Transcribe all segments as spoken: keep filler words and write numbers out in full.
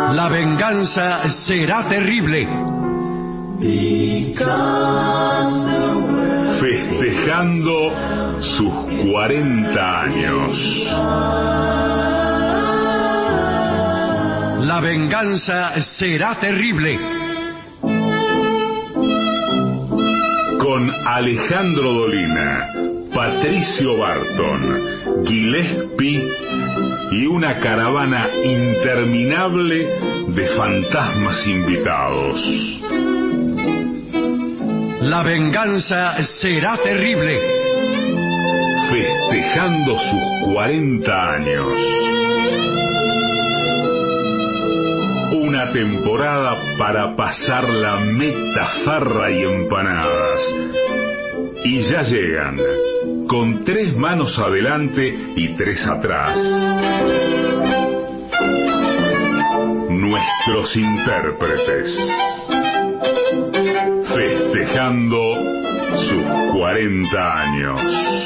La venganza será terrible. Festejando sus cuarenta años. La venganza será terrible. Con Alejandro Dolina, Patricio Barton, Gillespie y una caravana interminable de fantasmas invitados. La venganza será terrible. Festejando sus cuarenta años. Una temporada para pasar la meta, farra y empanadas. Y ya llegan, con tres manos adelante y tres atrás, nuestros intérpretes. Festejando sus cuarenta años.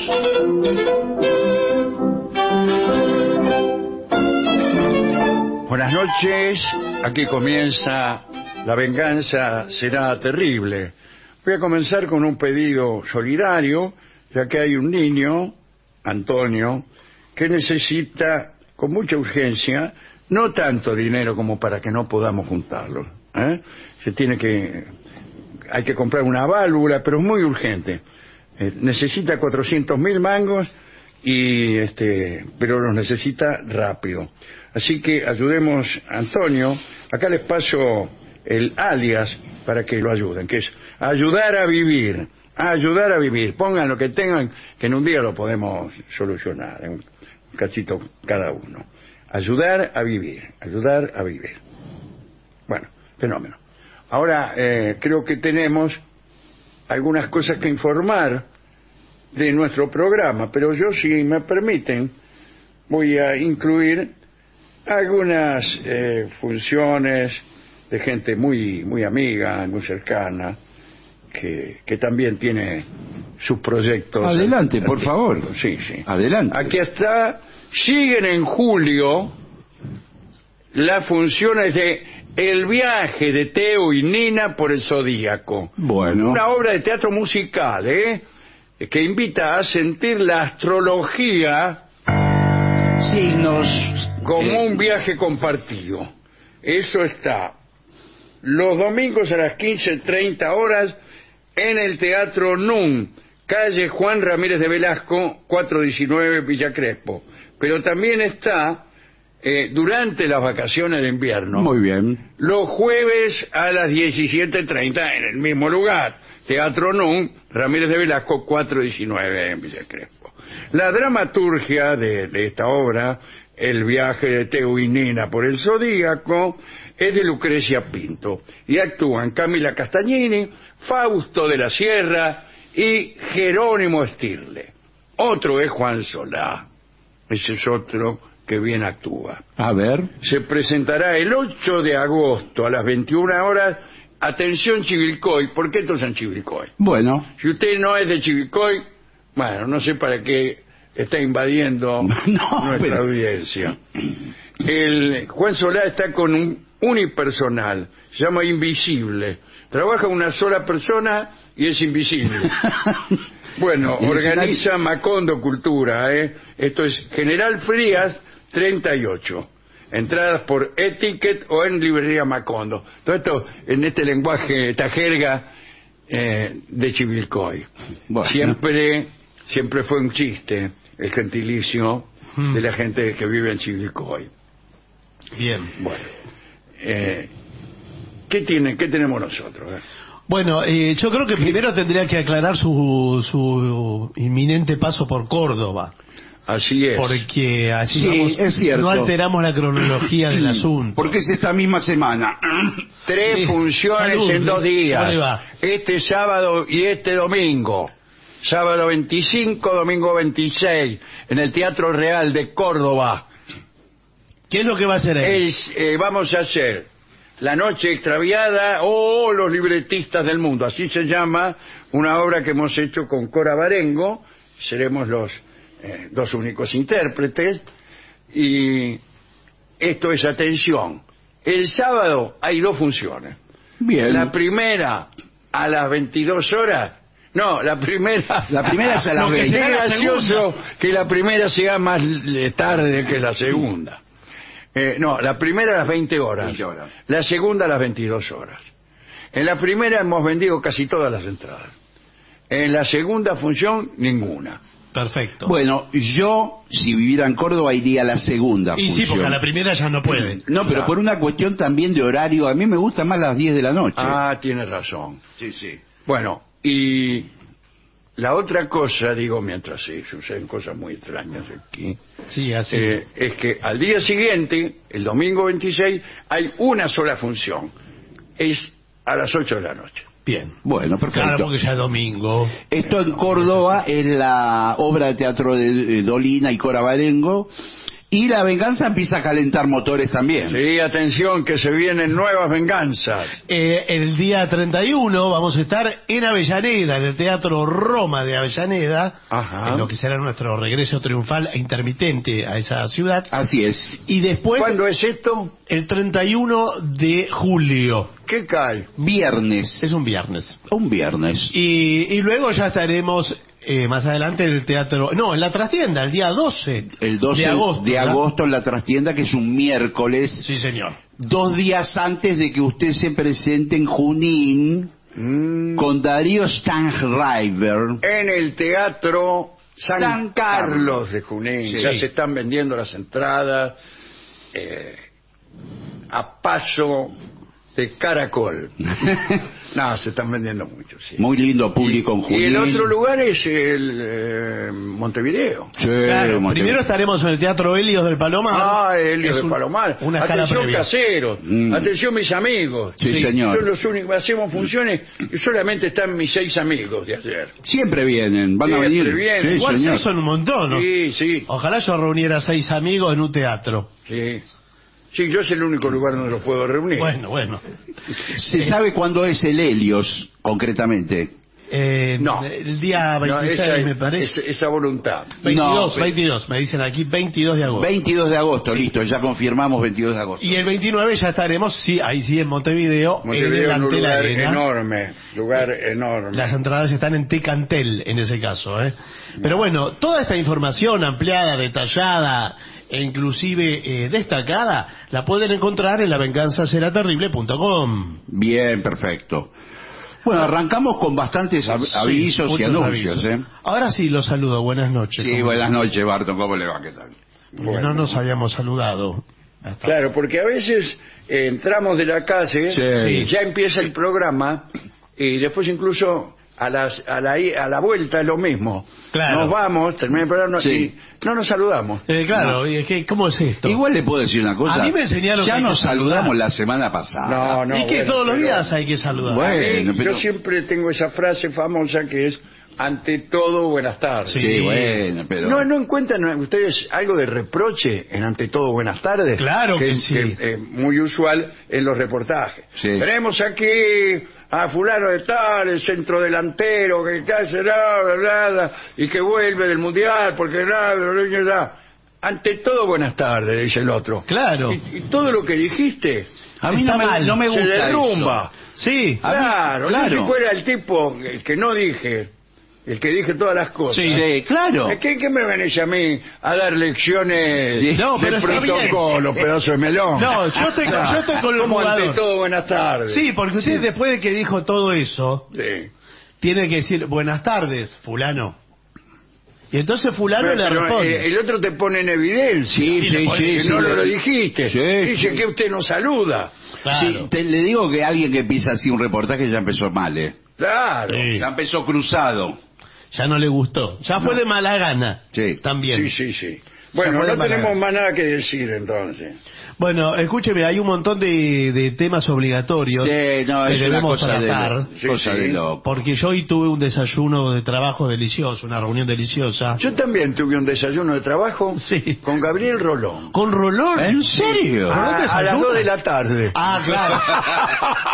Buenas noches, aquí comienza La venganza será terrible. Voy a comenzar con un pedido solidario, ya que hay un niño, Antonio, que necesita con mucha urgencia, no tanto dinero como para que no podamos juntarlo, ¿eh? Se tiene que, hay que comprar una válvula, pero es muy urgente. Eh, necesita cuatrocientos mil mangos y este, pero los necesita rápido. Así que ayudemos a Antonio. Acá les paso el alias para que lo ayuden, que es ayudar a vivir, ayudar a vivir. Pongan lo que tengan, que en un día lo podemos solucionar, un cachito cada uno. Ayudar a vivir, ayudar a vivir. Bueno, fenómeno. Ahora eh, creo que tenemos algunas cosas que informar de nuestro programa, pero yo, si me permiten, voy a incluir algunas eh, funciones de gente muy muy amiga, muy cercana, que, que también tiene sus proyectos. Adelante, por favor. Sí, sí. Adelante. Aquí está. Siguen en julio las funciones de El viaje de Teo y Nina por el Zodíaco. Bueno. Una obra de teatro musical, ¿eh? que invita a sentir la astrología Signos. como eh, un viaje compartido. Eso está los domingos a las quince treinta horas en el Teatro Nun, calle Juan Ramírez de Velasco, cuatrocientos diecinueve Villa Crespo. Pero también está eh, durante las vacaciones de invierno. Muy bien. Los jueves a las diecisiete treinta en el mismo lugar. Teatro Nun, Ramírez de Velasco, cuatrocientos diecinueve en Villa Crespo. La dramaturgia de, de esta obra, El viaje de Teo y Nina por el Zodíaco, es de Lucrecia Pinto. Y actúan Camila Castagnini, Fausto de la Sierra y Jerónimo Stirle. Otro es Juan Solá. Ese es otro que bien actúa. A ver. Se presentará el ocho de agosto a las veintiuna horas. Atención, Chivilcoy. ¿Por qué esto es en Chivilcoy? Bueno. Si usted no es de Chivilcoy, bueno, no sé para qué está invadiendo no, nuestra pero... audiencia. El Juan Solá está con un unipersonal, se llama Invisible. Trabaja una sola persona y es invisible. Bueno, organiza Macondo Cultura, ¿eh? Esto es General Frías treinta y ocho. Entradas por Etiquet o en Librería Macondo. Todo esto en este lenguaje, esta jerga eh, de Chivilcoy. Bueno. Siempre, siempre fue un chiste el gentilicio hmm. de la gente que vive en Chivilcoy. Bien. Bueno, eh, ¿qué tiene, qué tenemos nosotros? Eh? Bueno, eh, yo creo que primero tendría que aclarar su, su inminente paso por Córdoba. Así es. Porque así sí, vamos, es cierto. No alteramos la cronología del asunto. Porque es esta misma semana. Tres sí. funciones Salud, en dos días. ¿Cómo le va? Este sábado y este domingo. Sábado veinticinco, domingo veintiséis, en el Teatro Real de Córdoba. ¿Qué es lo que va a hacer él? Es, eh, vamos a hacer La Noche Extraviada o oh, Los Libretistas del Mundo. Así se llama una obra que hemos hecho con Cora Barengo. Seremos los eh, dos únicos intérpretes. Y esto es, atención, El sábado hay dos funciones. Bien. La primera a las veintidós horas. No, la primera... La primera es a las Lo que veinte. sea la gracioso que la primera sea más eh, tarde que la segunda. Eh, no, la primera a las veinte horas. veinte horas. La segunda a las veintidós horas. En la primera hemos vendido casi todas las entradas. En la segunda función, ninguna. Perfecto. Bueno, yo, si viviera en Córdoba, iría a la segunda y sí, función. porque a la primera ya no puede. No, pero por una cuestión también de horario, a mí me gustan más las diez de la noche. Ah, tiene razón. Sí, sí. Bueno, y la otra cosa, digo, mientras sí, suceden cosas muy extrañas aquí, Sí, así. eh, es que al día siguiente, el domingo veintiséis, hay una sola función. Es a las ocho de la noche. Bien. Bueno, perfecto. Claro, porque ya es domingo. Esto en Córdoba es la obra de teatro de eh, Dolina y Cora Barengo. Y la venganza empieza a calentar motores también. Sí, atención, que se vienen nuevas venganzas. Eh, el día treinta y uno vamos a estar en Avellaneda, en el Teatro Roma de Avellaneda, Ajá. en lo que será nuestro regreso triunfal e intermitente a esa ciudad. Así es. Y después, ¿Cuándo es esto? el treinta y uno de julio. ¿Qué cae? Viernes. Es un viernes. Un viernes. Y, y luego ya estaremos eh, más adelante en el teatro... No, en la trastienda, el día doce. El doce de agosto. de ¿verdad? agosto en la trastienda, que es un miércoles. Sí, señor. Dos días antes de que usted se presente en Junín Mm, con Darío Stanriver. en el Teatro San, San Carlos Carlos de Junín. Sí. Ya se están vendiendo las entradas eh, a paso de caracol. No, se están vendiendo mucho, sí. Muy lindo público en Y Junín. el otro lugar es el eh, Montevideo. Sí, Claro, Montevideo. primero estaremos en el Teatro Helios del Palomar. Ah, Helios Es de un- Palomar. Una escala Atención, previa. caseros. Mm. Atención, mis amigos. Sí, señor. Son los únicos. Hacemos funciones y solamente están mis seis amigos de ayer. Siempre vienen, van a Siempre venir. vienen. Sí, Igual señor. seis son un montón, ¿no? Sí, sí, Ojalá yo reuniera seis amigos en un teatro. sí. Sí, yo es el único lugar donde los puedo reunir. Bueno, bueno. ¿Se sabe cuándo es el Helios, concretamente? Eh, No. El día No, veintiséis, esa, es- me parece. esa- esa voluntad. veintidós, No, veintidós, me dicen aquí, veintidós de agosto. veintidós de agosto, listo, ya confirmamos veintidós de agosto. Y el veintinueve ya estaremos, sí, ahí sí, en Montevideo, en Montevideo el es un Antel lugar Arena. enorme, lugar enorme. Las entradas están en Tecantel, en ese caso, ¿eh? Pero bueno, toda esta información ampliada, detallada e inclusive eh, destacada, la pueden encontrar en la venganza será terrible punto com. Bien, perfecto. Bueno, arrancamos con bastantes av- Sí, avisos y muchos anuncios, avisos. ¿eh? Ahora sí, los saludo, buenas noches. Sí, ¿Cómo buenas están? noches, Barton, ¿cómo le va? ¿Qué tal? Porque Bueno. no nos habíamos saludado. Hasta- Claro, porque a veces eh, entramos de la calle, Sí. ya empieza el programa y después incluso a, las, a, la, i- a la vuelta es lo mismo. Claro. Nos vamos, termina el programa Sí. y no nos saludamos. Eh, claro, y es que, ¿cómo es esto? Igual le puedo decir una cosa. A mí me enseñaron Ya que hay nos que saludar. saludamos la semana pasada. No, no. y que bueno, todos los pero- días hay que saludar. Bueno. A mí, pero- Yo siempre tengo esa frase famosa que es, ante todo, buenas tardes. Sí. Sí, bueno, pero... ¿No, ¿No encuentran ustedes algo de reproche en ante todo buenas tardes? Claro que sí. Es muy usual en los reportajes. Sí. Tenemos aquí a fulano de tal, el centro delantero, que casi bla, bla, bla, bla, y que vuelve del mundial, porque nada, bla, bla, bla, bla. Ante todo buenas tardes, dice el otro. Claro. Y, y todo lo que dijiste A mí no Está me, mal. no me se gusta derrumba. Sí. A mí- Claro, claro. yo si fuera el tipo, el que no dije, el que dije todas las cosas. Sí, sí, claro. ¿Qué, qué me venís a mí a dar lecciones Sí. No, pero de está bien. protocolo, pedazo de melón? No, yo estoy, yo estoy con el Como ante jugador. todo, buenas tardes. Sí, porque usted después de que dijo todo eso, Sí. tiene que decir buenas tardes, fulano. Y entonces fulano Pero, le pero, responde. eh, el otro te pone en evidencia. Sí, Sí, sí, le pone sí. que sí, no le- lo dijiste. Sí, Dice sí. que usted no saluda. Claro. Sí, te- le digo que alguien que empieza así un reportaje ya empezó mal, ¿eh? Claro. Sí. Ya empezó cruzado. Ya no le gustó. Ya fue de mala gana. Sí. También. Sí, sí, sí. Bueno, puede no parar. tenemos más nada que decir entonces. Bueno, escúcheme, hay un montón de, de temas obligatorios Sí, no, que es una debemos cosa de, tratar. lo- Sí, cosa sí. de loco. Porque yo hoy tuve un desayuno de trabajo delicioso, una reunión deliciosa. Yo también tuve un desayuno de trabajo Sí. con Gabriel Rolón. ¿Con Rolón? ¿En serio? ¿Rolón A, a las desayuna? dos de la tarde. Ah, claro.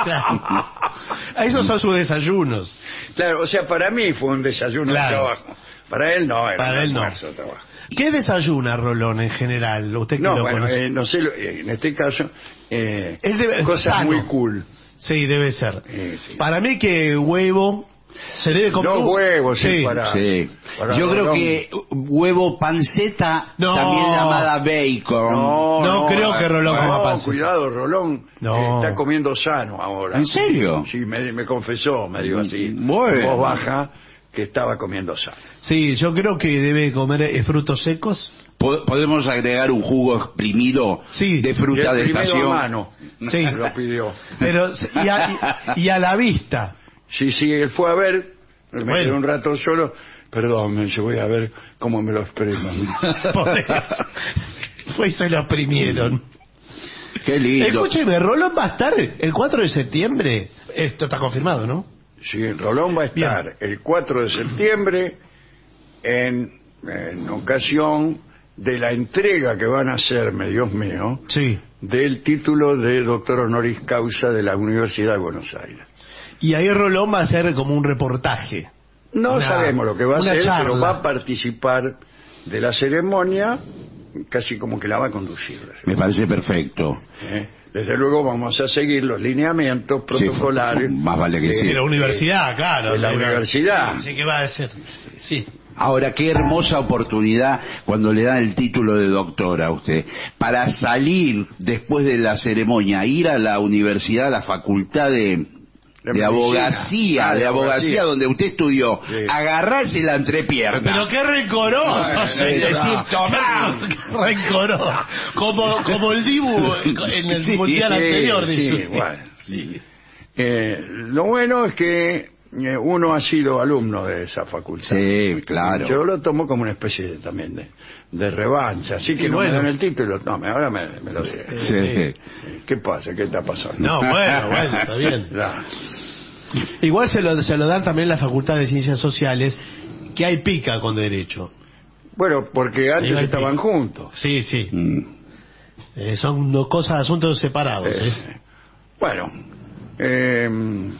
Claro. Esos son sus desayunos. Claro, o sea, para mí fue un desayuno Claro. de trabajo. Para él no, era Para un él no. almuerzo de trabajo. ¿Qué desayuna Rolón en general? Usted que No, lo bueno, conoce. eh, no sé, lo- eh, en este caso, eh, Él debe- cosas sano. muy cool. Sí, debe ser. Eh, sí. Para mí que huevo se debe comer. Dos un- huevos, sí, para- Sí. para Yo creo Rolón. que huevo panceta, No. también llamada bacon. No creo que Rolón no, coma panceta. cuidado, Rolón No. eh, está comiendo sano ahora. ¿En serio? Sí, me, me confesó, me dijo así, Bueno. en voz baja, que estaba comiendo sano. Sí, yo creo que debe comer eh, frutos secos. Po- Podemos agregar un jugo exprimido Sí. de Y fruta el de primero estación. a mano, Sí. lo pidió. Pero y a, y- y a la vista. Sí, sí, él fue a ver, me Bueno. quedé un rato solo, perdón, me dice, voy a ver cómo me lo expriman. Por eso. Fue y se lo oprimieron. Qué lindo. Escúcheme, Rolón va a estar el cuatro de septiembre. Esto está confirmado, ¿no? Sí, Rolón va a estar Bien. el cuatro de septiembre en, en ocasión de la entrega que van a hacerme, Dios mío, Sí. del título de doctor honoris causa de la Universidad de Buenos Aires. Y ahí Rolón va a hacer como un reportaje. No Una- sabemos lo que va a una hacer, charla. pero va a participar de la ceremonia, casi como que la va a conducir. Me parece perfecto. ¿eh? Desde luego vamos a seguir los lineamientos protocolares. Sí, más vale que de- sí. De la universidad, claro. de la universidad. Sí, sí, que va a ser. Sí. Ahora, qué hermosa oportunidad cuando le dan el título de doctor a usted. Para salir después de la ceremonia, ir a la universidad, a la facultad de, de medicina. abogacía, Ah, de abogacía donde usted estudió, Sí. agarrarse la entrepierna. Pero qué rencoroso. Bueno, sí, sí, decir, no. tomá, qué rencoroso. Como, como el Dibu en el Sí, mundial Sí, anterior. sí, dice. bueno, sí. Eh, lo bueno es que eh, uno ha sido alumno de esa facultad. Sí, claro. Yo lo tomo como una especie de, también de, de revancha. Así que Y no bueno. me dan el título. No, me- ahora me, me lo digan. Sí. ¿Qué pasa? ¿Qué está pasando? No, bueno, bueno, está bien. Ya. Igual se lo, se lo dan también en la Facultad de Ciencias Sociales, que hay pica con derecho. Bueno, porque antes Ahí va el estaban pico. juntos. Sí, sí. Mm. Eh, son dos cosas, asuntos separados. Eh, ¿eh? Bueno, eh,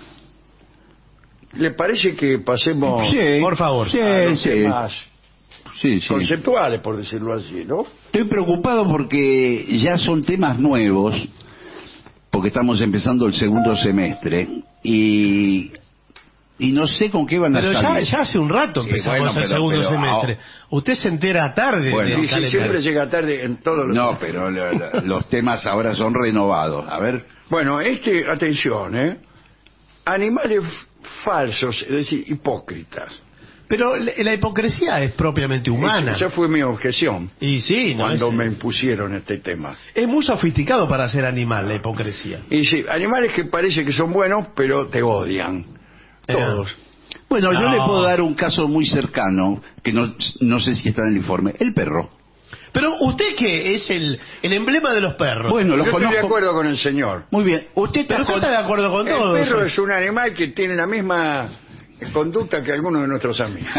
¿le parece que pasemos Sí, Por favor. Sí, a los sí. temas Sí, sí. conceptuales, por decirlo así, ¿no? Estoy preocupado porque ya son temas nuevos, porque estamos empezando el segundo semestre y y no sé con qué van a Pero ya, salir. ya hace un rato Sí, empezamos bueno, el pero- segundo pero, semestre. Usted se entera tarde Bueno. del Sí, sí, calendario. siempre llega tarde en todos los... No, pero lo- lo- los temas ahora son renovados. A ver. Bueno, este, atención, ¿eh? Animales f- falsos, es decir, hipócritas. Pero la la hipocresía es propiamente humana. Esa fue mi objeción Y sí, no, cuando es, me impusieron este tema. es muy sofisticado para ser animal la hipocresía. Y sí, animales que parece que son buenos, pero te odian. Todos. Bueno, yo No. le puedo dar un caso muy cercano, que no, no sé si está en el informe. El perro. Pero usted que es el, el emblema de los perros. Bueno, Yo los estoy de conozco. acuerdo con el señor. Muy bien. Usted está pero usted con- está de acuerdo con todo. El perro eso. es un animal que tiene la misma conducta que algunos de nuestros amigos.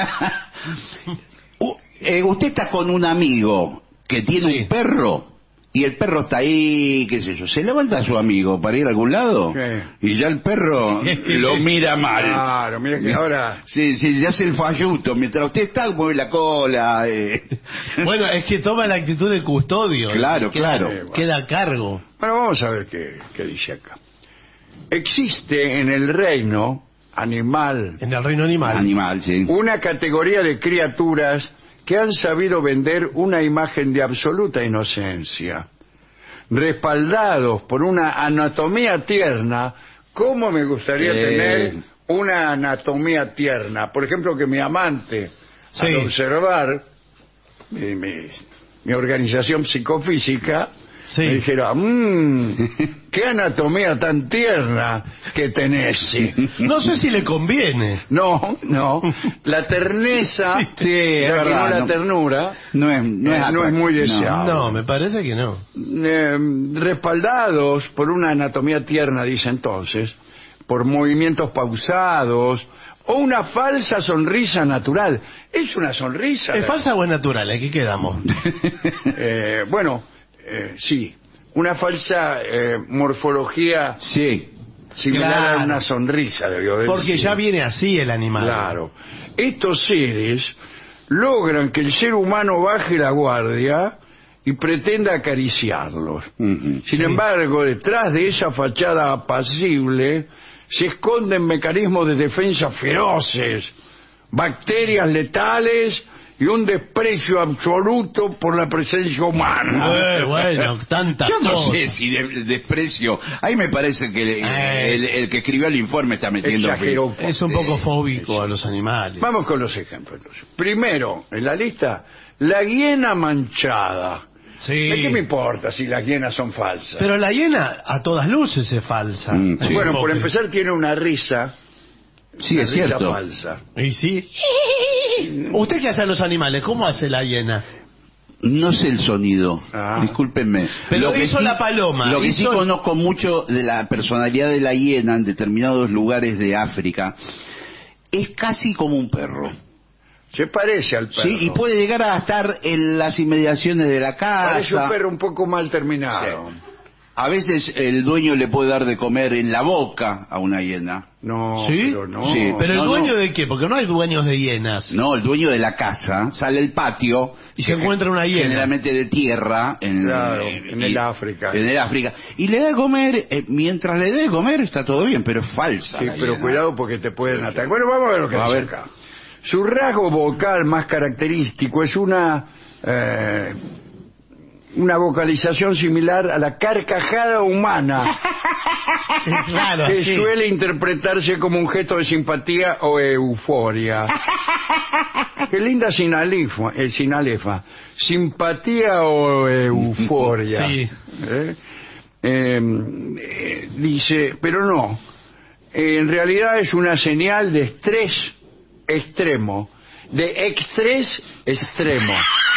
U- eh, usted está con un amigo que tiene Sí. un perro y el perro está ahí, qué sé yo, se levanta a su amigo para ir a algún lado Sí. y ya el perro lo mira mal. Claro, mira que ahora... Sí, sí, ya hace el falluto. Mientras usted está, mueve la cola. eh. Bueno, es que toma la actitud de custodio. Claro, Queda- claro. bueno. Queda a cargo. Bueno, vamos a ver qué, qué dice acá. Existe en el reino animal En el reino animal. Animal, sí. una categoría de criaturas que han sabido vender una imagen de absoluta inocencia, respaldados por una anatomía tierna. ¿Cómo me gustaría Eh. tener una anatomía tierna? Por ejemplo, que mi amante, Sí. al observar mi, mi- mi organización psicofísica, Sí. me dijera, mmm, qué anatomía tan tierna que tenés. Sí. No sé si le conviene. No, no. La terneza, Sí, es ya que verdad, no la no. ternura, No es, no es, Eh, no es muy atractivo, deseable. No, me parece que no. eh, respaldados por una anatomía tierna, dice entonces, por movimientos pausados o una falsa sonrisa natural. Es una sonrisa. ¿Es falsa o es natural? Aquí quedamos. Eh, bueno, eh, sí. Una falsa eh, morfología Sí. similar Claro. a una sonrisa, debió decir. Porque ya viene así el animal. Claro. Estos seres logran que el ser humano baje la guardia y pretenda acariciarlos. Ujú. Sin embargo, detrás de esa fachada apacible se esconden mecanismos de defensa feroces, bacterias letales y un desprecio absoluto por la presencia humana. Eh, bueno, tantas Yo no cosas. sé si de- desprecio. Ahí me parece que le- Eh. el, el que escribió el informe está metiendo Exageró. fin. Es un poco fóbico a los animales. Vamos con los ejemplos. entonces. Primero, en la lista, la hiena manchada. Sí. ¿De qué me importa si las hienas son falsas? Pero la hiena a todas luces es falsa. Mm, Es sí. Bueno, por porque- empezar tiene una risa, Sí, una es risa cierto. falsa. ¿Y sí? ¿Usted qué hace a los animales? ¿Cómo hace la hiena? No sé el sonido, Ah. discúlpenme. Pero hizo la paloma, Lo que sí hizo- conozco mucho de la personalidad de la hiena en determinados lugares de África, es casi como un perro. Se parece al perro. Sí, y puede llegar a estar en las inmediaciones de la Parece un casa. perro un poco mal terminado. Sí. A veces el dueño le puede dar de comer en la boca a una hiena. No, ¿Sí? pero no. Sí. ¿Pero el No, dueño no. de qué? Porque no hay dueños de hienas. No, el dueño de la casa sale al patio Y se encuentra una hiena. generalmente de tierra en, Claro, eh, en el África. en el África y le da de comer. eh, mientras le dé de comer está todo bien, pero es falsa. Sí, la pero hiena. cuidado porque te pueden atacar. Bueno, vamos a ver lo que A dice ver. acá. Su rasgo vocal más característico es una eh, una vocalización similar a la carcajada humana, Claro, que sí. suele interpretarse como un gesto de simpatía o euforia. Qué linda sinalifa, eh, sinalefa. Simpatía o euforia. Sí. ¿Eh? Eh, eh, dice, pero no. En realidad es una señal de estrés extremo, de estrés extremo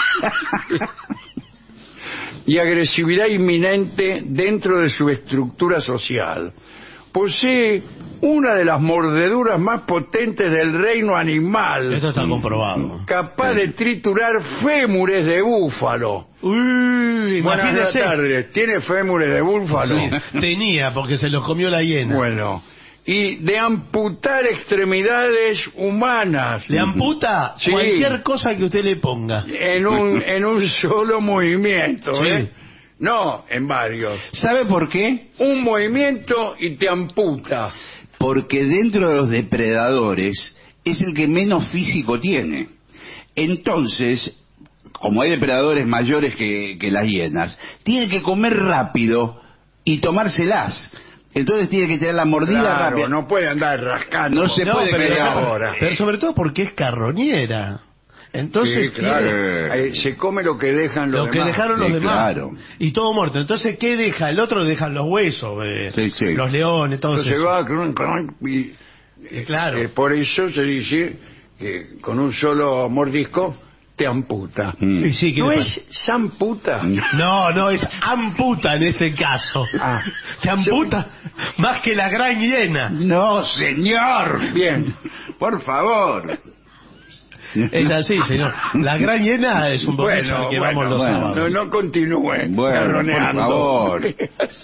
y agresividad inminente dentro de su estructura social. Posee una de las mordeduras más potentes del reino animal, Esto está comprobado. capaz de triturar fémures de búfalo. Uy, Buenas imagínese. tardes, ¿tiene fémures de búfalo? Sí, tenía, porque se los comió la hiena. Bueno, y de amputar extremidades humanas Le amputa Sí. cualquier cosa que usted le ponga. en un en un solo movimiento, Sí. ¿eh? No, en varios. ¿Sabe por qué? Un movimiento y te amputa. Porque dentro de los depredadores es el que menos físico tiene. Entonces, como hay depredadores mayores que, que las hienas, tiene que comer rápido y tomárselas. Entonces tiene que tener la mordida Claro, rápida. no puede andar rascando. No se puede pero, pegar. ahora. pero sobre todo porque es carroñera. Entonces, Sí, claro. tiene Eh, se come lo que dejan los lo que demás. dejaron los Sí, demás. claro. Y todo muerto. Entonces, ¿qué deja? El otro dejan los huesos, eh, Sí, sí. los leones, todo Entonces eso. va crun, crun, y, Y claro. eh, por eso se dice que con un solo mordisco te amputa. Mm. Y sí, ¿qué ¿No le es zamputa? No, no, es amputa en este caso. Ah. Te amputa más que la gran hiena. No, señor. Bien. Por favor. Es así, señor. La gran hiena es un boliche Bueno, al que bueno, vamos los bueno. sábados. No, no continúe Bueno, carroneando. por favor.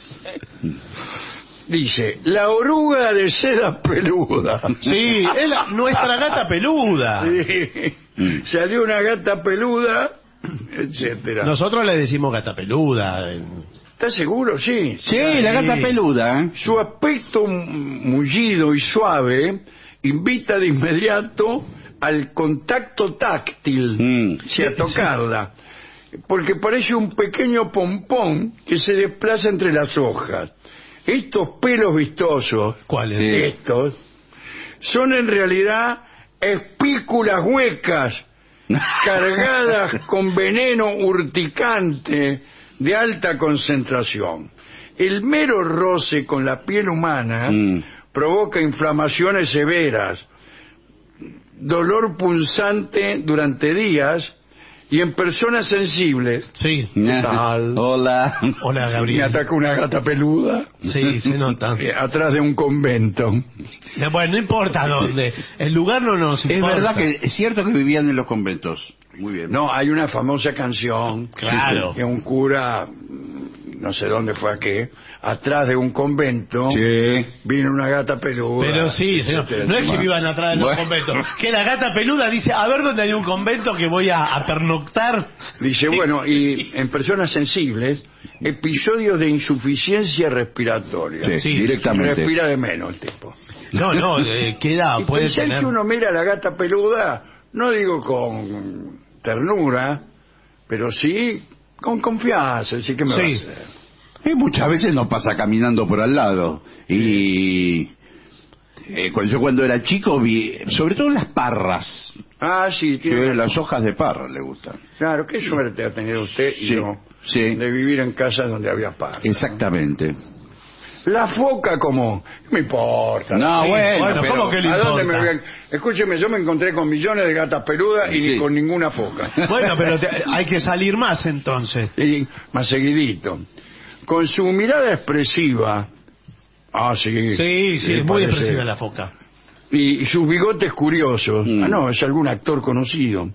Dice, la oruga de seda peluda. Sí, es la- nuestra gata peluda. Sí. Salió una gata peluda, etcétera. Nosotros le decimos gata peluda. ¿Estás seguro? Sí. Sí, la gata peluda. ¿eh? Su aspecto mullido y suave invita de inmediato al contacto táctil, Mm. sí, a tocarla, porque parece un pequeño pompón que se desplaza entre las hojas. Estos pelos vistosos, ¿Cuáles? Sí. estos, son en realidad espículas huecas cargadas con veneno urticante de alta concentración. El mero roce con la piel humana Mm. provoca inflamaciones severas, dolor punzante durante días y en personas sensibles. Sí. Tal. Hola. Hola, Me Gabriel. ataca una gata peluda Sí, se nota. eh, atrás de un convento. Bueno, no importa dónde. El lugar no nos Es importa. verdad que es cierto que vivían en los conventos. Muy bien. No, hay una famosa canción Claro. que un cura mm, no sé dónde fue a qué, atrás de un convento, Sí. vino una gata peluda. Pero sí, señor. etcétera, No es que etcétera. vivan atrás de los Bueno. conventos. Que la gata peluda dice, a ver dónde hay un convento que voy a, a pernoctar. Dice, bueno, y en personas sensibles, episodios de insuficiencia respiratoria. Sí, Sí. directamente. Respira de menos el tipo. No, no, eh, queda, Y puede pensar tener... que uno mira a la gata peluda, no digo con ternura, pero sí con confianza. Así que me Sí. va a hacer? Y muchas veces nos pasa caminando por al lado. Y eh, cuando yo cuando era chico vi, sobre todo las parras. Ah, sí, Que tiene las hojas de parra le gustan. Claro, qué suerte ha tenido usted y Sí, yo sí. de vivir en casas donde había parra. Exactamente. La foca común, no me importa. No, Sí, bueno, bueno, pero- ¿cómo que le ¿A dónde me importa? voy a- Escúcheme, yo me encontré con millones de gatas peludas y Sí. ni con ninguna foca. Bueno, pero te- hay que salir más entonces. Y más seguidito. Con su mirada expresiva, ah, sí. Sí, sí, es muy parece- expresiva la foca. Y, y sus bigotes curiosos. Mm. Ah, no, es algún actor conocido.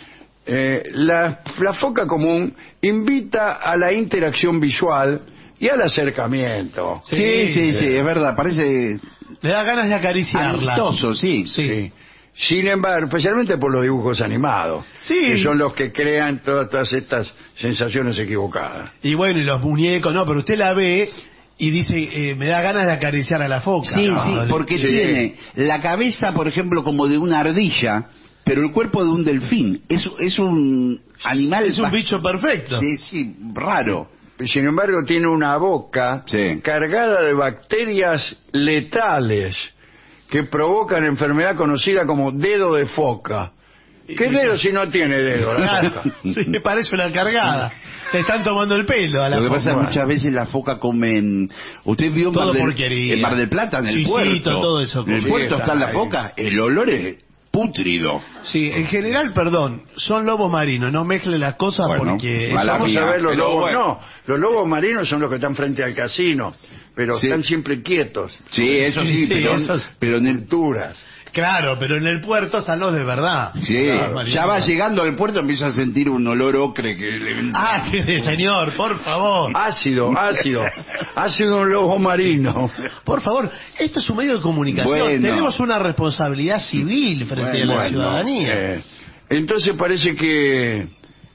Eh, la, la foca común invita a la interacción visual y al acercamiento. Sí, Sí, sí, sí, es verdad, parece Le da ganas de acariciarla. amistoso, sí. Sí. Sí. Sin embargo, especialmente por los dibujos animados, Sí. que son los que crean todas, todas estas sensaciones equivocadas. Y bueno, y los muñecos, no, pero usted la ve y dice, eh, me da ganas de acariciar a la foca. Sí, No, sí, no, porque Sí. tiene la cabeza, por ejemplo, como de una ardilla, pero el cuerpo de un delfín. Es, es un animal... es un bast- bicho perfecto. Sí, sí, raro. Sin embargo, tiene una boca Sí. cargada de bacterias letales que provocan enfermedad conocida como dedo de foca. ¿Qué dedo si no tiene dedo? la Claro, foca? sí, me parece una cargada. Le están tomando el pelo a la Lo que foca. pasa es que muchas veces la foca come... Usted vio en Todo Mar, del, porquería. en Mar del Plata, en el Chisito, puerto. todo eso En el come. puerto Sí, está la ahí. foca, el olor es pútrido. Sí, en general, perdón, son lobos marinos, no mezcle las cosas Bueno, porque... mala Vamos mía, a ver los pero lobos. bueno. No, los lobos marinos son los que están frente al casino, pero Sí. están siempre quietos. Sí, eso sí, Sí, sí, pero, esos- pero en el... Alturas. Claro, pero en el puerto están los de verdad. Sí, Los marinos. ya va llegando al puerto, empieza a sentir un olor ocre que le... Ah, qué de señor, por favor. Ácido, ácido. Ácido un lobo marino. Por favor, esto es un medio de comunicación. Bueno. Tenemos una responsabilidad civil frente Bueno, a la bueno, ciudadanía. Eh, entonces parece que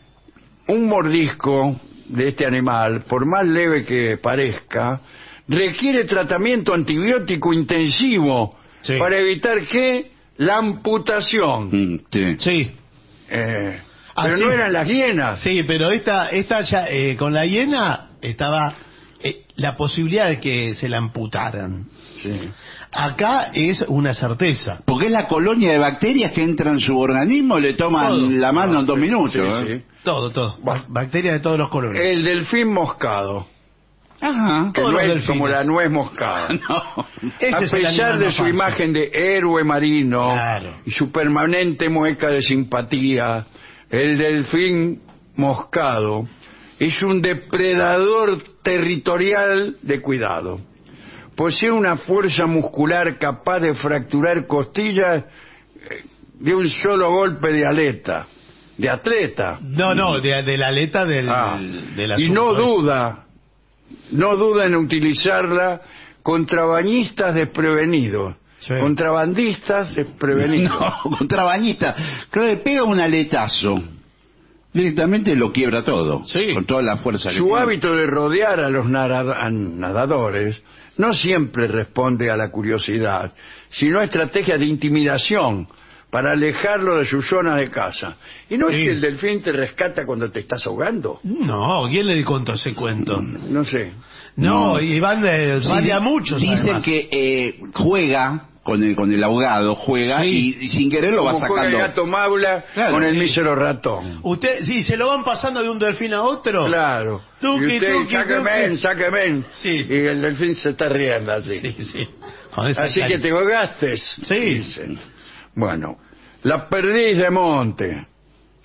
un mordisco de este animal, por más leve que parezca, requiere tratamiento antibiótico intensivo Sí. para evitar que la amputación. Mm, sí. Sí, Eh, Ah, pero sí. no eran las hienas. sí, pero esta, esta ya, eh, con la hiena estaba eh, la posibilidad de que se la amputaran. Sí. Acá es una certeza. Porque es la colonia de bacterias que entra en su organismo, le toman Todo. la mano en dos minutos. Sí, ¿eh? sí. Todo, todo. Ba- Bacterias de todos los colores. El delfín moscado, Ajá. que Todos no los es delfines. como la nuez moscada. No. Ese A es el pesar animal de más su falso. imagen de héroe marino Claro. y su permanente mueca de simpatía, el delfín moscado es un depredador territorial de cuidado. Posee una fuerza muscular capaz de fracturar costillas eh, de un solo golpe de aleta, de atleta. No, no, de, de la aleta del, Ah, del y asunto, no ¿eh? duda, no duda en utilizarla contra bañistas desprevenidos, Sí. contrabandistas desprevenidos. No, contrabañista. Creo que pega un aletazo. Directamente lo quiebra todo. Sí. Con toda la fuerza que Su tiene. hábito de rodear a los nada- a nadadores no siempre responde a la curiosidad, sino a estrategias de intimidación para alejarlo de su zona de casa. ¿Y no es Sí. que el delfín te rescata cuando te estás ahogando? No, ¿quién le contó ese cuento? No sé. No, No. y van de, Sí, van de a muchos. Dicen además. que eh, juega con el, con el ahogado, juega Sí. y, y sin querer lo va Como juega sacando. el gato maula Claro, con el sí. mísero ratón. Usted, sí, se lo van pasando de un delfín a otro. Claro. Tuki, y usted, tuki, sáqueme, tuki. sáqueme. Sí. Y el delfín se está riendo así. Sí, sí. Con esa Así cara. que te ahogaste. Sí. Dicen. Bueno, la perdiz de monte.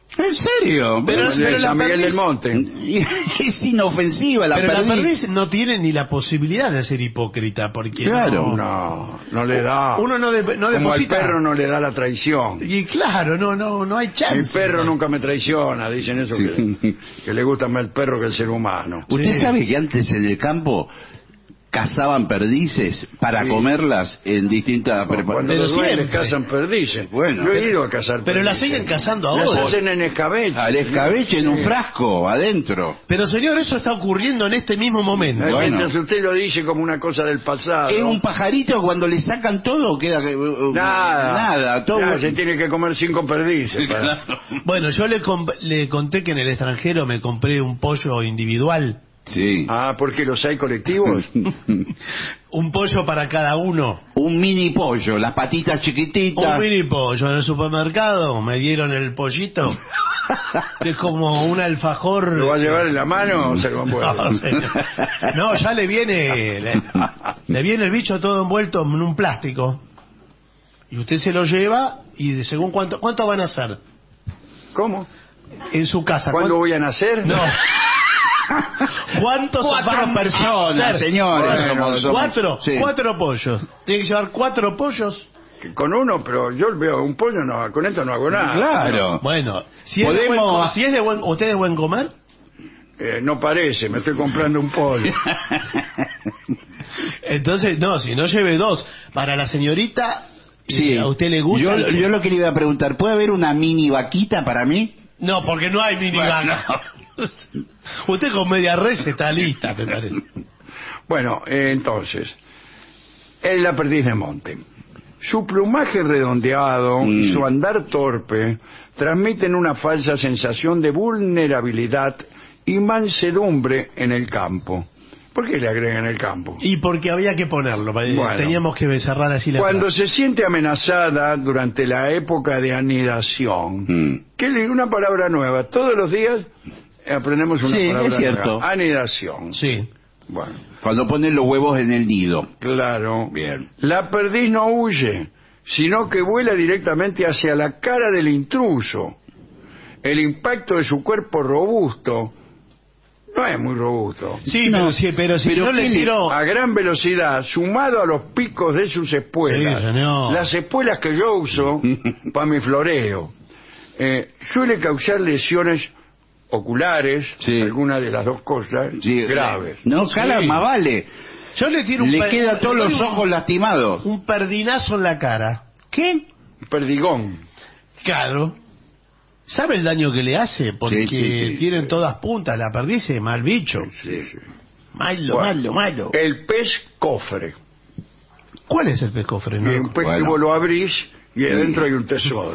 ¿En serio? Pero- de pero la San Miguel perdiz- del Monte. Es inofensiva la Pero la perdiz. perdiz no tiene ni la posibilidad de ser hipócrita, porque Claro. no- No, no le da. uno no, de- no Como al deposita. perro no le da la traición. Y claro, no, no, no hay chance. Mi perro nunca me traiciona, dicen eso, Sí. que, que le gusta más el perro que el ser humano. ¿Usted Sí. sabe que antes en el campo cazaban perdices para Sí. comerlas en distintas Cuando Pero los duendes siempre. cazan perdices. Bueno. Yo he ido a cazar Pero la perdices. siguen cazando Las ahora. hacen en escabeche. al escabeche en un Sí. frasco adentro? Pero señor, eso está ocurriendo en este mismo momento. Eh, Bueno. Mientras usted lo dice como una cosa del pasado. Es un pajarito, cuando le sacan todo queda que- uh, Nada. nada, todo. Ya, se tiene que comer cinco perdices. para- Claro. Bueno, yo le, comp- le conté que en el extranjero me compré un pollo individual. Sí. Ah, porque los hay colectivos. Un pollo para cada uno. Un mini pollo, las patitas chiquititas. Un mini pollo en el supermercado. Me dieron el pollito. Que es como un alfajor. ¿Lo va a llevar en la mano o se lo envuelve? No, señor. No, ya le viene. Le, le viene el bicho todo envuelto en un plástico. Y usted se lo lleva y de según cuánto. ¿Cuánto van a hacer? ¿Cómo? En su casa. ¿Cuándo ¿Cuán- voy a nacer? No. ¿Cuántos Cuatro van a personas, hacer? señores. Bueno, somos- somos- Cuatro, sí. cuatro pollos. Tiene que llevar cuatro pollos. Que Con uno, pero yo veo un pollo, no, con esto no hago nada. Claro. Bueno, si es, de buen, Podemos- co- si es de buen, ¿usted es de buen comer? Eh, no parece, me estoy comprando un pollo. Entonces, no, si no lleve dos. Para la señorita, Sí. ¿a usted le gusta? Yo, yo lo que le iba a preguntar, ¿puede haber una mini vaquita para mí? No, porque no hay minivaga. Usted con media res está lista, me parece. Bueno, eh, entonces, es la perdiz de monte. Su plumaje redondeado y Mm. su andar torpe transmiten una falsa sensación de vulnerabilidad y mansedumbre en el campo. ¿Por qué le agregan el campo? Y porque había que ponerlo, pa- Bueno. teníamos que cerrar así la Cuando frase. se siente amenazada durante la época de anidación, Mm. que es una palabra nueva, todos los días aprendemos una Sí, palabra es cierto. nueva. Anidación. Sí. Bueno, Cuando ponen los huevos en el nido. claro. Bien. La perdiz no huye, sino que vuela directamente hacia la cara del intruso. El impacto de su cuerpo robusto no es muy robusto. Sí, No. pero, sí, pero si Pero no le ¿qué le- tiro... A gran velocidad, sumado a los picos de sus espuelas, Sí, señor. las espuelas que yo uso para mi floreo, eh, suele causar lesiones oculares, Sí. alguna de las dos cosas, Sí, graves. No, cala, Sí. más vale. Yo le tiro un Le per- queda todos le doy los un- ojos lastimados. Un perdinazo en la cara. ¿Qué? Perdigón. Claro. ¿Sabe el daño que le hace? Porque Sí, sí, sí. tienen todas puntas, la perdice, mal bicho. Sí, sí. Malo, Bueno, malo, malo. El pez cofre. ¿Cuál es el pescofre? No? Y un pez Bueno. que vos lo abrís y adentro hay un tesoro.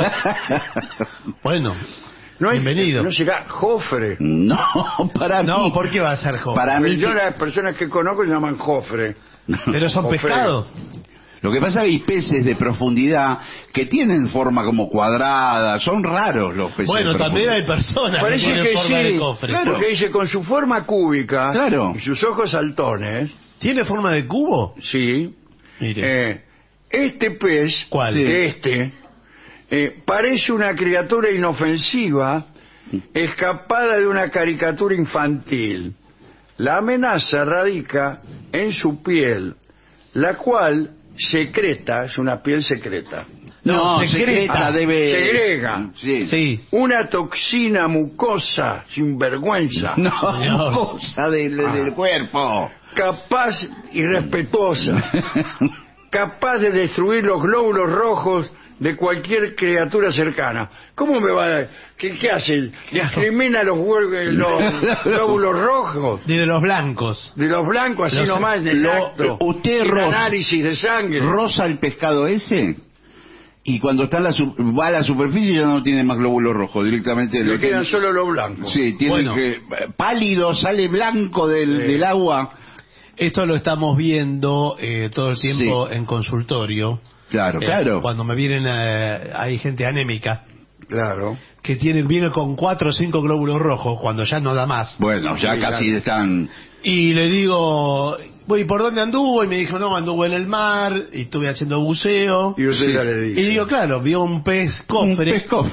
Bueno, No es, bienvenido. No será jofre. No, para mí. No, ¿por qué va a ser joven? Para mí, Yo que- las personas que conozco se llaman jofre. Pero son Jofre. pescados. lo que pasa es que hay peces de profundidad que tienen forma como cuadrada. Son raros los peces. Bueno, de también hay profundidad. personas Parece que tienen que forma de sí, cofre. Claro. porque dice con su forma cúbica Claro. y sus ojos saltones, ¿Tiene forma de cubo? sí, Mire. eh, este pez, ¿Cuál? Sí. este, eh, parece una criatura inofensiva escapada de una caricatura infantil. La amenaza radica en su piel, la cual secreta, es una piel secreta, No, No, secreta, secreta. debe. Segrega. Sí. Sí. una toxina mucosa sin vergüenza. No, Señor. cosa del, Ah. del cuerpo. Capaz y respetuosa, capaz de destruir los glóbulos rojos de cualquier criatura cercana. ¿Cómo me va a... ¿Qué, qué hace? ¿Discrimina los, huer- los glóbulos rojos De los blancos. de los blancos así Los- nomás en el lo- acto? usted, sin Ros- análisis de sangre. Rosa el pescado ese y cuando está en la su- va a la superficie ya no tiene más glóbulos rojos, directamente Le lo quedan tiene- solo los blancos. Sí, tiene Bueno. que pálido, sale blanco del, Sí. del agua. Esto lo estamos viendo eh, todo el tiempo en consultorio. Claro, Eh, claro. Cuando me vienen, eh, hay gente anémica Claro. que tiene, viene con cuatro o cinco glóbulos rojos cuando ya no da más. Bueno, ya Sí, casi claro. están. Y le digo, voy, ¿por dónde anduvo? Y me dijo, no, anduvo en el mar y estuve haciendo buceo. Y usted Sí. ya le dice. Y digo, claro, vio un pez Un cofre. pez cofre.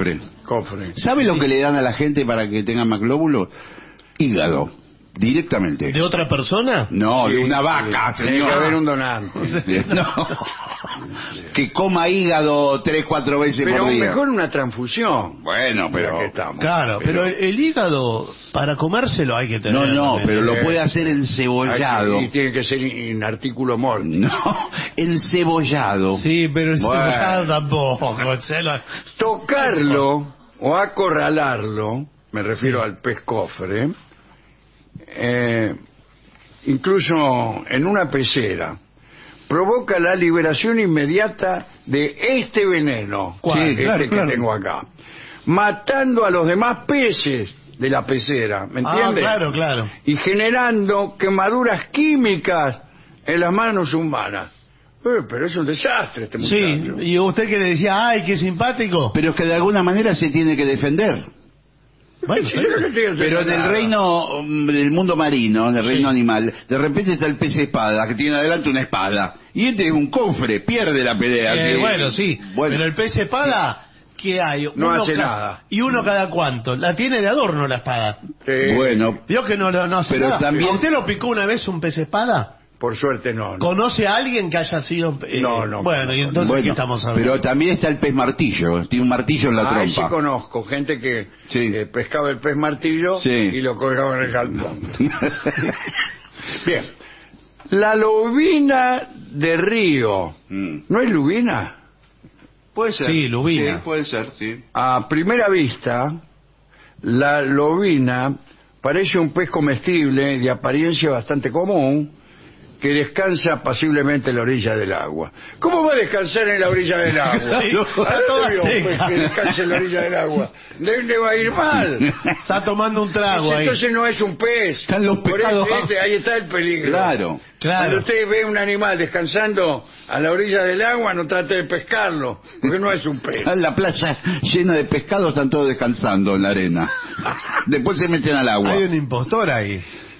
Cofre. ¿Sabe lo que le dan a la gente para que tenga más glóbulos? Hígado, directamente. ¿De otra persona? No, Sí, de una vaca, Tiene que señor. haber un donante. No. Que coma hígado tres, cuatro veces Pero por día. mejor una transfusión. Bueno, pero... Aquí estamos. Claro, pero, el, el hígado, para comérselo hay que tener. No, no, pero lo Eh, puede hacer encebollado. Y tiene que ser en artículo mortis. No, encebollado. Sí, pero eso Bueno. ya tampoco. se lo- Tocarlo o acorralarlo, me refiero al pez cofre, eh, incluso en una pecera, provoca la liberación inmediata de este veneno, ¿Cuál? este Claro, que claro. tengo acá, matando a los demás peces de la pecera, ¿me Ah, entiendes? claro, claro. Y generando quemaduras químicas en las manos humanas. Eh, pero es un desastre este Sí, muchacho. y usted que le decía, ay, qué simpático. Pero es que de alguna manera se tiene que defender. Bueno, Sí, yo no le estoy haciendo Pero en el nada. reino um, del mundo marino, en el reino Sí. animal, de repente está el pez espada, que tiene adelante una espada. Y este es un cofre, pierde la pelea. eh, ¿sí? bueno, sí. Bueno, Pero el pez espada, ¿qué hay? No Uno hace ca- nada. ¿Y uno cada cuánto? La tiene de adorno la espada. Sí, bueno, Vio que no, no, no hace Pero nada. también- ¿A usted lo picó una vez un pez espada? por suerte no. no. ¿Conoce a alguien que haya sido...? eh, No, no, Bueno, no, y entonces, bueno, ¿qué estamos hablando? pero también está el pez martillo, tiene un martillo en la Ah, sí trompa. conozco, gente que Sí. eh, pescaba el pez martillo Sí. y lo colgaba en el galpón. Bien, la lubina de río, Mm. ¿no es lubina? Puede ser. Sí, lubina. Sí, puede ser, sí. A primera vista, la lobina parece un pez comestible de apariencia bastante común que descansa apaciblemente en la orilla del agua. ¿Cómo va a descansar en la orilla del agua? Sí, ¿A está dónde toda vio un pez seca. que descansa en la orilla del agua? ¿Le, le va a ir mal? Está tomando un trago ahí. Entonces no es un pez. Están los Por eso, pescados. este, ahí está el peligro. Claro. Claro. Cuando usted ve un animal descansando a la orilla del agua, no trate de pescarlo, porque no es un pez. Está en la playa llena de pescados, están todos descansando en la arena. Después se meten al agua. Hay un impostor ahí.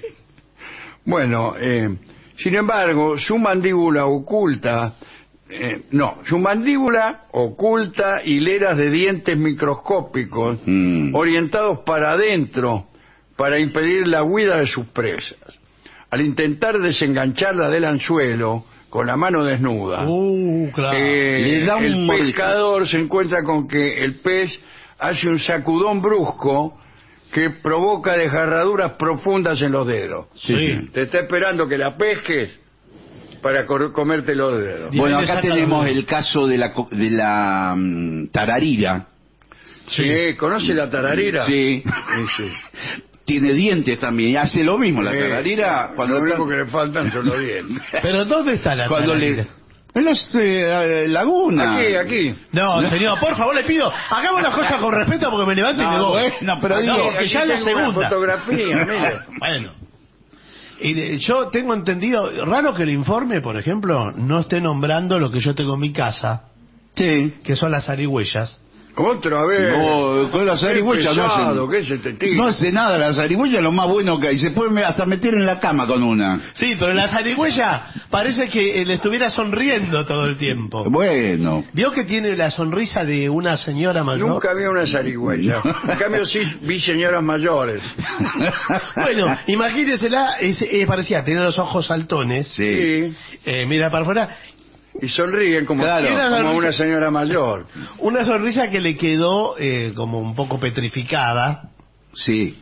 Bueno, eh, sin embargo, su mandíbula oculta, eh, no, su mandíbula oculta hileras de dientes microscópicos Mm. orientados para adentro para impedir la huida de sus presas. Al intentar desengancharla del anzuelo con la mano desnuda, Uh, claro. eh, Le da un el mordisco. pescador se encuentra con que el pez hace un sacudón brusco que provoca desgarraduras profundas en los dedos. Sí. Te está esperando que la pesques para cor- comerte los dedos. Y Bueno, ahí le acá saca tenemos los- el caso de la, co- de la mm, tararira. Sí, ¿conoce la tararira? Sí. Sí, sí. Tiene dientes también, y hace lo mismo la Sí. tararira. Cuando Lo está- único que le faltan son los dientes. Pero ¿dónde está la cuando le... tararira? En los, eh, laguna. Aquí, aquí. No, señor, por favor, le pido, hagamos las cosas con respeto porque me levanto y No, me voy. bueno, pero No, digo, que aquí ya es la tengo una segunda. fotografía, mire. Bueno. Y de- yo tengo entendido, raro que el informe, por ejemplo, no esté nombrando lo que yo tengo en mi casa, Sí. que son las zarigüeyas. Otra vez. No, con las Qué zarigüeyas no pesado, hacen- ¿qué es este tipo? No hace nada, la zarigüeya es lo más bueno que hay. Se puede me- hasta meter en la cama con una. Sí, pero la zarigüeya parece que eh, le estuviera sonriendo todo el tiempo. Bueno. ¿Vio que tiene la sonrisa de una señora mayor? Nunca vi una zarigüeya. En cambio sí vi señoras mayores. Bueno, imagínesela, es, eh, parecía tener los ojos saltones, Sí. Sí. eh, mira para afuera, Y sonríen como, Claro. como una señora mayor. una sonrisa que le quedó eh, como un poco petrificada. Sí.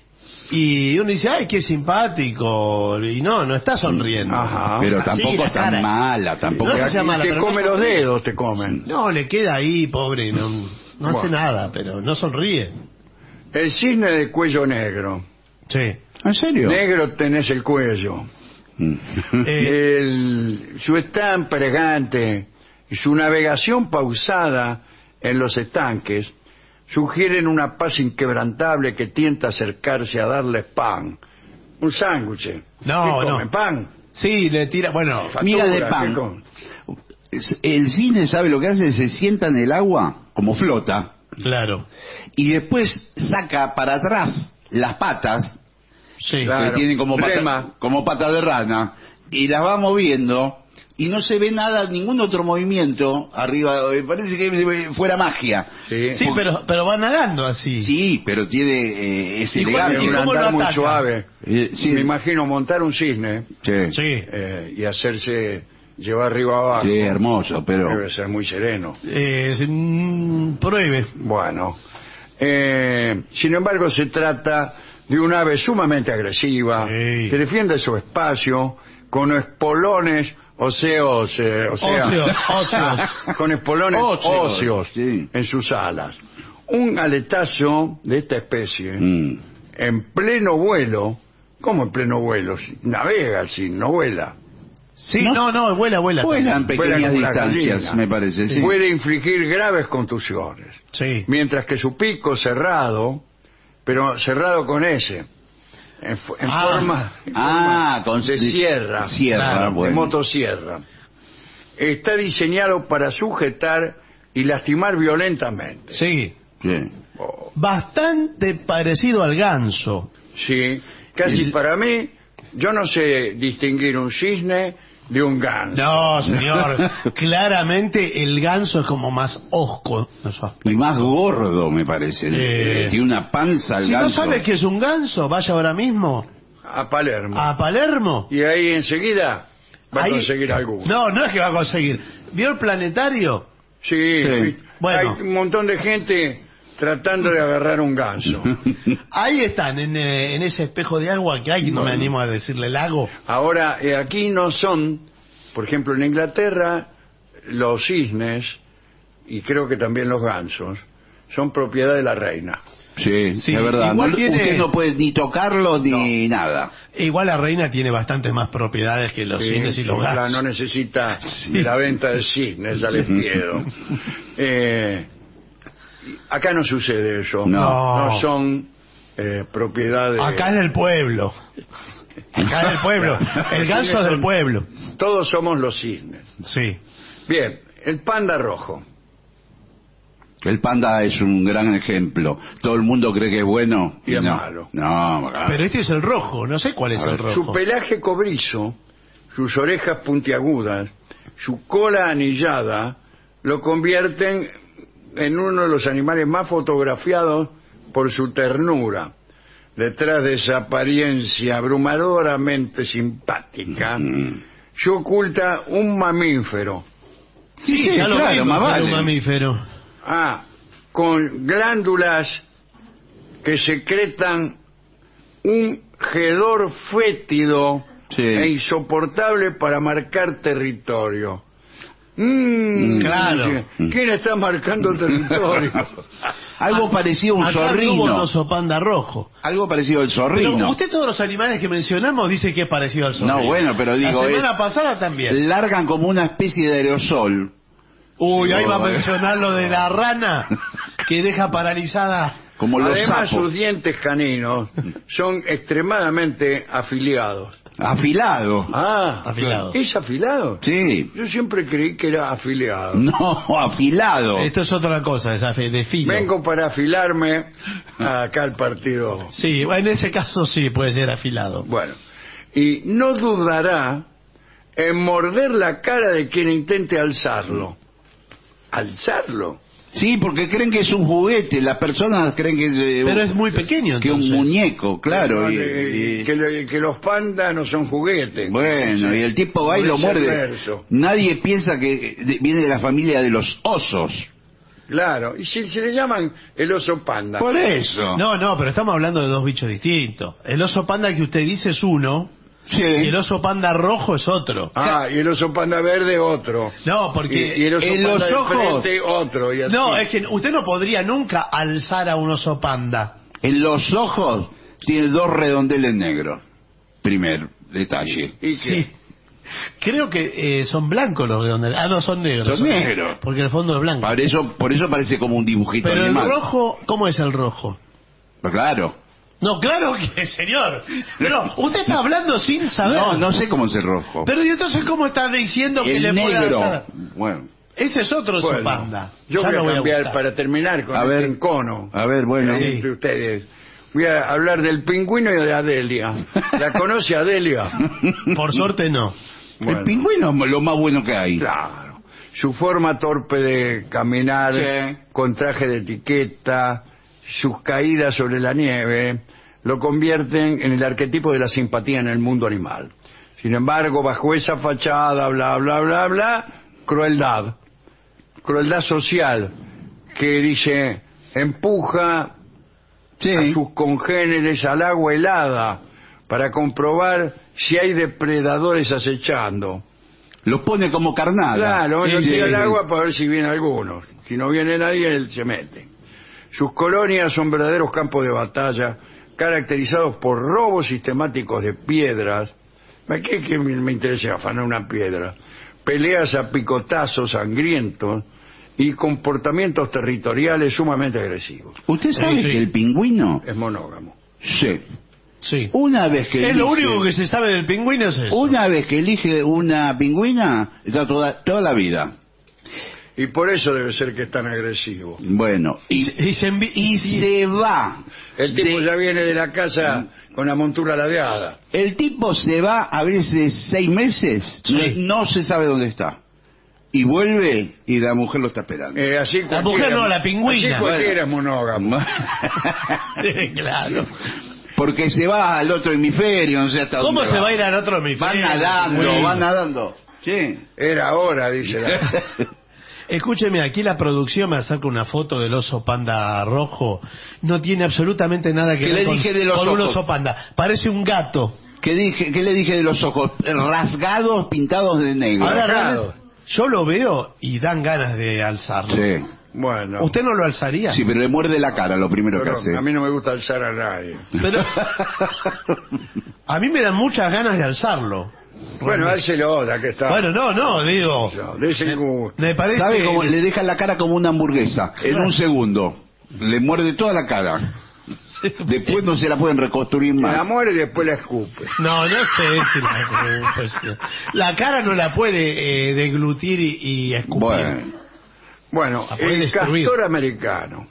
Y uno dice, ay, qué simpático. Y no, no está sonriendo. Ajá. Pero Así, tampoco la es tan cara. mala, tampoco. No, Porque no sea aquí mala, te pero no come los sonríe. dedos, te comen. No, le queda ahí, pobre, no, no hace Bueno. nada, pero no sonríe. El cisne de cuello negro. Sí. ¿En serio? Negro tenés el cuello. Mm. Eh, El- su estampa elegante y su navegación pausada en los estanques sugieren una paz inquebrantable que tienta a acercarse a darles pan. Un sándwich. No, ¿Qué no. comen? ¿Pan? sí, le tira, bueno, Mira de Factura, pan. ¿qué comen? Es- El cine, ¿sabe lo que hace? Se sienta en el agua, como flota, claro. y después saca para atrás las patas, Sí. Claro. que tienen como Rema. pata, como pata de rana, y las va moviendo y no se ve nada, ningún otro movimiento arriba, eh, parece que fuera magia. Sí, Sí, pero, pero va nadando así. Sí, pero tiene eh, es ¿Y cuál- elegante. y un cómo lo andar muy ataca? suave. Eh, sí. Me imagino montar un cisne Sí, Sí. eh, y hacerse llevar arriba abajo. sí, hermoso, pero Debe ser muy sereno. Eh, se- mm, pruebe. Bueno, eh, sin embargo se trata de un ave sumamente agresiva Sí. que defiende su espacio con espolones óseos, eh, o sea, Óseos, óseos. con espolones Óseos, óseos sí. en sus alas. Un aletazo de esta especie mm, en pleno vuelo, ¿cómo en pleno vuelo? Si navega, si no vuela. Sí, ¿No? no, no, vuela, vuela. vuelan Vuela pequeñas como la distancias, gallina. me parece, sí. Puede infligir graves contusiones. Sí. Mientras que su pico cerrado, pero cerrado con S, en, fu- en Ah. forma, en Ah, forma con de sierra, Sierra, Claro, de de bueno. motosierra, está diseñado para sujetar y lastimar violentamente. Sí. Sí. Oh, Bastante parecido al ganso. sí, casi El- para mí, yo no sé distinguir un cisne de un ganso. No, señor. Claramente el ganso es como más osco. en su aspecto. Y más gordo, me parece. Eh. Tiene una panza al Si no ganso. sabe qué es un ganso, vaya ahora mismo A Palermo. a Palermo. Y ahí enseguida va a Ahí- conseguir alguno. No, no es que va a conseguir. ¿Vio el planetario? Sí, Sí. Bueno. hay un montón de gente tratando de agarrar un ganso. Ahí están, en, eh, en ese espejo de agua que hay, que no me animo a decirle lago. Ahora, eh, aquí no son, por ejemplo, en Inglaterra, los cisnes, y creo que también los gansos, son propiedad de la reina. Sí, Sí, es verdad. igual No- tiene- Usted no puede ni tocarlo ni nada. Igual la reina tiene bastantes más propiedades que los Sí, cisnes y los la- gansos. no necesita de la venta de cisnes al espiedo. Eh, acá no sucede eso. No. No son eh, propiedades. Acá es del pueblo. Acá es del pueblo. El ganso es del pueblo. Todos somos los cisnes. Sí. Bien, el panda rojo. El panda es un gran ejemplo. Todo el mundo cree que es bueno Y es no. malo. No, claro. Pero este es el rojo, no sé cuál es A el ver, rojo. Su pelaje cobrizo, sus orejas puntiagudas, su cola anillada, lo convierten en uno de los animales más fotografiados por su ternura. Detrás de esa apariencia abrumadoramente simpática, Mm. se oculta un mamífero. Sí, Sí, ya lo claro, vimos, más que era vale. un mamífero. Ah, con glándulas que secretan un hedor fétido Sí. e insoportable para marcar territorio. Mm, Claro. dice, ¿quién está marcando territorio? Algo parecido a un Acá tuvo un zorrino. oso panda rojo. Algo parecido al Pero zorrino. usted todos los animales que mencionamos dice que es parecido al zorrino. No, bueno, pero digo, La semana eh, pasada también. Largan como una especie de aerosol. Uy, ahí va a Oh, eh. mencionar lo de la rana que deja paralizada. Como los Además, sapos. sus dientes caninos son extremadamente afiliados. Afilado. Ah, Afilados. ¿es afilado? Sí. Yo siempre creí que era afiliado. No, afilado. Esto es otra cosa, esa fe de filo. Vengo para afilarme acá al partido. Sí, en ese caso sí puede ser afilado. Bueno, y no dudará en morder la cara de quien intente alzarlo. ¿Alzarlo? Sí, porque creen que es un juguete. Las personas creen que es, eh, Pero es muy pequeño, que un entonces. muñeco, claro. y- Eh, y- que, lo- que los pandas no son juguetes. Bueno, y el tipo va y lo muerde. Viceverso. Nadie piensa que de- viene de la familia de los osos. Claro, y si se le llaman el oso panda. Por eso. No, no, pero estamos hablando de dos bichos distintos. El oso panda que usted dice es uno Sí. y el oso panda rojo es otro. Ah, y el oso panda verde otro. No, porque Y, y el oso en panda los de ojos- frente otro. Y así. no, es que usted no podría nunca alzar a un oso panda. En los ojos tiene dos redondeles negros. Primer detalle. ¿Y qué? Sí. Creo que eh, son blancos los redondeles. Ah, no, son negros. Son negros. Porque el fondo es blanco. Por eso, por eso parece como un dibujito Pero el animado. rojo, ¿cómo es el rojo? Pero claro. No, claro que, señor. Pero usted está hablando sin saber. No, no sé cómo es el rojo. Pero ¿y entonces cómo está diciendo que el le puede negro. alzar? Bueno. Ese es otro oso Bueno, panda. yo Ya voy lo a cambiar buscar. para terminar con A este ver. encono. A ver, bueno. que hay entre ustedes. Voy a hablar del pingüino y de Adelia. ¿La conoce Adelia? Por suerte no. Bueno. El pingüino es lo más bueno que hay. Claro. Su forma torpe de caminar, Sí. con traje de etiqueta, sus caídas sobre la nieve, lo convierten en el arquetipo de la simpatía en el mundo animal. Sin embargo, bajo esa fachada, bla, bla, bla, bla, crueldad. Crueldad social, que dice, empuja Sí. a sus congéneres al agua helada para comprobar si hay depredadores acechando. Los pone como carnada. Claro, Sí, lo sí. tira al agua para ver si viene alguno. Si no viene nadie, él se mete. Sus colonias son verdaderos campos de batalla, caracterizados por robos sistemáticos de piedras. ¿Qué, qué me, me interesa afanar una piedra? Peleas a picotazos sangrientos y comportamientos territoriales sumamente agresivos. ¿Usted sabe Sí, sí. que el pingüino? Es monógamo. Sí. Sí. Una vez que Es lo elige- único que se sabe del pingüino es eso. Una vez que elige una pingüina, está toda, toda la vida. Y por eso debe ser que es tan agresivo. Bueno, y, Y se, envi- y se va. El tipo de- ya viene de la casa con la montura ladeada. El tipo se va a veces seis meses, Sí. no, no se sabe dónde está. Y vuelve y la mujer lo está esperando. Eh, así La cualquiera- mujer no, la pingüina. Así cualquiera es monógamo. Sí, claro. Porque se va al otro hemisferio, no sé hasta ¿Cómo dónde se va a ir al otro Va hemisferio? nadando, Bueno. va nadando. Sí. Era hora, dice la... Escúcheme, aquí la producción me acerca una foto del oso panda rojo. No tiene absolutamente nada que ¿Qué ver le con, dije de los con un ojos? oso panda. Parece un gato. ¿Qué, dije, ¿Qué le dije de los ojos? Rasgados, pintados de negro. Ahora, Rajado. realmente, yo lo veo y dan ganas de alzarlo. Sí. Bueno, ¿Usted no lo alzaría? Sí, pero le muerde la cara lo primero pero que hace. a mí no me gusta alzar a nadie. Pero a mí me dan muchas ganas de alzarlo. Bueno, álcelo, ya que está. Bueno, no, no, digo. No, dese el gusto. Me parece ¿Sabe cómo? Le deja la cara como una hamburguesa. En un segundo. Le muerde toda la cara. Después no se la pueden reconstruir La más. muere y después la escupe. No, no sé si la, pues, la cara no la puede eh, deglutir y, y escupir. Bueno. Bueno, La puede el destruir. castor americano,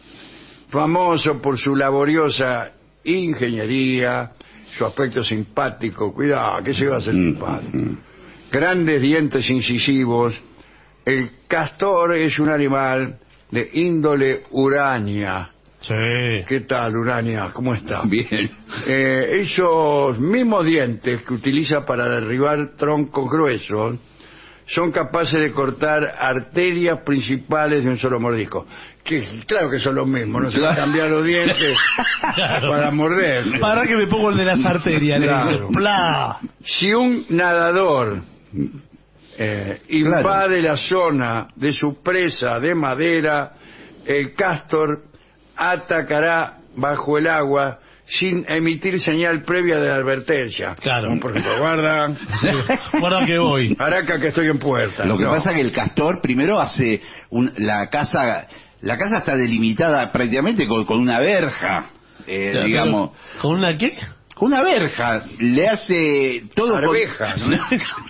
famoso por su laboriosa ingeniería, su aspecto simpático, cuidado, que se va a hacer simpático, grandes dientes incisivos, el castor es un animal de índole urania. Sí. ¿Qué tal, Urania? ¿Cómo está? Bien. Eh, esos mismos dientes que utiliza para derribar troncos gruesos son capaces de cortar arterias principales de un solo mordisco. Que, claro que son los mismos, no se van a cambiar los dientes para morder. Para que me pongo el de las arterias. le Claro. dice, ¡pla! Si un nadador eh, invade la zona de su presa de madera, el castor atacará bajo el agua sin emitir señal previa de advertencia. Claro. Como por ejemplo, guarda, Sí, guarda que voy. Araca que estoy en puerta. Lo que No. pasa es que el castor primero hace un- la casa, la casa está delimitada prácticamente con, con una verja, eh, Pero, digamos, ¿Con una qué? con una verja, le hace todo con, Arvejas, ¿no?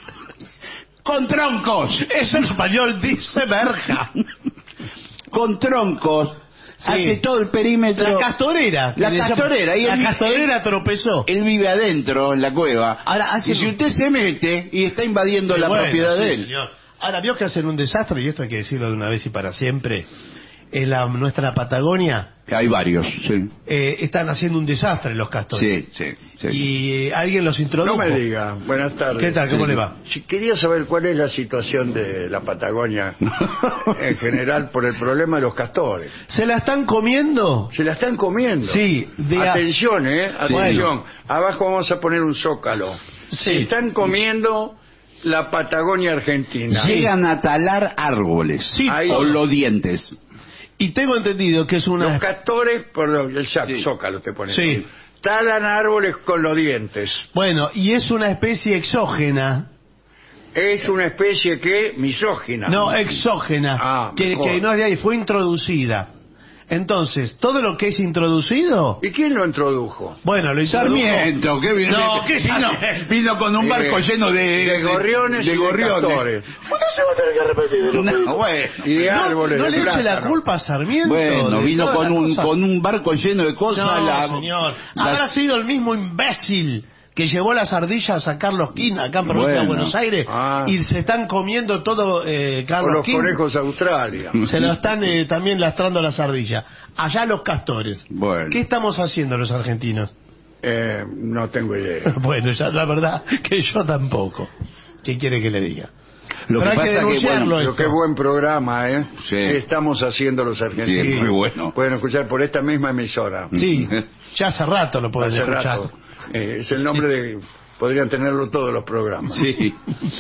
con troncos, Es en español, dice verja. con troncos, Sí. hace todo el perímetro. La castorera. La que le llaman. castorera, y La él- castorera él- tropezó. Él vive adentro, en la cueva. Ahora, hace- y si usted se mete y está invadiendo la Bueno, propiedad sí, de él. señor. Ahora, vio que hacen un desastre, y esto hay que decirlo de una vez y para siempre. En la, nuestra Patagonia Hay varios, sí. eh, están haciendo un desastre los castores. Sí, sí, sí. Y eh, alguien los introdujo. No me diga. Buenas tardes. ¿Qué tal? ¿Cómo Sí. le va? Si quería saber cuál es la situación de la Patagonia en general por el problema de los castores. ¿Se la están comiendo? Se la están comiendo. Sí, de a- Atención, ¿eh? Atención. Abajo vamos a poner un zócalo. Sí. Están comiendo la Patagonia Argentina. Llegan a talar árboles. Sí, Ahí. Con los dientes. Y tengo entendido que es una... Los castores, perdón, el sac, Sí. zócalo te pone. Sí. Talan árboles con los dientes. Bueno, y es una especie exógena. Es una especie que misógina. No, exógena. Ah, que, mejor. que no es de ahí, fue introducida. Entonces, todo lo que es introducido... ¿Y quién lo introdujo? Bueno, lo introdujo... Sarmiento, qué bien. No, ¿qué vino, Sarmiento? vino con un barco Eh, lleno de, de gorriones de y de gorriones. castores. Bueno, se va a tener que arrepentir de lo que No, bueno. Y de No, árboles no de le eche la plátano. culpa a Sarmiento. Bueno, de vino todas con las un, cosas. con un barco lleno de cosas. No, la- señor. la- Habrá sido el mismo imbécil que llevó las ardillas a Carlos Quín, acá en provincia de Bueno. Buenos Aires, Ah. y se están comiendo todo eh, Por Carlos los Quín. conejos Australia. Se lo están eh, también lastrando las ardillas. Allá los castores. Bueno. ¿Qué estamos haciendo los argentinos? Eh, no tengo idea. Bueno, ya la verdad que yo tampoco. ¿Qué quiere que le diga? Lo Pero que hay que pasa que, denunciarlo bueno, Pero esto. qué buen programa, ¿eh? Sí. Que estamos haciendo los argentinos. Sí, muy bueno. Pueden escuchar por esta misma emisora. Sí, ya hace rato lo pueden Hace escuchar. rato. Eh, es el nombre de... Podrían tenerlo todos los programas. Sí.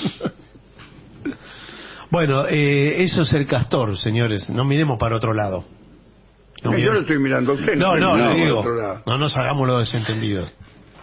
Bueno, eh, eso es el castor, señores. No miremos para otro lado. No, Eh, yo miremos. lo estoy mirando a usted. no, no, estoy le mirando digo. por otro lado. No nos hagamos los desentendidos.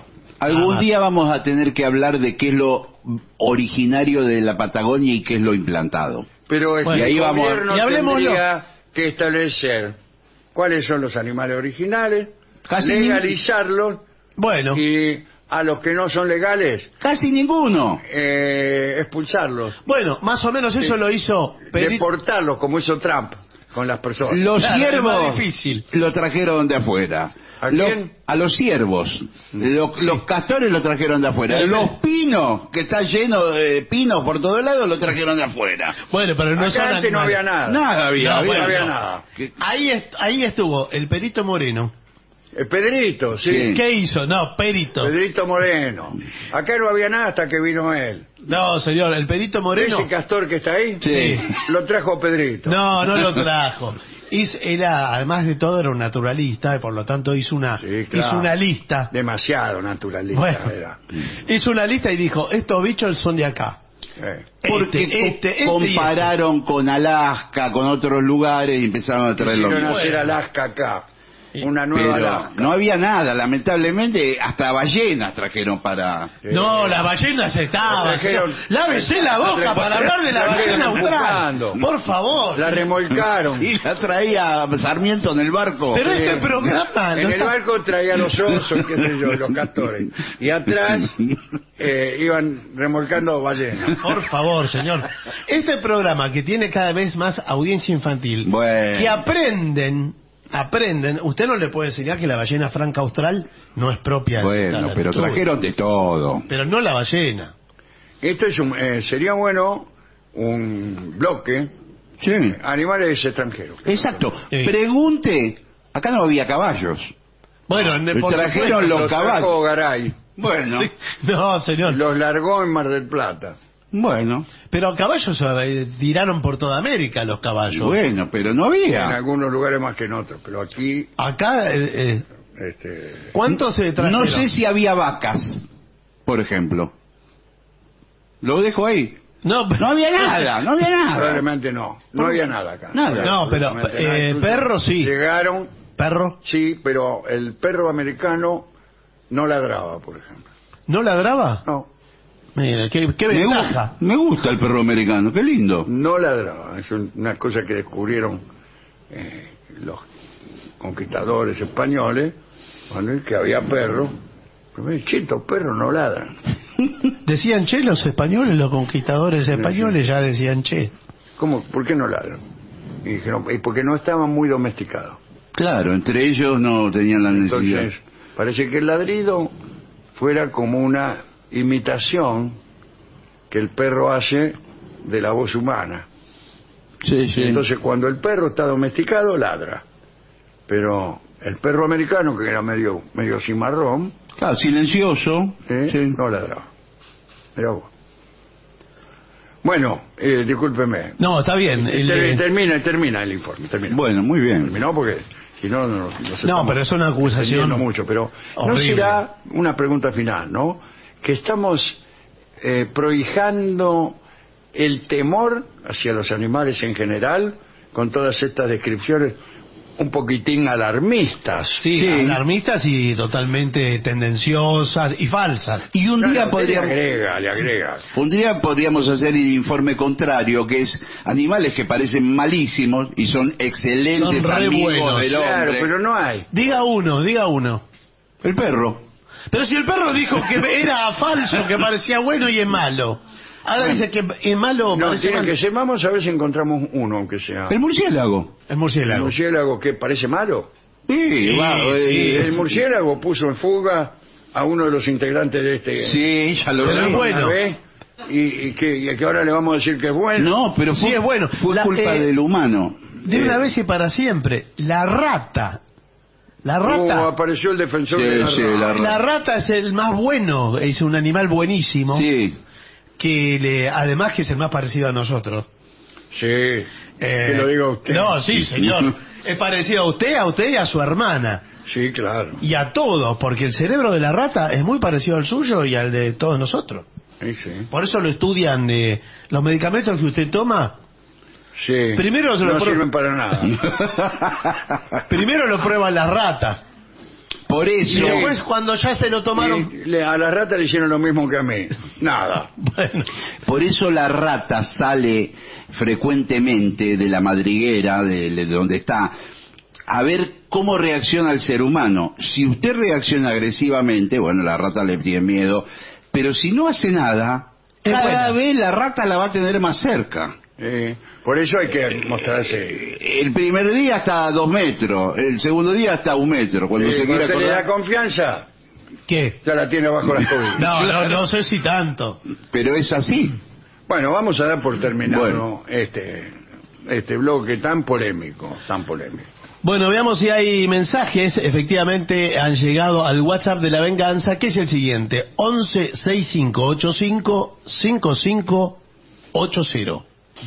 Algún Ah. día vamos a tener que hablar de qué es lo originario de la Patagonia y qué es lo implantado. Pero es Bueno, que y ahí el vamos a- gobierno y hablemoslo. tendría que establecer cuáles son los animales originales, Casi ni- legalizarlos Bueno, y a los que no son legales Casi ninguno. eh, expulsarlos, bueno, más o menos eso Sí. lo hizo Peri- deportarlos como hizo Trump con las personas. Los Claro, es ciervos más difícil. lo trajeron de afuera. ¿A Lo- quién? a los ciervos. Lo- Los castores lo trajeron de afuera. El- Los pinos, que está lleno de pinos por todos lados, lo trajeron de afuera. Bueno, pero no son Acá antes no animales. había nada. Nada había. No, había- bueno, no había no. nada. Ahí, est- ahí estuvo el Perito Moreno. El Pedrito, sí. Sí. ¿Qué hizo? No, Perito. Pedrito Moreno. Acá no había nada hasta que vino él. No, señor, el Perito Moreno. ¿Ese castor que está ahí? Sí. Lo trajo Pedrito. No, no lo trajo. Hiz- Era, además de todo, era un naturalista y por lo tanto hizo una, Sí, claro. hizo una lista. Demasiado naturalista Bueno, era. hizo una lista y dijo, estos bichos son de acá. Eh. Porque Este, este, este y compararon con Alaska, con otros lugares y empezaron a traer lo Quisieron mismo. hacer Bueno. Alaska acá. Sí. Una nueva Pero Alaska. no había nada, lamentablemente, hasta ballenas trajeron para... Sí. No, la ballena se estaba. La trajeron- señor. Lávese la boca la para hablar de la trajeron ballena austral. empujando. Por favor. La remolcaron. Y la traía Sarmiento en el barco. Pero Sí. este programa. En no el está- barco traía los osos, qué sé yo, los castores. Y atrás eh, iban remolcando ballenas. Por favor, señor. Este programa que tiene cada vez más audiencia infantil, Bueno. que aprenden, aprenden, usted no le puede enseñar que la ballena franca austral no es propia de Bueno, tal pero latitud. trajeron de todo. Pero no la ballena. Esto es un, eh, sería bueno un bloque Sí. animales extranjeros. Exacto. Sí. Pregunte, acá no había caballos. Bueno, en- por trajeron supuesto. los Los trajo caballos. Garay. Bueno, Sí. No, señor. Los largó en Mar del Plata. bueno, Pero caballos eh, tiraron por toda América los caballos. bueno, pero no En había. algunos lugares más que en otros. Pero aquí, Acá, eh, eh, este, ¿cuántos se trajeron? No sé si había vacas, por ejemplo. Lo dejo ahí. No, No había nada, no había nada. probablemente no. No había nada acá. Nada. No, pero, Absolutamente nada. eh, Incluso perros sí. Llegaron, ¿Perro? sí, pero el perro americano no ladraba, por ejemplo. ¿No ladraba? No, Mira, qué, qué Me, ventaja. gu- me gusta el perro americano, qué lindo. no ladraba. Es un- una cosa que descubrieron eh, los conquistadores españoles, cuando es que había perros. Pero, che, estos perros no ladran. Decían che los españoles, los conquistadores españoles ya decían che. ¿Cómo? ¿Por qué no ladran? Y dijeron, "Y porque no estaban muy domesticados. Claro, entre ellos no tenían la necesidad. Entonces, parece que el ladrido fuera como una imitación que el perro hace de la voz humana. Sí, sí. Entonces, cuando el perro está domesticado, ladra. Pero el perro americano, que era medio medio cimarrón, Claro, silencioso. ¿eh? Sí. no ladraba. Mirá vos. Bueno, eh, discúlpeme. No, está bien. el, Ter- eh, termina, termina el informe. Termina. Bueno, muy bien. Terminó porque si no, no, no, no, No, pero es una acusación entendiendo mucho, pero no horrible. será una pregunta final, ¿no? Que estamos eh, prohijando el temor hacia los animales en general con todas estas descripciones un poquitín alarmistas. Sí, Sí. alarmistas y totalmente tendenciosas y falsas. Y un No, día no, usted le podríamos... agrega, le agrega. Un día podríamos hacer el informe contrario, que es animales que parecen malísimos y son excelentes Son re amigos buenos. del hombre. Claro, pero no hay. Diga uno, diga uno. El perro. Pero si el perro dijo que era falso, que parecía bueno y es malo. Ahora dice que es malo, No, parece tiene malo. que ser, vamos a ver si encontramos uno, aunque sea. El murciélago. El ¿El murciélago. murciélago que parece malo? Sí, Sí, va, sí. eh, El murciélago puso en fuga a uno de los integrantes de este... Sí, ya lo Pero sé. es bueno. una vez, y, y, que, y que ahora le vamos a decir que es bueno. No, pero Sí, fue, es bueno. fue La- culpa eh, del humano. De Eh, una vez y para siempre, la rata. La Oh, rata. apareció el defensor Sí, de la sí, rata. la- La rata es el más bueno, es un animal buenísimo, Sí, que le, además que es el más parecido a nosotros. Sí, Eh, que lo diga usted. No, sí, señor. Es parecido a usted, a usted y a su hermana. Sí, claro. Y a todos, porque el cerebro de la rata es muy parecido al suyo y al de todos nosotros. Sí, sí. Por eso lo estudian eh, los medicamentos que usted toma. Sí. Primero se lo no pro- sirven para nada. Primero lo prueban las ratas. por Y eso. después cuando ya se lo tomaron... Y le- a la rata le hicieron lo mismo que a mí. Nada. Bueno, Por eso la rata sale frecuentemente de la madriguera, de, de donde está, a ver cómo reacciona el ser humano. Si usted reacciona agresivamente, bueno, la rata le tiene miedo, pero si no hace nada, Es cada buena. vez la rata la va a tener más cerca. Eh, por eso hay que mostrarse. El primer día hasta a dos metros, el segundo día hasta un metro. Cuando Sí, se quiera cuando se le da acordar- confianza, ¿qué? ya la tiene bajo la cobija. No, no, no sé si tanto. Pero es así. Bueno, vamos a dar por terminado Bueno. este este bloque tan polémico, tan polémico. Bueno, veamos si hay mensajes. Efectivamente han llegado al WhatsApp de La Venganza, que es el siguiente: once sesenta y cinco ochenta y cinco cincuenta y cinco ochenta.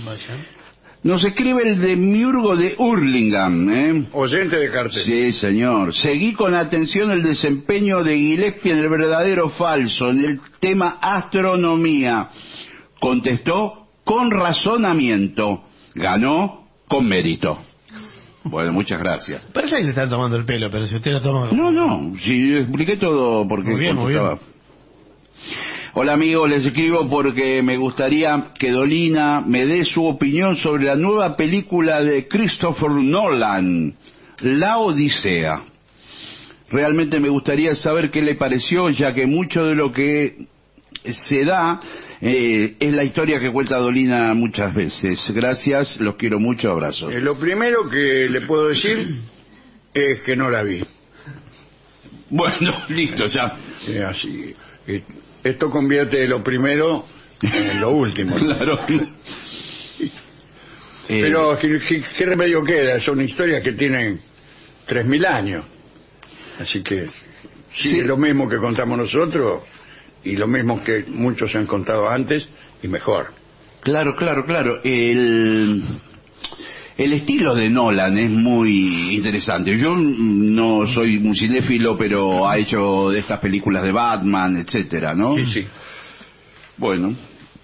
Nos escribe el de Miurgo de Hurlingham, ¿eh? Oyente de cartel. Sí, señor. Seguí con atención el desempeño de Gillespie en el verdadero o falso, en el tema astronomía. Contestó con razonamiento. Ganó con mérito. Bueno, muchas gracias. Parece que le están tomando el pelo, pero si usted lo toma... No, no, si expliqué todo porque Muy bien, muy contestaba. Hola amigos, les escribo porque me gustaría que Dolina me dé su opinión sobre la nueva película de Christopher Nolan, La Odisea. Realmente me gustaría saber qué le pareció, ya que mucho de lo que se da eh, es la historia que cuenta Dolina muchas veces. Gracias, los quiero mucho, abrazos. Eh, lo primero que le puedo decir es que no la vi. Bueno, listo, ya. Eh, así. eh, esto convierte lo primero en lo último. Claro. Eh, Pero ¿qué, qué- qué remedio queda? Son historias que tienen tres mil años. Así que sí, Sí. es lo mismo que contamos nosotros y lo mismo que muchos han contado antes y mejor. Claro, claro, claro. El, el estilo de Nolan es muy interesante. Yo no soy un cinéfilo, pero ha hecho de estas películas de Batman, etcétera, ¿no? Sí, sí. Bueno,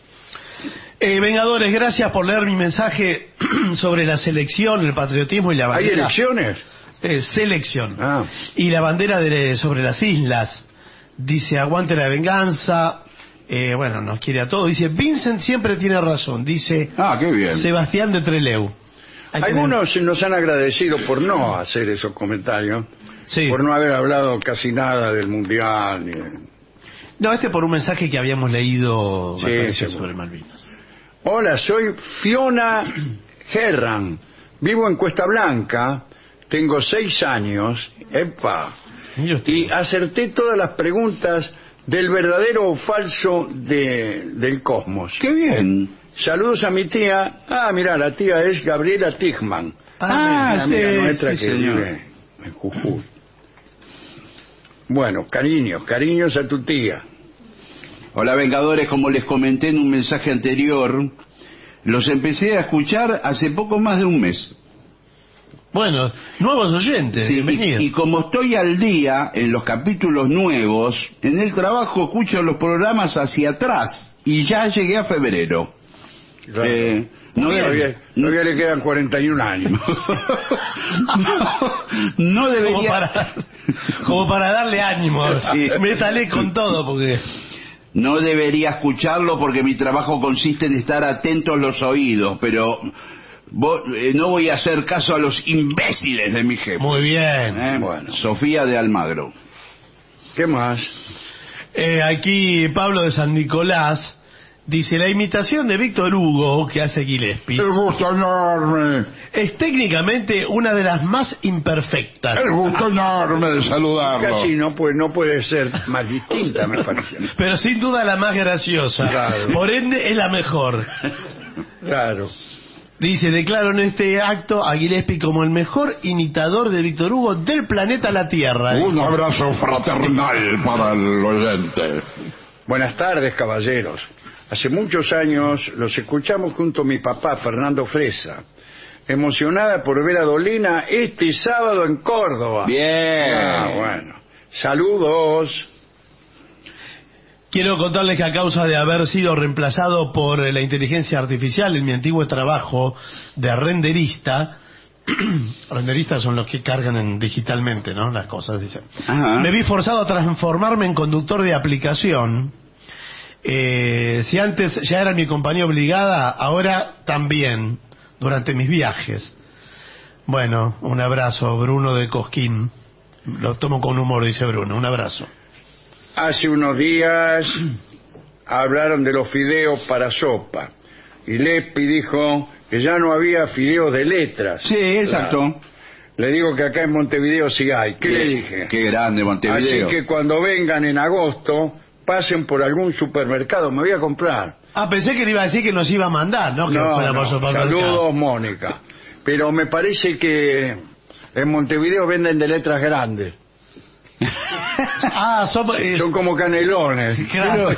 Eh, Vengadores, gracias por leer mi mensaje sobre la selección, el patriotismo y la ¿Hay bandera. elecciones? Eh, selección. Ah. Y la bandera de, sobre las islas. Dice, aguante la venganza. Eh, bueno, nos quiere a todos. Dice, Vincent siempre tiene razón. Dice, ah, qué bien. Sebastián de Trelew. Hay que Algunos nos han agradecido por no hacer esos comentarios, Sí. por no haber hablado casi nada del Mundial. ni- No, este por un mensaje que habíamos leído me Sí, parece, seguro. sobre Malvinas. Hola, soy Fiona Herran, vivo en Cuesta Blanca, tengo seis años, epa, Mire usted. y acerté todas las preguntas del verdadero o falso de, del cosmos. Qué bien. Saludos a mi tía. Ah, mira, la tía es Gabriela Tigman. Ah, Una sí, amiga nuestra sí, que señor. vive en Jujuy. Bueno, cariños, cariños a tu tía. Hola Vengadores, como les comenté en un mensaje anterior, los empecé a escuchar hace poco más de un mes. Bueno, nuevos oyentes, Sí, bienvenidos. y, y como estoy al día en los capítulos nuevos, en el trabajo escucho los programas hacia atrás y ya llegué a febrero. Claro. Eh, no, todavía, todavía le quedan cuarenta y un años. no, no como, debería... para, como para darle ánimo. Sí. Métale con todo, porque... No debería escucharlo porque mi trabajo consiste en estar atentos los oídos, pero vo- eh, no voy a hacer caso a los imbéciles de mi jefe. Muy bien. Eh, Bueno. Sofía de Almagro. ¿Qué más? Eh, aquí Pablo de San Nicolás Dice, la imitación de Víctor Hugo que hace Gillespie El gusto enorme. es técnicamente una de las más imperfectas. El gusto enorme de saludarlo. Casi no puede, no puede ser más distinta, me parece. Pero sin duda la más graciosa. Claro. Por ende es la mejor. Claro. Dice, declaro en este acto a Gillespie como el mejor imitador de Víctor Hugo del planeta la Tierra. Un abrazo fraternal para el oyente. Buenas tardes, caballeros. Hace muchos años los escuchamos junto a mi papá, Fernando Fresa, emocionada por ver a Dolina este sábado en Córdoba. Bien. Ah, bueno. Saludos. Quiero contarles que a causa de haber sido reemplazado por la inteligencia artificial en mi antiguo trabajo de renderista, renderistas son los que cargan en, digitalmente, ¿no? Las cosas, dicen. Ajá. Me vi forzado a transformarme en conductor de aplicación. Eh, si antes ya era mi compañía obligada, ahora también, durante mis viajes. Bueno, un abrazo, Bruno de Cosquín. Lo tomo con humor, dice Bruno. Un abrazo. Hace unos días hablaron de los fideos para sopa. Y Gillespie dijo que ya no había fideos de letras. Sí, exacto. Claro. Le digo que acá en Montevideo sí hay. ¿Qué le dije? Qué grande Montevideo. Así que cuando vengan en agosto, pasen por algún supermercado, me voy a comprar. Ah, pensé que le iba a decir que nos iba a mandar, ¿no? Que No, fuéramos no, a supermercado. saludos, Mónica. Pero me parece que en Montevideo venden de letras grandes. Ah, somos, es- Son como canelones. Claro.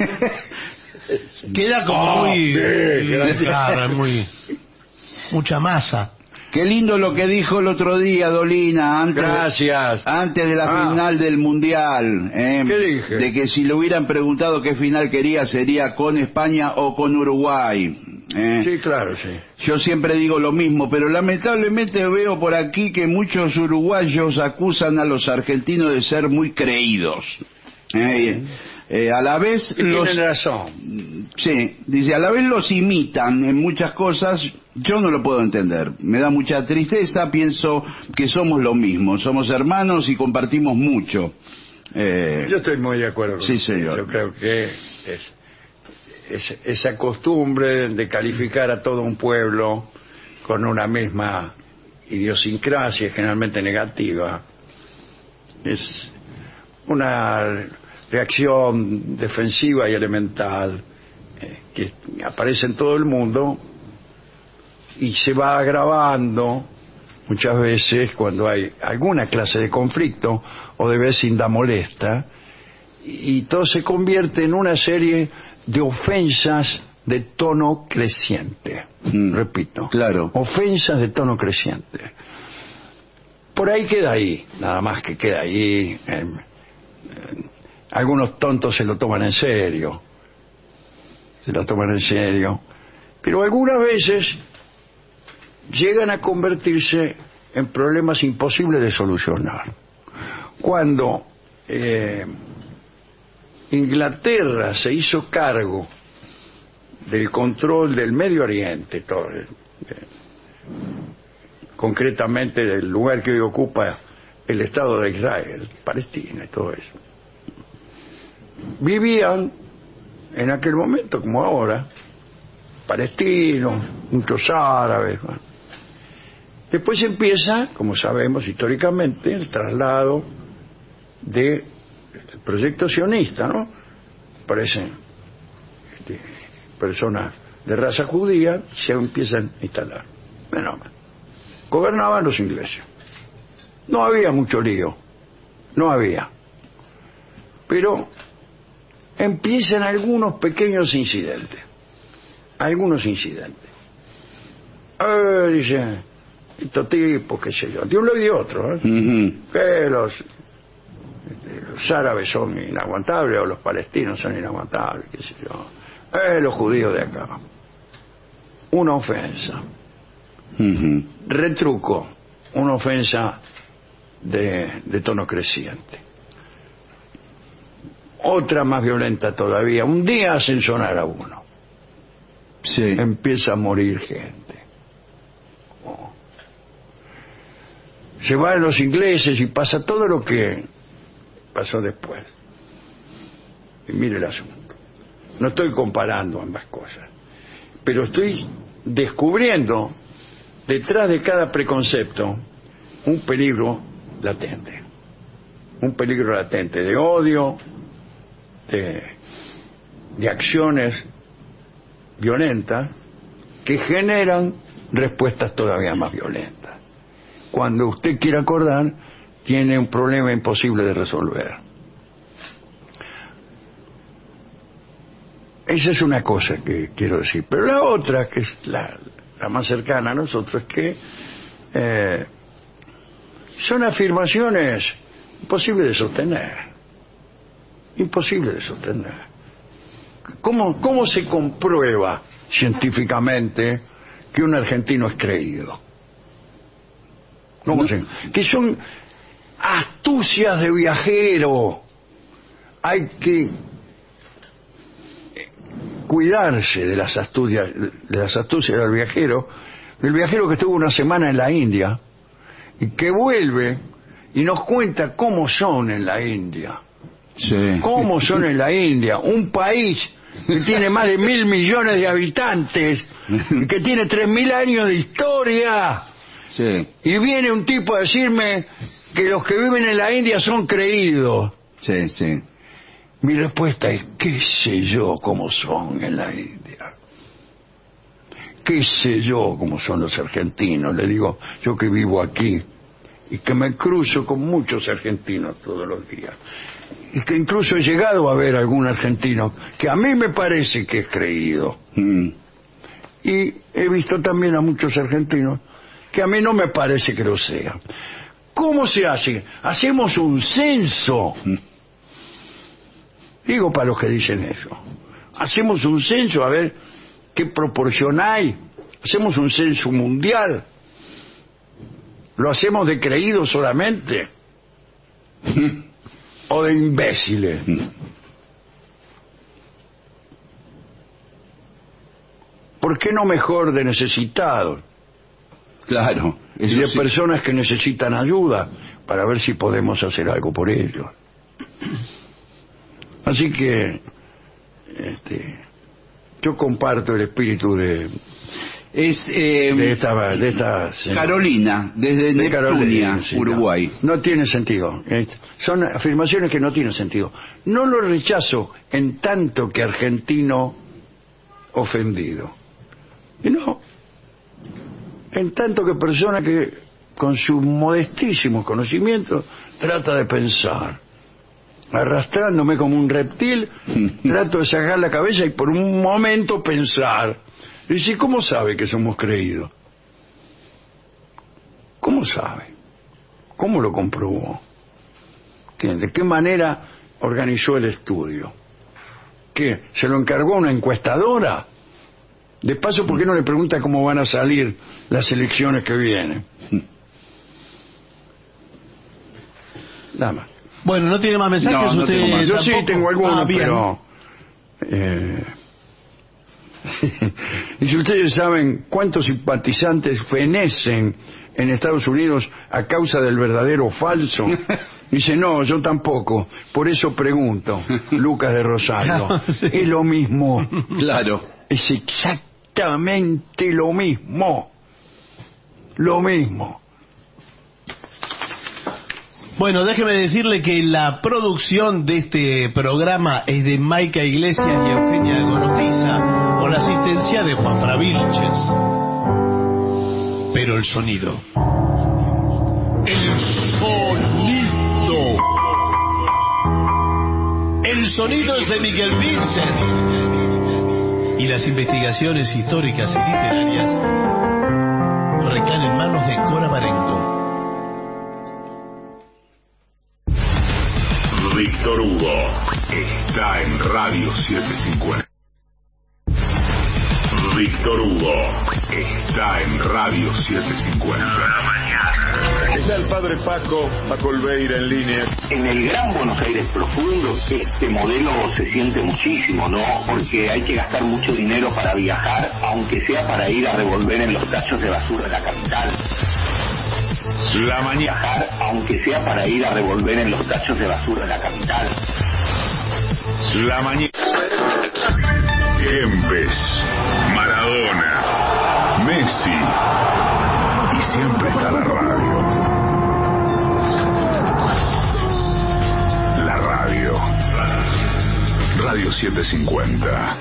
Queda como Ah, muy... bien, gracias. Claro, es muy... Mucha masa. Qué lindo lo que dijo el otro día Dolina antes, Gracias. antes de la Ah. final del Mundial. ¿eh? ¿Qué dije? De que si le hubieran preguntado qué final quería sería con España o con Uruguay. ¿eh? Sí, claro, sí. Yo siempre digo lo mismo, pero lamentablemente veo por aquí que muchos uruguayos acusan a los argentinos de ser muy creídos. ¿eh? Eh, a la vez Y los... tienen razón. Sí, dice, a la vez los imitan en muchas cosas, yo no lo puedo entender. Me da mucha tristeza, pienso que somos lo mismo, somos hermanos y compartimos mucho. Eh, Yo estoy muy de acuerdo con Sí, usted. señor. Yo creo que es, es- esa costumbre de calificar a todo un pueblo con una misma idiosincrasia, generalmente negativa, es una reacción defensiva y elemental eh, que aparece en todo el mundo y se va agravando muchas veces cuando hay alguna clase de conflicto o de vecindad molesta, y todo se convierte en una serie de ofensas de tono creciente. Mm, Repito, claro. ofensas de tono creciente. Por ahí queda ahí, nada más que queda ahí. eh, eh, algunos tontos se lo toman en serio, se lo toman en serio, pero algunas veces llegan a convertirse en problemas imposibles de solucionar. Cuando eh, Inglaterra se hizo cargo del control del Medio Oriente, todo, eh, concretamente del lugar que hoy ocupa el Estado de Israel, Palestina y todo eso, vivían en aquel momento como ahora palestinos, muchos árabes. Bueno. Después empieza, como sabemos históricamente, el traslado del proyecto sionista, ¿no? Aparecen este, personas de raza judía y se empiezan a instalar. Bueno, gobernaban los ingleses. No había mucho lío, no había. Pero empiezan algunos pequeños incidentes. Algunos incidentes. Eh, dice, estos tipos, qué sé yo, de un lado y de otro, ¿eh? Ujú. Que los, este, los árabes son inaguantables o los palestinos son inaguantables, qué sé yo. Eh, los judíos de acá. Una ofensa. Ujú. Retruco, una ofensa de, de tono creciente. Otra más violenta todavía. Un día hacen sonar a uno. Sí. Empieza a morir gente. Oh. Se van los ingleses y pasa todo lo que pasó después. Y mire el asunto. No estoy comparando ambas cosas, pero estoy descubriendo detrás de cada preconcepto un peligro latente, un peligro latente de odio, de, de acciones violentas que generan respuestas todavía más violentas. Cuando usted quiere acordar, tiene un problema imposible de resolver. Esa es una cosa que quiero decir. Pero la otra, que es la, la más cercana a nosotros, es que eh, son afirmaciones imposibles de sostener. Imposible de sostener. ¿Cómo, cómo se comprueba científicamente que un argentino es creído? ¿Cómo se? Que son astucias de viajero. Hay que cuidarse de las astucias, de las astucias del viajero, del viajero que estuvo una semana en la India y que vuelve y nos cuenta cómo son en la India. Sí. Cómo son en la India, un país que tiene más de mil millones de habitantes y que tiene tres mil años de historia. Sí. Y viene un tipo a decirme que los que viven en la India son creídos. Sí, sí. Mi respuesta es, ¿qué sé yo cómo son en la India? ¿Qué sé yo cómo son los argentinos? Le digo, yo que vivo aquí y que me cruzo con muchos argentinos todos los días. Y que incluso he llegado a ver algún argentino que a mí me parece que es creído. Mm. Y he visto también a muchos argentinos que a mí no me parece que lo sean. ¿Cómo se hace? Hacemos un censo. Digo para los que dicen eso. Hacemos un censo a ver qué proporción hay. Hacemos un censo mundial. ¿Lo hacemos de creídos solamente? ¿O de imbéciles? ¿Por qué no mejor de necesitados? Claro. Y de sí. Personas que necesitan ayuda para ver si podemos hacer algo por ellos. Así que este, yo comparto el espíritu de es eh, de esta, de esta Carolina, desde de Neptunia, sí, Uruguay. No, no tiene sentido. Son afirmaciones que no tienen sentido. No lo rechazo en tanto que argentino ofendido. Y no, en tanto que persona que con sus modestísimos conocimientos trata de pensar. Arrastrándome como un reptil, trato de sacar la cabeza y por un momento pensar. Y dice, ¿cómo sabe que somos creídos? ¿Cómo sabe? ¿Cómo lo comprobó? ¿De qué manera organizó el estudio? ¿Qué? ¿Se lo encargó a una encuestadora? De paso, ¿por qué no le pregunta cómo van a salir las elecciones que vienen? Nada más. Bueno, ¿no tiene más mensajes? No, no usted tengo más. Yo sí tampoco? tengo algunos, Ah, bien. pero... Eh, y si ustedes saben cuántos simpatizantes fenecen en Estados Unidos a causa del verdadero o falso, dice, no, yo tampoco, por eso pregunto. Lucas de Rosario. Sí. Es lo mismo. Claro. Es exactamente lo mismo. Lo mismo. Bueno, déjeme decirle que la producción de este programa es de Maica Iglesias y Eugenia Gorostiza, con la asistencia de Juan Fravilches. Pero el sonido. El sonido. El sonido es de Miguel Vincent. Y las investigaciones históricas y literarias recaen en manos de Cora Barenco. Víctor Hugo está en Radio setecientos cincuenta. Víctor Hugo está en Radio setecientos cincuenta. Está el padre Paco, Paco Olveira en línea. En el Gran Buenos Aires profundo, este modelo se siente muchísimo, ¿no? Porque hay que gastar mucho dinero para viajar, aunque sea para ir a revolver en los tachos de basura de la capital. La mañana. Viajar, aunque sea para ir a revolver en los tachos de basura de la capital. La mañana. Kempes, Maradona, Messi. Y siempre está la radio. La radio. Radio setecientos cincuenta.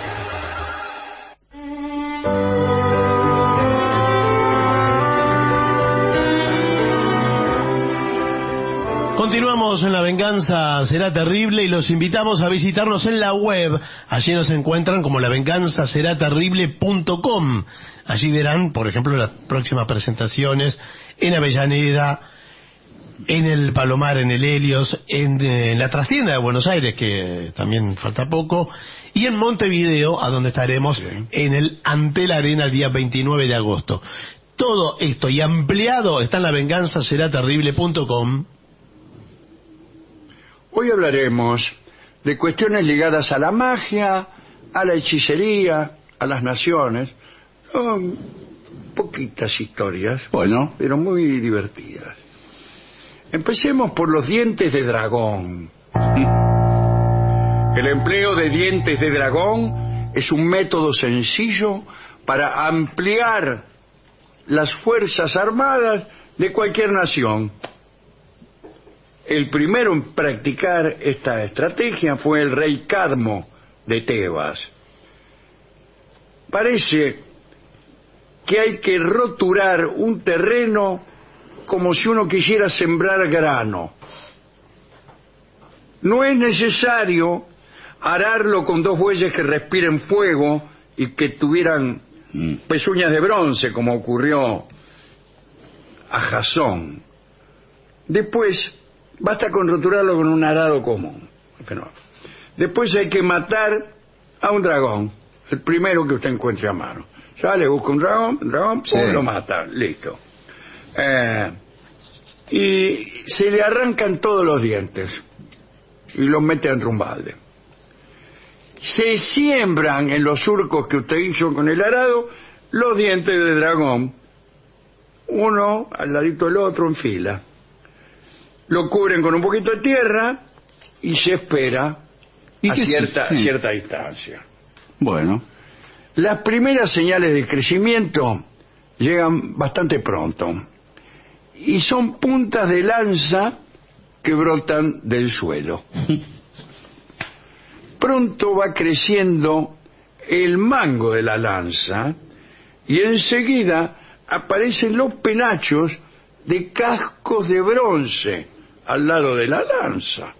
Continuamos en La Venganza Será Terrible y los invitamos a visitarnos en la web. Allí nos encuentran como la venganza será terrible punto com. Allí verán, por ejemplo, las próximas presentaciones en Avellaneda, en el Palomar, en el Helios, en, en la trastienda de Buenos Aires, que también falta poco, y en Montevideo, a donde estaremos sí. en el Antel Arena el día veintinueve de agosto. Todo esto y ampliado está en la venganza será terrible punto com. Hoy hablaremos de cuestiones ligadas a la magia, a la hechicería, a las naciones. Son poquitas historias, bueno, pero muy divertidas. Empecemos por los dientes de dragón. El empleo de dientes de dragón es un método sencillo para ampliar las fuerzas armadas de cualquier nación. El primero en practicar esta estrategia fue el rey Cadmo de Tebas. Parece que hay que roturar un terreno como si uno quisiera sembrar grano. No es necesario ararlo con dos bueyes que respiren fuego y que tuvieran pezuñas de bronce, como ocurrió a Jasón. Después basta con roturarlo con un arado común. Pero después hay que matar a un dragón, el primero que usted encuentre a mano. Ya le busca un dragón, un dragón, sí. Pum, lo mata, listo. Eh, y se le arrancan todos los dientes y los mete dentro de un balde. Se siembran en los surcos que usted hizo con el arado los dientes de dragón, uno al ladito del otro en fila. Lo cubren con un poquito de tierra y se espera ¿Y a cierta, sí. cierta distancia. Bueno. Las primeras señales de crecimiento llegan bastante pronto y son puntas de lanza que brotan del suelo. Pronto va creciendo el mango de la lanza y enseguida aparecen los penachos de cascos de bronce al lado de la lanza.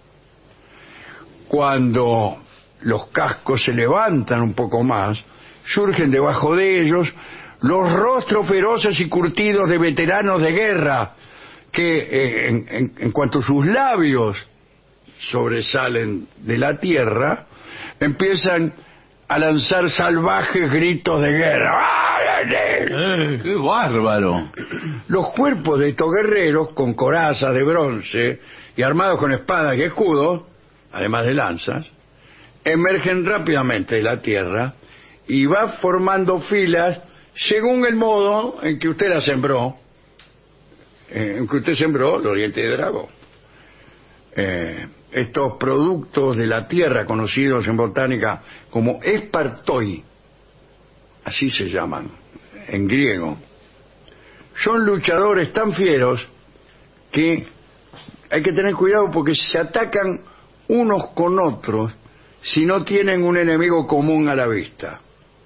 Cuando los cascos se levantan un poco más, surgen debajo de ellos los rostros feroces y curtidos de veteranos de guerra que eh, en, en, en cuanto sus labios sobresalen de la tierra, empiezan a lanzar salvajes gritos de guerra. Eh, ¡Qué bárbaro! Los cuerpos de estos guerreros, con corazas de bronce y armados con espadas y escudos, además de lanzas, emergen rápidamente de la tierra y va formando filas según el modo en que usted la sembró, en que usted sembró los dientes de dragón. Eh, estos productos de la tierra, conocidos en botánica como espartoi, así se llaman en griego, son luchadores tan fieros que hay que tener cuidado porque se atacan unos con otros si no tienen un enemigo común a la vista.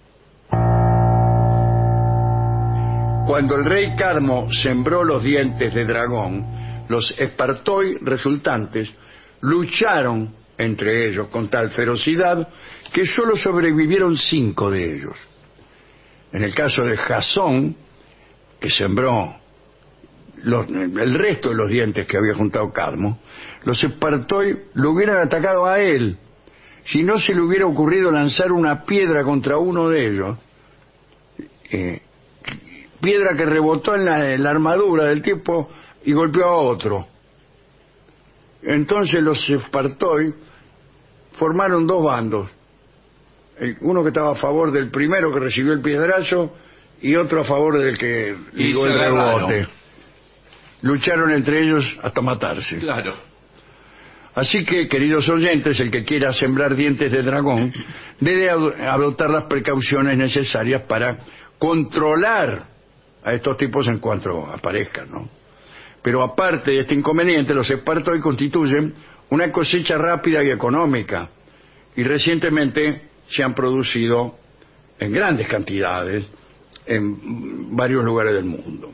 Cuando el rey Cadmo sembró los dientes de dragón, los espartoi resultantes lucharon entre ellos con tal ferocidad que solo sobrevivieron cinco de ellos. En el caso de Jasón, que sembró los, el resto de los dientes que había juntado Cadmo, los espartoi lo hubieran atacado a él si no se le hubiera ocurrido lanzar una piedra contra uno de ellos, eh, piedra que rebotó en la, en la armadura del tipo y golpeó a otro. Entonces los espartoi formaron dos bandos, uno que estaba a favor del primero que recibió el piedrazo y otro a favor del que ligó el rebote. Lucharon entre ellos hasta matarse. Claro. Así que, queridos oyentes, el que quiera sembrar dientes de dragón debe adoptar las precauciones necesarias para controlar a estos tipos en cuanto aparezcan, ¿no? Pero aparte de este inconveniente, los espartos hoy constituyen una cosecha rápida y económica, y recientemente se han producido en grandes cantidades en varios lugares del mundo.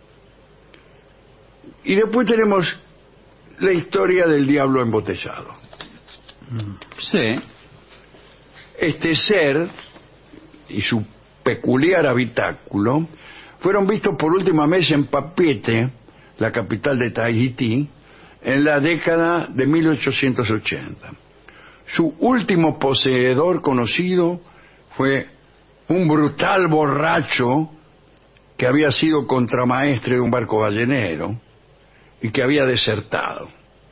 Y después tenemos la historia del diablo embotellado. Sí. Este ser y su peculiar habitáculo fueron vistos por última vez en Papeete, la capital de Tahití, en la década de mil ochocientos ochenta. Su último poseedor conocido fue un brutal borracho que había sido contramaestre de un barco ballenero y que había desertado.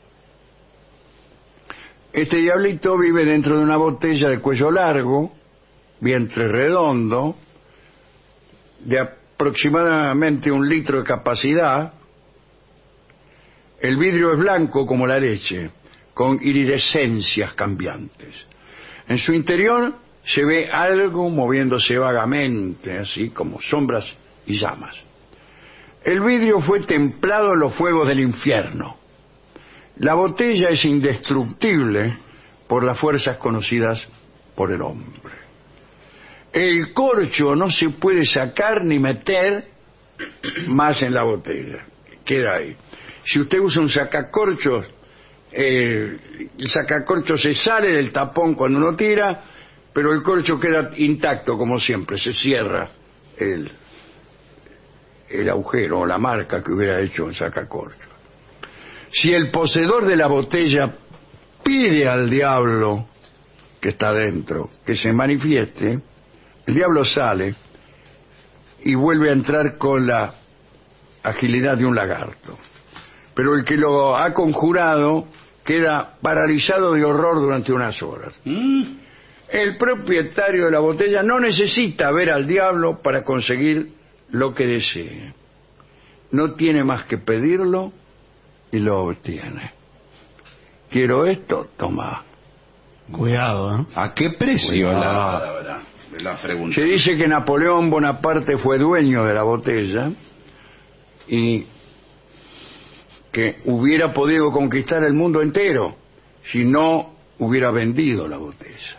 Este diablito vive dentro de una botella de cuello largo, vientre redondo, de aproximadamente un litro de capacidad. El vidrio es blanco como la leche, con iridescencias cambiantes. En su interior se ve algo moviéndose vagamente, así como sombras y llamas. El vidrio fue templado en los fuegos del infierno. La botella es indestructible por las fuerzas conocidas por el hombre. El corcho no se puede sacar ni meter más en la botella. Queda ahí. Si usted usa un sacacorchos, eh, el sacacorchos se sale del tapón cuando uno tira, pero el corcho queda intacto como siempre, se cierra el, el agujero o la marca que hubiera hecho el sacacorchos. Si el poseedor de la botella pide al diablo que está dentro que se manifieste, el diablo sale y vuelve a entrar con la agilidad de un lagarto. Pero el que lo ha conjurado queda paralizado de horror durante unas horas. ¿Mm? El propietario de la botella no necesita ver al diablo para conseguir lo que desee. No tiene más que pedirlo y lo obtiene. Quiero esto, toma. Cuidado, ¿eh? ¿A qué precio Cuidado. la, la, la pregunta? Se dice que Napoleón Bonaparte fue dueño de la botella y que hubiera podido conquistar el mundo entero si no hubiera vendido la botella.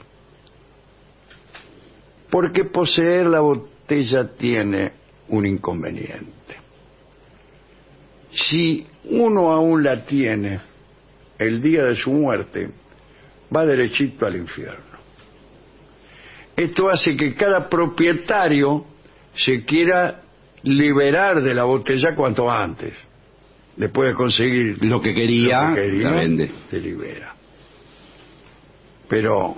Porque poseer la botella tiene un inconveniente. Si uno aún la tiene, el día de su muerte va derechito al infierno. Esto hace que cada propietario se quiera liberar de la botella cuanto antes. Después de conseguir lo que quería, lo que quería la vende. Se libera. Pero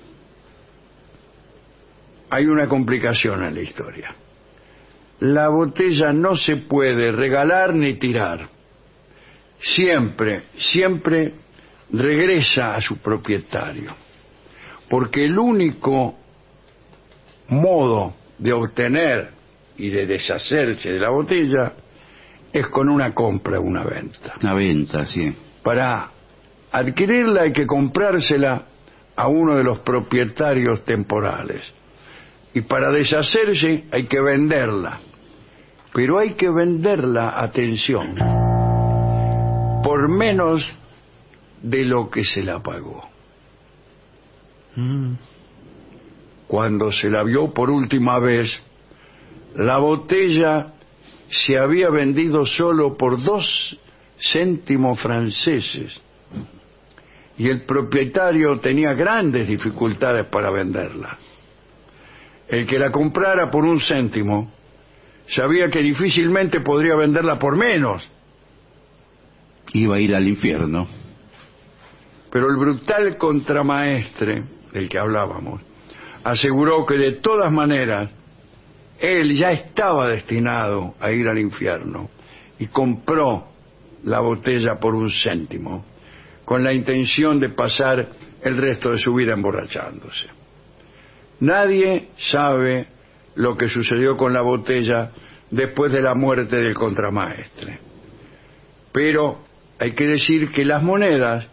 hay una complicación en la historia. La botella no se puede regalar ni tirar. Siempre, siempre regresa a su propietario. Porque el único modo de obtener y de deshacerse de la botella es con una compra o una venta. Una venta, sí. Para adquirirla hay que comprársela a uno de los propietarios temporales. Y para deshacerse hay que venderla. Pero hay que venderla, atención, por menos de lo que se la pagó. Mm. Cuando se la vio por última vez, la botella se había vendido solo por dos céntimos franceses y el propietario tenía grandes dificultades para venderla. El que la comprara por un céntimo sabía que difícilmente podría venderla por menos. Iba a ir al infierno. Pero el brutal contramaestre del que hablábamos aseguró que de todas maneras él ya estaba destinado a ir al infierno y compró la botella por un céntimo con la intención de pasar el resto de su vida emborrachándose. Nadie sabe lo que sucedió con la botella después de la muerte del contramaestre. Pero hay que decir que las monedas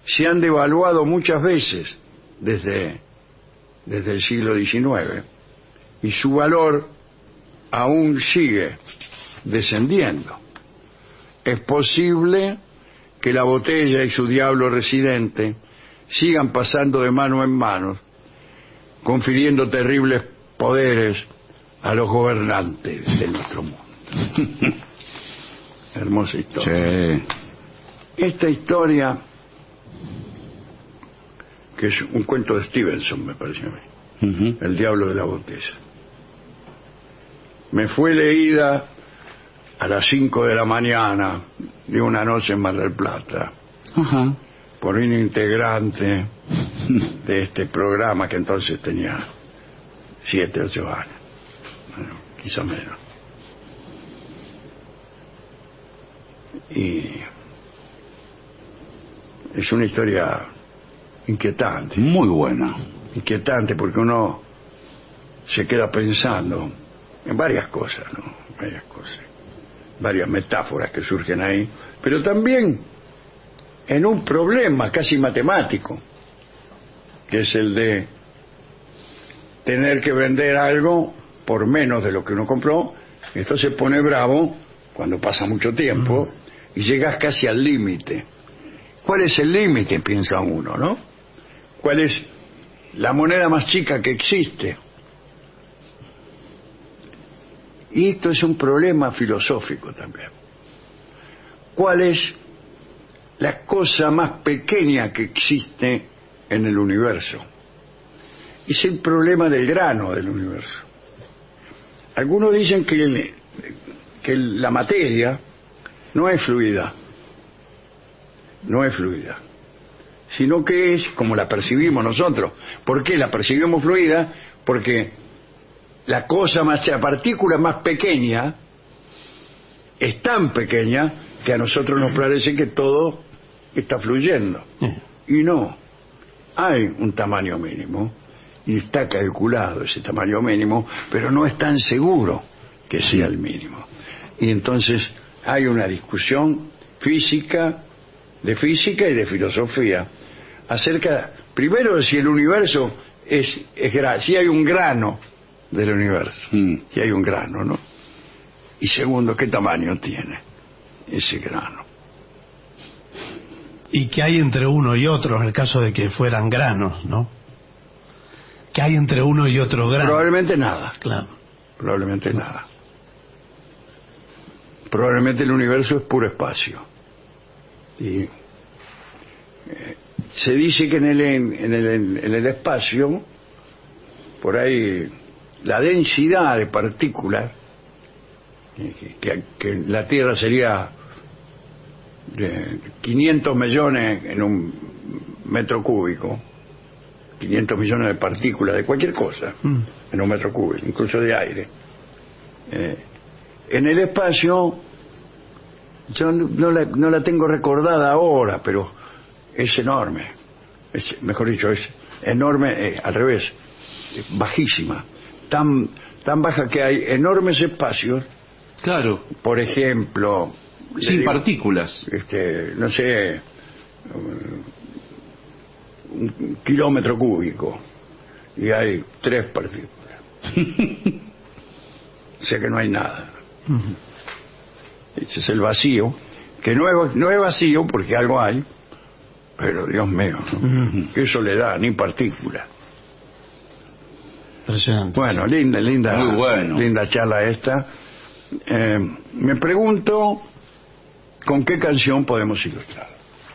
se han devaluado muchas veces desde, desde el siglo diecinueve y su valor aún sigue descendiendo. Es posible que la botella y su diablo residente sigan pasando de mano en mano, confiriendo terribles poderes a los gobernantes de nuestro mundo. Hermosa historia. Sí. Esta historia, que es un cuento de Stevenson, me parece a mí, Uh-huh. El diablo de la botella, me fue leída a las cinco de la mañana de una noche en Mar del Plata Ajá. por un integrante de este programa que entonces tenía siete, ocho años, bueno, quizá menos. Y es una historia inquietante, Muy buena. inquietante porque uno se queda pensando en varias cosas, ¿no? Varias cosas, varias metáforas que surgen ahí, pero también en un problema casi matemático, que es el de tener que vender algo por menos de lo que uno compró. Esto se pone bravo cuando pasa mucho tiempo y llegas casi al límite. ¿Cuál es el límite? Piensa uno, ¿no? ¿Cuál es la moneda más chica que existe? Y esto es un problema filosófico también. ¿Cuál es la cosa más pequeña que existe en el universo? Es el problema del grano del universo. Algunos dicen que, el, que la materia no es fluida, no es fluida, sino que es como la percibimos nosotros. ¿Por qué la percibimos fluida? Porque la cosa más, la partícula más pequeña es tan pequeña que a nosotros nos parece que todo está fluyendo. Y no, hay un tamaño mínimo y está calculado ese tamaño mínimo, pero no es tan seguro que sea el mínimo. Y entonces hay una discusión física, de física y de filosofía, acerca, primero, de si el universo es, es gra- si hay un grano del universo, Mm. si hay un grano, ¿no? Y segundo, ¿qué tamaño tiene ese grano? ¿Y qué hay entre uno y otro en el caso de que fueran granos, no? ¿Qué hay entre uno y otro grano? Probablemente nada, Claro. probablemente nada. Probablemente el universo es puro espacio. Y eh, se dice que en el, en el, en el espacio, por ahí, la densidad de partículas, que, que, que la Tierra sería de quinientos millones en un metro cúbico, quinientos millones de partículas de cualquier cosa, Mm. en un metro cúbico, incluso de aire. Eh, en el espacio, yo no, no la, no la tengo recordada ahora, pero es enorme. Es, mejor dicho, es enorme, eh, al revés, es bajísima. Tan, tan baja que hay enormes espacios, Claro. por ejemplo, le Sin digo, partículas. este, no sé, un kilómetro cúbico y hay tres partículas. O sea que no hay nada. Ese es el vacío, que no es, no es vacío porque algo hay, pero Dios mío, ¿no? Qué soledad, ni partícula. Impresionante. Bueno, linda, linda, Muy bueno. linda charla esta. Eh, me pregunto con qué canción podemos ilustrar.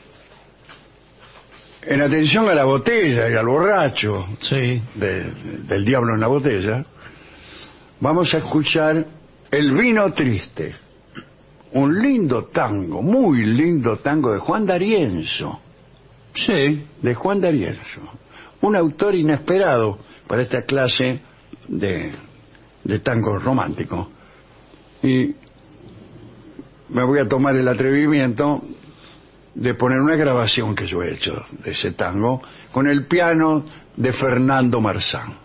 En atención a la botella y al borracho Sí. de- del diablo en la botella, vamos a escuchar El vino triste, un lindo tango, muy lindo tango de Juan D'Arienzo, Sí. de Juan D'Arienzo, un autor inesperado para esta clase de, de tango romántico. Y me voy a tomar el atrevimiento de poner una grabación que yo he hecho de ese tango con el piano de Fernando Marzán.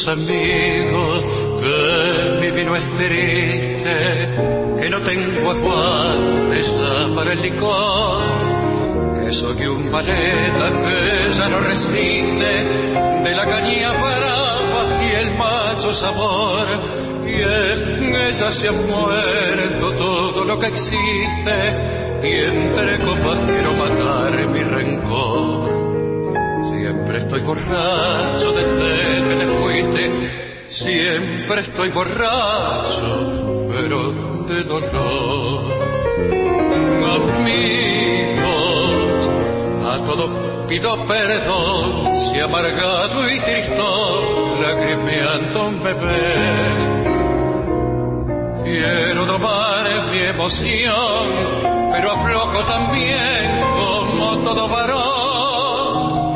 los amigos que mi vino es triste, que no tengo aguantes para el licor, que soy un paleta que ya no resiste de la caña brava y el macho sabor, y es que ya se ha muerto todo lo que existe, y entre copas quiero matar mi rencor. Siempre estoy borracho desde que te fuiste, siempre estoy borracho, pero de dolor. Amigos, a todos pido perdón, si amargado y tristón, lagrimeando me ven. Quiero domar mi emoción, pero aflojo también como todo varón.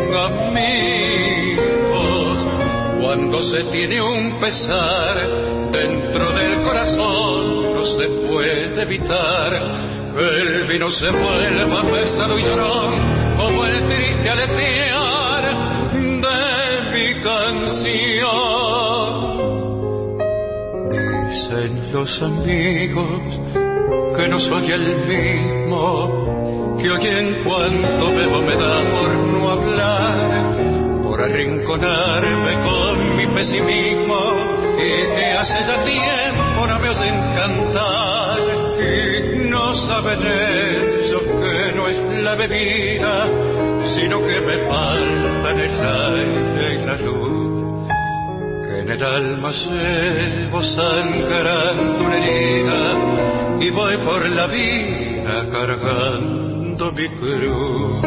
Amigos, cuando se tiene un pesar dentro del corazón, no se puede evitar que el vino se vuelva pesado y llorón, como el triste aletear de mi canción. Dicen los amigos que no soy el mismo, que hoy en cuanto bebo me da por no hablar, por arrinconarme con mi pesimismo, y que hace ya tiempo no me oyen cantar, y no saben ellos que no es la bebida, sino que me faltan el aire y la luz, que en el alma llevo sangrando una herida, y voy por la vida cargando mi cruz.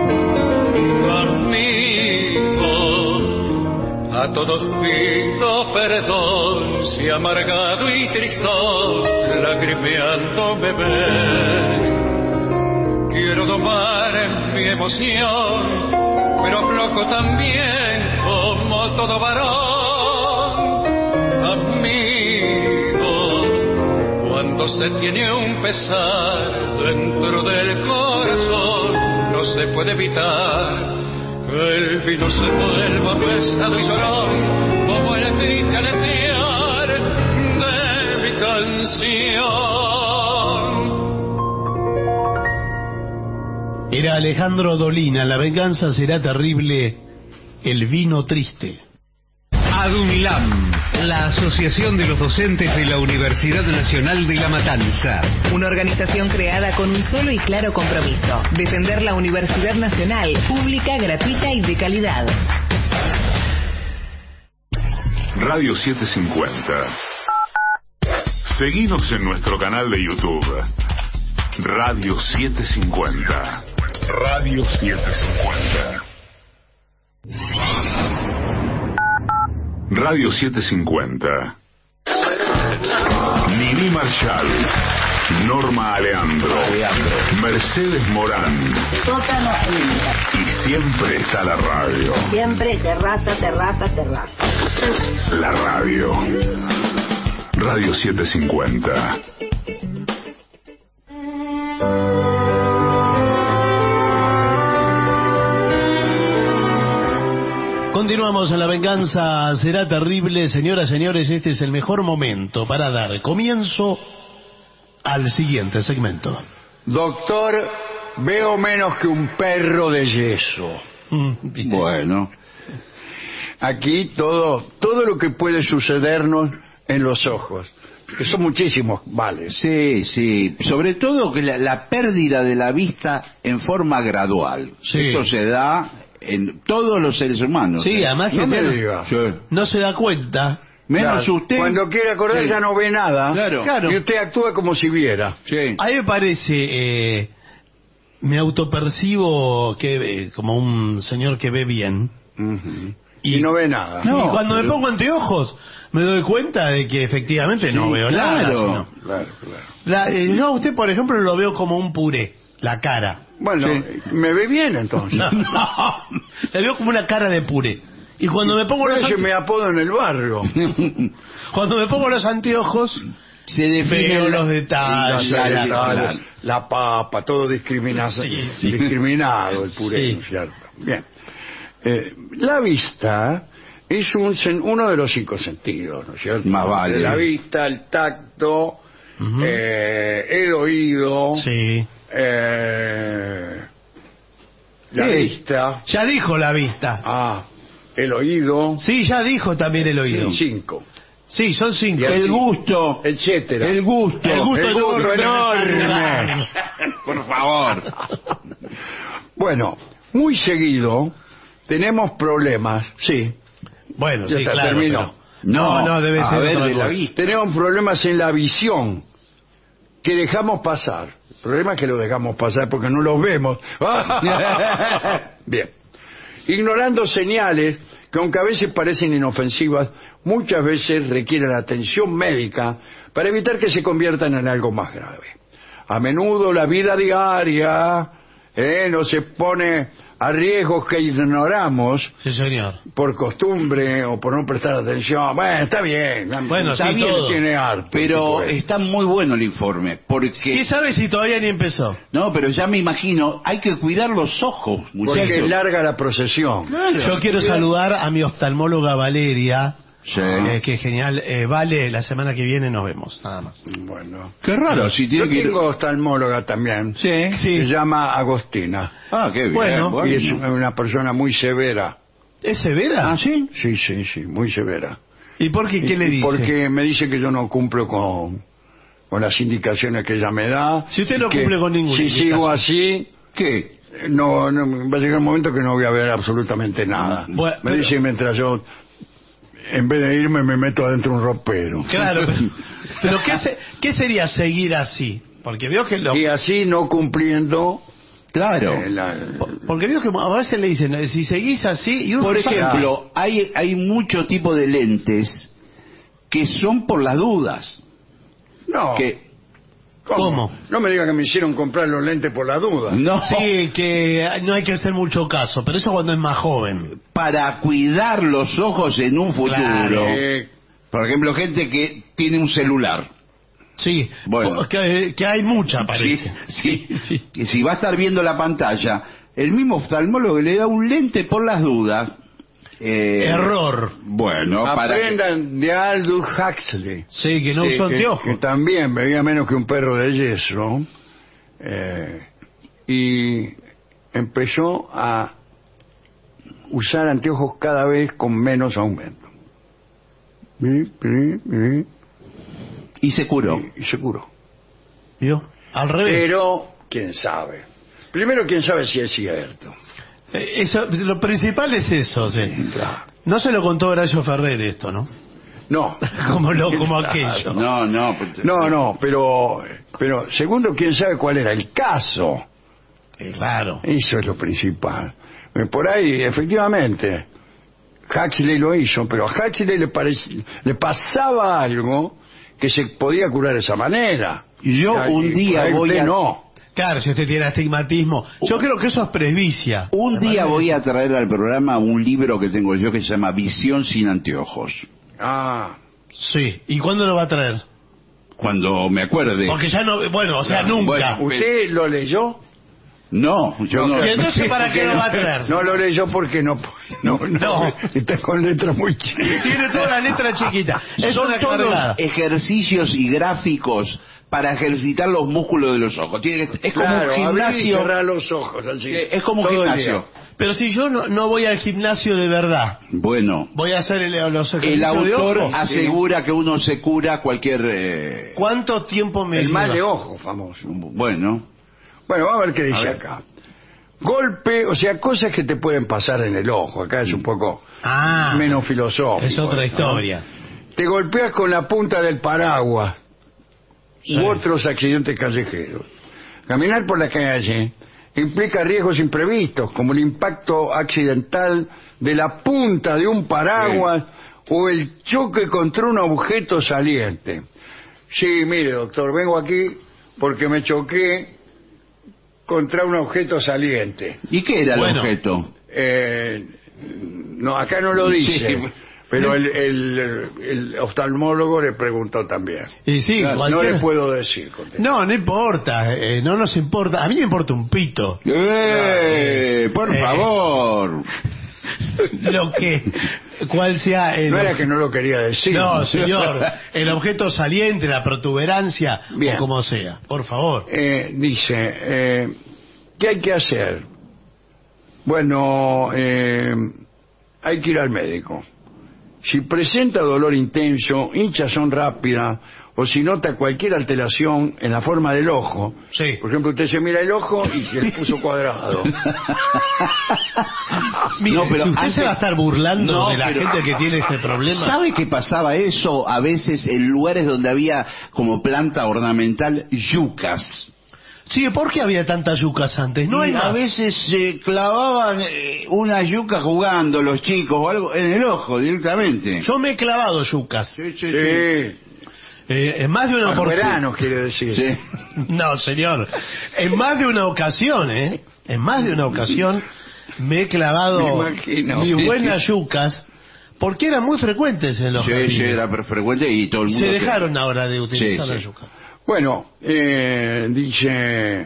Amigo, a todos pido perdón, si amargado y tristón, lagrimeando me ven. Quiero domar en mi emoción, pero aflojo también como todo varón. Amigo, cuando se tiene un pesar dentro del corazón, no se puede evitar que el vino se vuelva pesado y llorón, como el triste aletear de mi canción. Era Alejandro Dolina, La venganza será terrible, el vino triste. ADUNLAM, la Asociación de los Docentes de la Universidad Nacional de La Matanza. Una organización creada con un solo y claro compromiso: defender la Universidad Nacional, pública, gratuita y de calidad. Radio setecientos cincuenta. Seguinos en nuestro canal de YouTube. Radio setecientos cincuenta. Radio setecientos cincuenta. Radio setecientos cincuenta. Nini Marshall, Norma Aleandro, Mercedes Morán. Sótano Inca. Y siempre está la radio. Siempre terraza, terraza, terraza. La radio. Radio setecientos cincuenta. Continuamos en La venganza será terrible. Señoras, señores, este es el mejor momento para dar comienzo al siguiente segmento. Doctor, veo menos que un perro de yeso. Bueno, aquí todo, todo lo que puede sucedernos en los ojos, que son muchísimos, vale. sí, sí. Sobre todo que la, la pérdida de la vista en forma gradual. Sí. Esto se da en todos los seres humanos. Sí, ¿eh? además No que me no, diga. Sí. no se da cuenta. Menos Claro, usted. Cuando quiere acordar Sí. ya no ve nada. Claro. Claro. Y usted actúa como si viera. Sí. A mí me parece, eh, me autopercibo que eh, como un señor que ve bien. Uh-huh. Y, y no ve nada. No, y cuando pero... me pongo anteojos me doy cuenta de que efectivamente Sí, no veo claro. nada. Sino... Claro, claro. La, eh, yo a usted, por ejemplo, lo veo como un puré, la cara. Bueno, Sí. me ve bien entonces. No, no, la veo como una cara de puré. Y cuando me pongo Por los eso ante... me apodo en el barrio. cuando me pongo los anteojos Se define veo la- los detalles, la, la- la- la- la papa, todo discriminado, Sí, sí. discriminado el puré, Sí. ¿no es cierto? Bien. Eh, la vista es un, uno de los cinco sentidos, ¿no es cierto? Más vale. La vista, el tacto, uh-huh. eh, el oído, sí. eh, la sí. vista. Ya dijo la vista. Ah, el oído. Sí, ya dijo también el oído. Sí, cinco. Sí, son cinco. El gusto, etcétera. El gusto. El gusto, el gusto enorme. enorme. Por favor. Bueno, muy seguido tenemos problemas, sí. Bueno, ya sí, está, claro. terminó. Pero... No, no, debe a ser ver, otra de la cosa. vista. Tenemos problemas en la visión que dejamos pasar. El problema es que lo dejamos pasar porque no los vemos. Bien. Ignorando señales que aunque a veces parecen inofensivas, muchas veces requieren atención médica para evitar que se conviertan en algo más grave. A menudo la vida diaria eh, nos expone a riesgos que ignoramos, sí, señor, por costumbre o por no prestar atención. Bueno, está bien, bueno, está sí, bien, todo. tiene arte. Pero pues. está muy bueno el informe, porque... ¿Quién sabe si todavía ni empezó? No, pero ya me imagino, hay que cuidar los ojos, muchachos. Porque es larga la procesión. Claro. Yo quiero saludar a mi oftalmóloga Valeria, Sí. eh, que genial. Eh, vale, la semana que viene nos vemos, nada más. Bueno. Qué raro, si tiene Yo que ir... tengo oftalmóloga también. Sí. Se llama Agostina. Ah, qué bien. Bueno. Bueno. Y es una persona muy severa. ¿Es severa? Ah, ¿sí? Sí, sí, sí, muy severa. ¿Y por qué? ¿Qué Y- le y dice? Porque me dice que yo no cumplo con, con las indicaciones que ella me da. Si usted no y que cumple con ninguna Si indicación. sigo así, ¿Qué? no, no, va a llegar un momento que no voy a ver absolutamente nada. Bueno, me pero- dice mientras yo, en vez de irme, me meto adentro de un ropero. Claro, pero, pero ¿qué, se- ¿qué sería seguir así? Porque veo que lo... Y así no cumpliendo... Claro. eh, la- Porque veo que a veces le dicen, eh, si seguís así... Y uno Por no sabe. ejemplo, hay, hay mucho tipo de lentes que son por las dudas. no. Que, ¿Cómo? No me diga que me hicieron comprar los lentes por la duda. no, Sí, que no hay que hacer mucho caso, pero eso cuando es más joven. para cuidar los ojos en un futuro. Claro. Eh, Por ejemplo, gente que tiene un celular. Sí, Bueno. que, que hay mucha, Sí, parece. sí. sí. Y si va a estar viendo la pantalla, el mismo oftalmólogo le da un lente por las dudas. Eh, Error. Bueno, para que- aprendan de Aldous Huxley. Sí, que no Sí, usó que, anteojos. que también bebía menos que un perro de yeso. eh, y empezó a usar anteojos cada vez con menos aumento. Y, y- y- y se curó. y se curó. ¿Vio? Al revés. Pero, quién sabe. Primero, quién sabe si es cierto. Eh, Eso, lo principal es eso, sí. Claro. No se lo contó Horacio Ferrer esto, ¿no? No. Como lo, como Claro. aquello. No, no. pues- No, no, pero, pero segundo, quién sabe cuál era el caso. Eh, Claro. Eso es lo principal. Eh, Por ahí, efectivamente, Huxley lo hizo, pero a Huxley le, parec- le pasaba algo que se podía curar de esa manera. Yo Ya, un y día por ahí voy usted a- no. Claro, si usted tiene astigmatismo. Yo creo que eso es presbicia. Un Me día parece. voy a traer al programa un libro que tengo yo que se llama Visión sin anteojos. Ah, Sí. ¿Y cuándo lo va a traer? Cuando me acuerde. Porque ya no... Bueno, o sea, nunca. bueno, ¿usted lo leyó? No, yo no. ¿Y entonces para qué lo va a traer? No lo leyó porque no, no, no, No. está con letras muy chicas. Tiene toda la letra chiquita. Es Son una todos cargada. ejercicios y gráficos para ejercitar los músculos de los ojos. Tiene que- es como Claro, un abrir y gimnasio. cerrar los ojos, así. Es como un todo el gimnasio. día. Pero si yo no, no voy al gimnasio de verdad, Bueno, voy a hacer el- los ejercicios el de autor ojo. asegura que uno se cura cualquier... eh, ¿Cuánto tiempo me El lleva? mal de ojo, famoso. bueno, Bueno, vamos a ver qué dice A ver. acá. Golpe, o sea, cosas que te pueden pasar en el ojo. Acá es un poco Ah, menos filosófico. es otra ¿no? historia. Te golpeas con la punta del paraguas Sí. u otros accidentes callejeros. Caminar por la calle implica riesgos imprevistos, como el impacto accidental de la punta de un paraguas o el choque contra un objeto saliente. Sí, mire, doctor, vengo aquí porque me choqué contra un objeto saliente. ¿y qué era el Bueno. objeto? Eh, no, acá no lo dice, Sí. pero el, el, el oftalmólogo le preguntó también. Y sí, Claro, no cualquier- le puedo decir. contestó. No, no importa, eh, no nos importa. A mí me importa un pito. ¡Eh! ¡Por Eh. favor! lo que, cuál sea el... No era que no lo quería decir. No, señor, el objeto saliente, la protuberancia, Bien. o como sea, por favor. Eh, dice, eh, ¿qué hay que hacer? Bueno, eh, hay que ir al médico. Si presenta dolor intenso, hinchazón rápida, o si nota cualquier alteración en la forma del ojo, sí. Por ejemplo, usted se mira el ojo y se le puso cuadrado. Mire, No, pero si usted antes- se va a estar burlando No, de la pero- gente que tiene este problema... ¿Sabe que pasaba eso a veces en lugares donde había como planta ornamental yucas? Sí, ¿por qué había tantas yucas antes? No Y hay a más. veces se clavaban eh, una yuca jugando los chicos o algo en el ojo directamente. Yo me he clavado yucas. Sí, sí, Sí. Eh, en más de una Bajo oportunidad. verano, quiere decir. sí. No, señor. En más de una ocasión, ¿eh? En más de una ocasión me he clavado Me imagino. mis Sí, buenas sí. yucas porque eran muy frecuentes en los Sí, jardines. sí, era per- frecuente y todo el mundo... Se se- dejaron ahora de utilizar Sí, la sí. yuca. Bueno, eh, dice,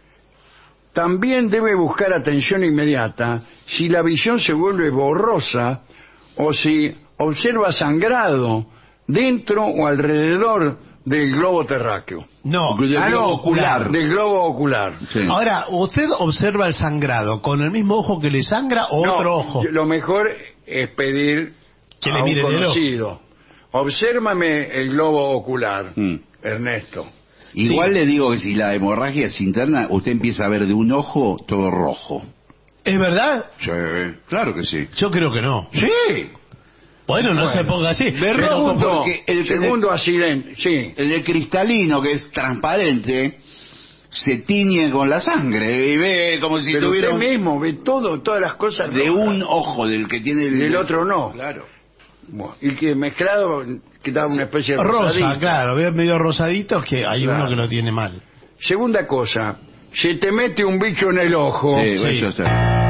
también debe buscar atención inmediata si la visión se vuelve borrosa o si observa sangrado dentro o alrededor del globo terráqueo. No, Del Ah, globo no, ocular. Del globo ocular. Sí. ahora, ¿usted observa el sangrado con el mismo ojo que le sangra o No, otro ojo? Lo mejor es pedir Que a le un mire el ojo. conocido. Obsérvame el globo ocular, Mm. Ernesto. Igual Sí. le digo que si la hemorragia es interna, usted empieza a ver de un ojo todo rojo. ¿Es verdad? Sí, claro que sí. Yo creo que no. Sí. Bueno, no se ponga así. De Pero rojo, como- porque el, Segundo accidente, sí. el de cristalino, que es transparente, se tiñe con la sangre y ve como si Pero tuviera usted un- mismo ve todo, todas las cosas de rojas. un ojo del que tiene el... Del otro no. Claro. Bueno, y que mezclado quedaba una especie de rosa, rosadito. claro, veo medio rosaditos que hay Claro. uno que lo tiene mal. Segunda cosa, se te mete un bicho en el ojo. Sí, Sí. eso está.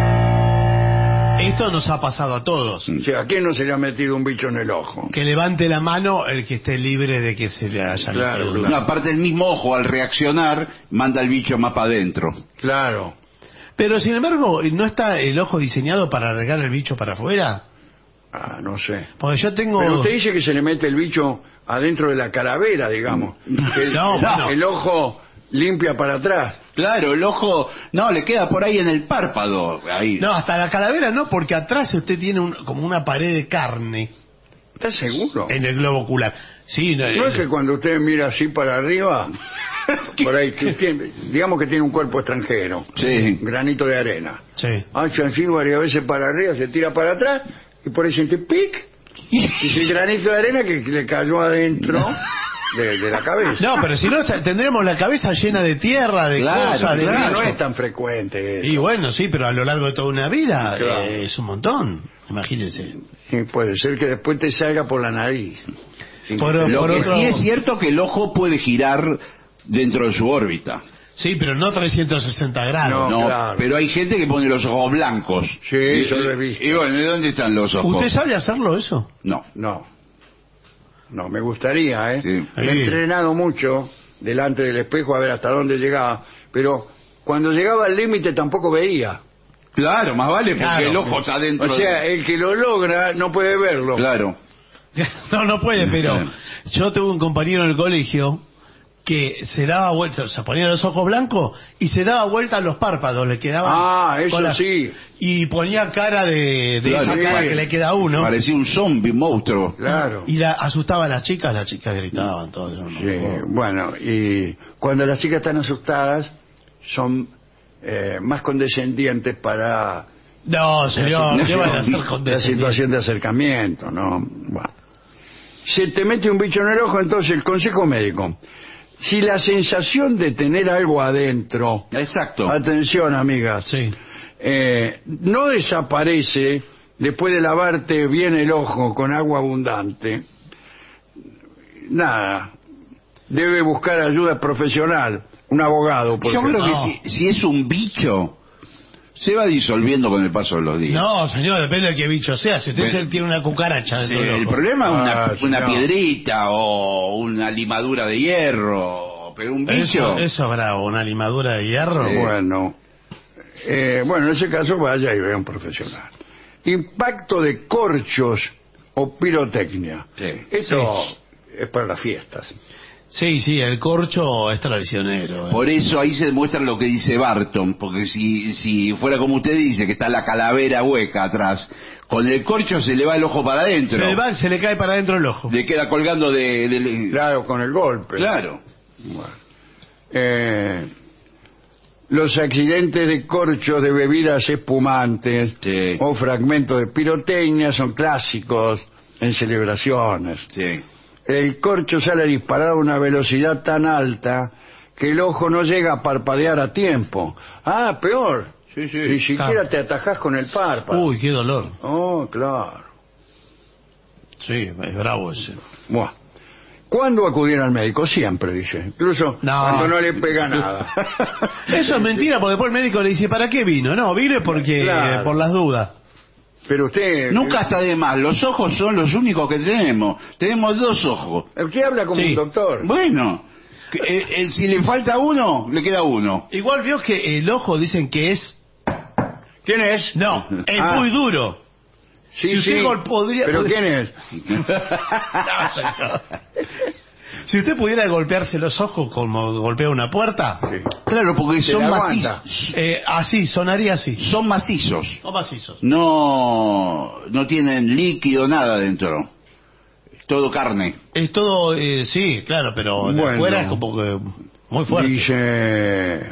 Esto nos ha pasado a todos. O sea, ¿a quién no se le ha metido un bicho en el ojo? Que levante la mano el que esté libre de que se le haya Claro, metido. claro. No, aparte el mismo ojo al reaccionar manda el bicho más para adentro. Claro. Pero sin embargo, ¿no está el ojo diseñado para regar el bicho para afuera? Ah, no sé. Porque yo tengo... Pero usted dice que se le mete el bicho adentro de la calavera, digamos. Que el, No, bueno. el ojo limpia para atrás. Claro, el ojo, no, le queda por ahí en el párpado. Ahí. No, hasta la calavera no, porque atrás usted tiene un- como una pared de carne ¿Está seguro? en el globo ocular. Sí, no, No es que cuando usted mira así para arriba, por ahí, que tiene- digamos que tiene un cuerpo extranjero, Sí. un granito de arena. Sí. Hace así varias veces para arriba, se tira para atrás y por ahí siente pic, y es el granito de arena que le cayó adentro de, de la cabeza. No, pero si no, está- tendremos la cabeza llena de tierra, de Claro, cosas, de Claro, no bicho. es tan frecuente eso. Y bueno, sí, pero a lo largo de toda una vida Claro. eh, es un montón. Imagínense. Sí, puede ser que después te salga por la nariz. Sin Por- que te- Lo por que otro- sí es cierto que el ojo puede girar dentro de su órbita. Sí, pero no trescientos sesenta grados. No, No, claro. pero hay gente que pone los ojos blancos. Sí, y, yo lo he visto. Y bueno, ¿de dónde están los ojos? ¿Usted sabe hacerlo eso? No. No. No, me gustaría, ¿eh? Sí. Me he entrenado mucho delante del espejo a ver hasta dónde llegaba, pero cuando llegaba al límite tampoco veía. Claro, más vale porque Claro. el ojo está dentro. O sea, el que lo logra no puede verlo. Claro. No, no puede, pero Claro. yo tuve un compañero en el colegio que se daba vuelta, se ponía los ojos blancos y se daba vuelta a los párpados, le quedaban... Ah, eso con la- sí. Y ponía cara de, de Claro, esa cara sí. que le queda a uno. Parecía un zombie, un monstruo. Claro. Y la, asustaba a las chicas, las chicas gritaban, todo eso. ¿no? Sí, bueno, y cuando las chicas están asustadas, son eh, más condescendientes para No, señor, la, ¿qué van a hacer la con descendientes? situación de acercamiento, ¿no? Bueno. Se te mete un bicho en el ojo, entonces el consejo médico. Si la sensación de tener algo adentro, Exacto. atención amigas, Sí. eh, no desaparece después de lavarte bien el ojo con agua abundante, nada, debe buscar ayuda profesional, un abogado. por Yo creo ejemplo. No. que si, si es un bicho, se va disolviendo con el paso de los días. No, señor, depende de qué bicho sea. Si usted Bueno. se- tiene una cucaracha Sí, dentro del el ojo. problema es una, Ah, una no. piedrita o una limadura de hierro, pero un bicho... Eso, eso es bravo, una limadura de hierro. Sí. Bueno, eh, bueno, en ese caso vaya y vea a un profesional. impacto de corchos o pirotecnia. Sí. Esto es para las fiestas. Sí, sí, el corcho es traicionero. ¿eh? Por eso ahí se demuestra lo que dice Barton, porque si si fuera como usted dice, que está la calavera hueca atrás, con el corcho se le va el ojo para adentro. Se le, va, se le cae para adentro el ojo. Le queda colgando de... de, de... Claro, con el golpe. Claro. Bueno. Eh, los accidentes de corcho de bebidas espumantes Sí. o fragmentos de pirotecnia son clásicos en celebraciones. Sí. El corcho sale disparado a una velocidad tan alta que el ojo no llega a parpadear a tiempo. Ah, peor. Sí, sí. Ni siquiera Claro. te atajás con el párpado. Uy, qué dolor. Oh, claro. Sí, es bravo ese. Buah. ¿Cuándo acudir al médico? Siempre, dice. Incluso No. cuando no le pega nada. Eso es mentira, porque después el médico le dice, ¿para qué vino? No, vine porque Claro. eh, por las dudas. Pero usted... Nunca está de más, los ojos son los únicos que tenemos. Tenemos dos ojos. Usted habla como Sí. un doctor. Bueno, que, eh, eh, si le falta uno, le queda uno. Igual vio que el ojo dicen que es... ¿Quién es? No, es Ah. muy duro. Sí, si usted sí. gol- podría- ¿Pero podría- quién es? No, señor. Si usted pudiera golpearse los ojos como golpea una puerta, Sí. Claro, porque Se son le aguanta. macizos. eh, así, sonaría así. Son macizos. O macizos. No, no tienen líquido, nada dentro. Es todo carne. Es todo, eh, sí, claro, pero de Bueno. afuera es como que muy fuerte. Dice...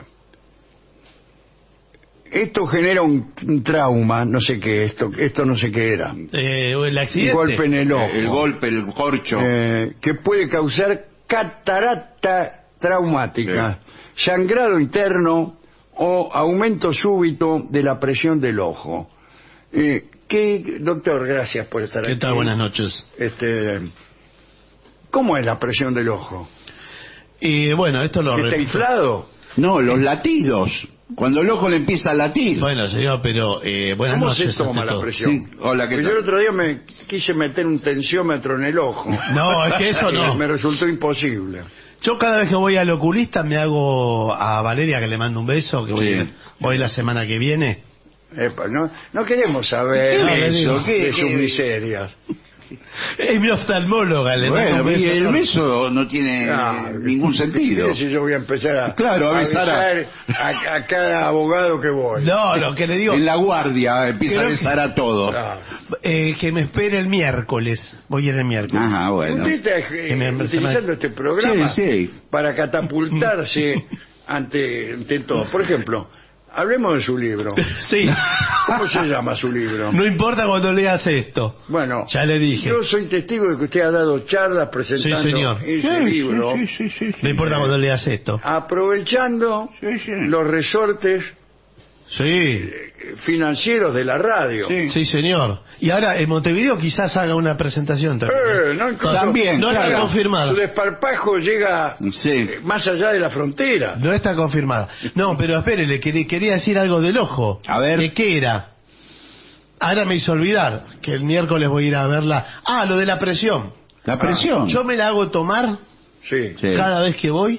Esto genera un, un trauma, no sé qué, esto esto no sé qué era. Eh, el Un accidente. golpe en el ojo. El golpe, el corcho. Eh, que puede causar catarata traumática, sangrado interno o aumento súbito de la presión del ojo. Eh, ¿qué, doctor, gracias por estar aquí. ¿Qué tal? Buenas noches. Este, ¿cómo es la presión del ojo? Y bueno, esto lo ¿Está repito. inflado? No, los latidos. Cuando el ojo le empieza a latir. Bueno, señor, pero eh, buenas ¿Cómo noches. se toma ante la todo. presión? Sí. Hola, ¿qué Pues yo tal? el otro día me quise meter un tensiómetro en el ojo. No, es que eso no. Me resultó imposible. Yo cada vez que voy al oculista me hago a Valeria, que le mando un beso, que voy, Sí. voy la semana que viene. Epa, no, no queremos saber ¿Qué le digo? eso, ¿Qué- de qué- sus miserias. Es mi oftalmóloga, le mando Bueno, un beso. y el beso no tiene Ah, ningún sentido. mire si yo voy a empezar a, Claro, a besar a- besar a, a cada abogado que voy. No, lo que le digo, En la guardia empieza Creo a besar a todos. Ah. eh, que me espere el miércoles. Voy a ir el miércoles. Ajá, bueno. Usted está eh, Que me- utilizando este programa Sí, sí. para catapultarse ante, ante todo. Por ejemplo, hablemos de su libro. Sí. ¿Cómo se llama su libro? No importa cuando leas esto. Bueno, Ya le dije. yo soy testigo de que usted ha dado charlas presentando Sí, señor. ese Sí, libro, sí, sí, sí, sí. No importa cuando leas esto. aprovechando Sí, sí. los resortes Sí. eh, financieros de la radio. Sí. Sí, señor. Y ahora en Montevideo quizás haga una presentación también. Eh, no, incluso- También, No está claro. confirmada. Su desparpajo llega Sí. eh, más allá de la frontera. No está confirmada. No, pero espere, le quería, quería decir algo del ojo. A ver. ¿De qué era? Ahora me hizo olvidar que el miércoles voy a ir a verla. Ah, lo de la presión. La presión. Yo me la hago tomar Sí. Sí. cada vez que voy.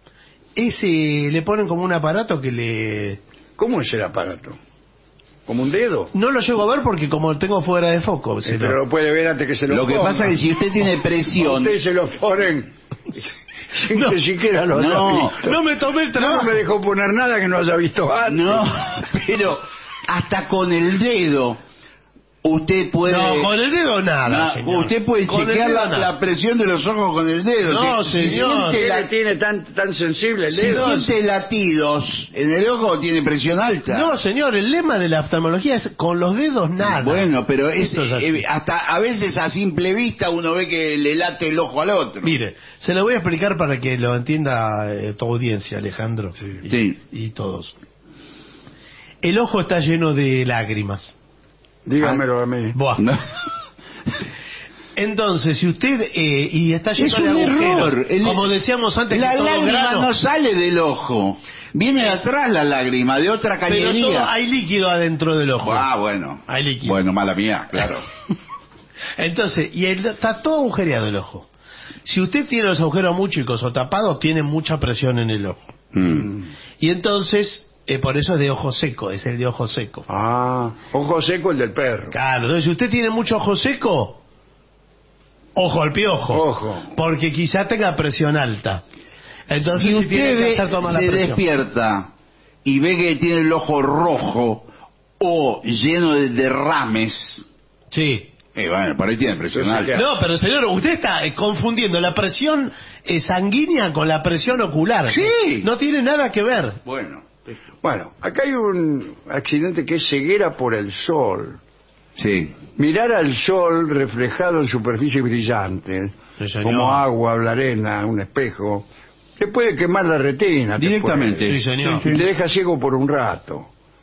Ese le ponen como un aparato que le... ¿Cómo es el aparato? ¿Como un dedo? No lo llego a ver porque como tengo fuera de foco. si Eh, no- pero lo puede ver antes que se lo Lo que ponga. pasa es que si usted tiene presión... Ustedes se lo ponen sin No. que siquiera lo haya No. visto. No me tomé el No trabajo. me dejó poner nada que no haya visto antes. No, pero hasta con el dedo usted puede... No, con el dedo nada, No, señor. usted puede Con el chequear dedo la, nada. la presión de los ojos con el dedo. No, Si- si señor. siente ¿Qué la- le tiene tan, tan sensible el Si dedo? siente latidos en el ojo, tiene presión alta. No, señor, el lema de la oftalmología es con los dedos nada. Bueno, pero es, Esto es así. eh, hasta a veces a simple vista uno ve que le late el ojo al otro. Mire, se lo voy a explicar para que lo entienda eh, tu audiencia, Alejandro, y, Sí. y todos. El ojo está lleno de lágrimas. Dígamelo a mí. Buah. No. Entonces, si usted eh, y está lleno Es un de agujeros, error. El- como decíamos antes, la que todo lágrima grano, no sale del ojo. Viene de atrás la lágrima, de otra pero todo, cañería. hay líquido adentro del ojo. Ah, bueno. Hay líquido. Bueno, mala mía, claro. Entonces, y el- está todo agujereado el ojo. Si usted tiene los agujeros muy chicos o tapados, tiene mucha presión en el ojo. Mm. Y entonces eh, por eso es de ojo seco, es el de ojo seco. Ah, ojo seco el del perro. Claro, entonces si usted tiene mucho ojo seco, ojo al piojo. Ojo. Porque quizá tenga presión alta. Entonces si si usted tiene que ve, hacer tomar la se presión. despierta y ve que tiene el ojo rojo o lleno de derrames, Sí. eh, bueno, por ahí tiene presión Eso alta. sí. No, pero señor, usted está eh, confundiendo la presión eh, sanguínea con la presión ocular. Sí. No tiene nada que ver. Bueno, Bueno, acá hay un accidente que es ceguera por el sol. sí. Mirar al sol reflejado en superficies brillantes, Sí, señor. como agua, la arena, un espejo, te puede quemar la retina. te Directamente. puede- Sí, señor. Y te deja ciego por un rato.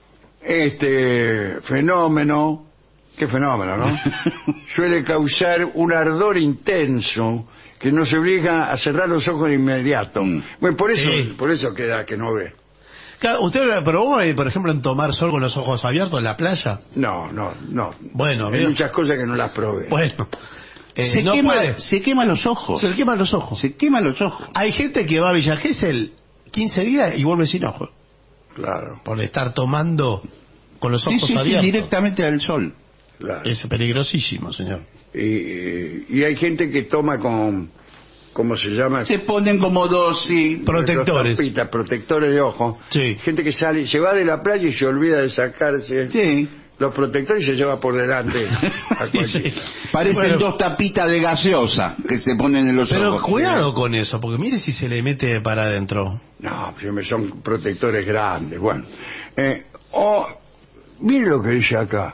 Este fenómeno, qué fenómeno, ¿no? Suele causar un ardor intenso que nos obliga a cerrar los ojos de inmediato. Mm. Bueno, por eso, Sí. por eso queda que no ve. Claro, ¿usted probó, eh, por ejemplo, en tomar sol con los ojos abiertos en la playa? No, no, no. Bueno, hay bien. muchas cosas que no las probé. Bueno. eh, se, no quema, puede. se quema los ojos. Se le queman los ojos. Se quema los ojos. Hay gente que va a Villa Gesell quince días y vuelve sin ojos. Claro, Por estar tomando con los Sí, ojos sí, sí, abiertos. directamente al sol. claro. Es peligrosísimo, señor. Y, y hay gente que toma con, ¿cómo se llama? Se ponen como dos, sí. Protectores. Dos tapitas, protectores de ojo. Sí. Gente que sale, se va de la playa y se olvida de sacarse Sí. los protectores y se lleva por delante a Sí, cualquiera. sí. Parecen Bueno, dos tapitas de gaseosa que se ponen en los Pero ojos. cuidado con eso, porque mire si se le mete para adentro. No, siempre son protectores grandes. Bueno, eh, o, mire lo que dice acá.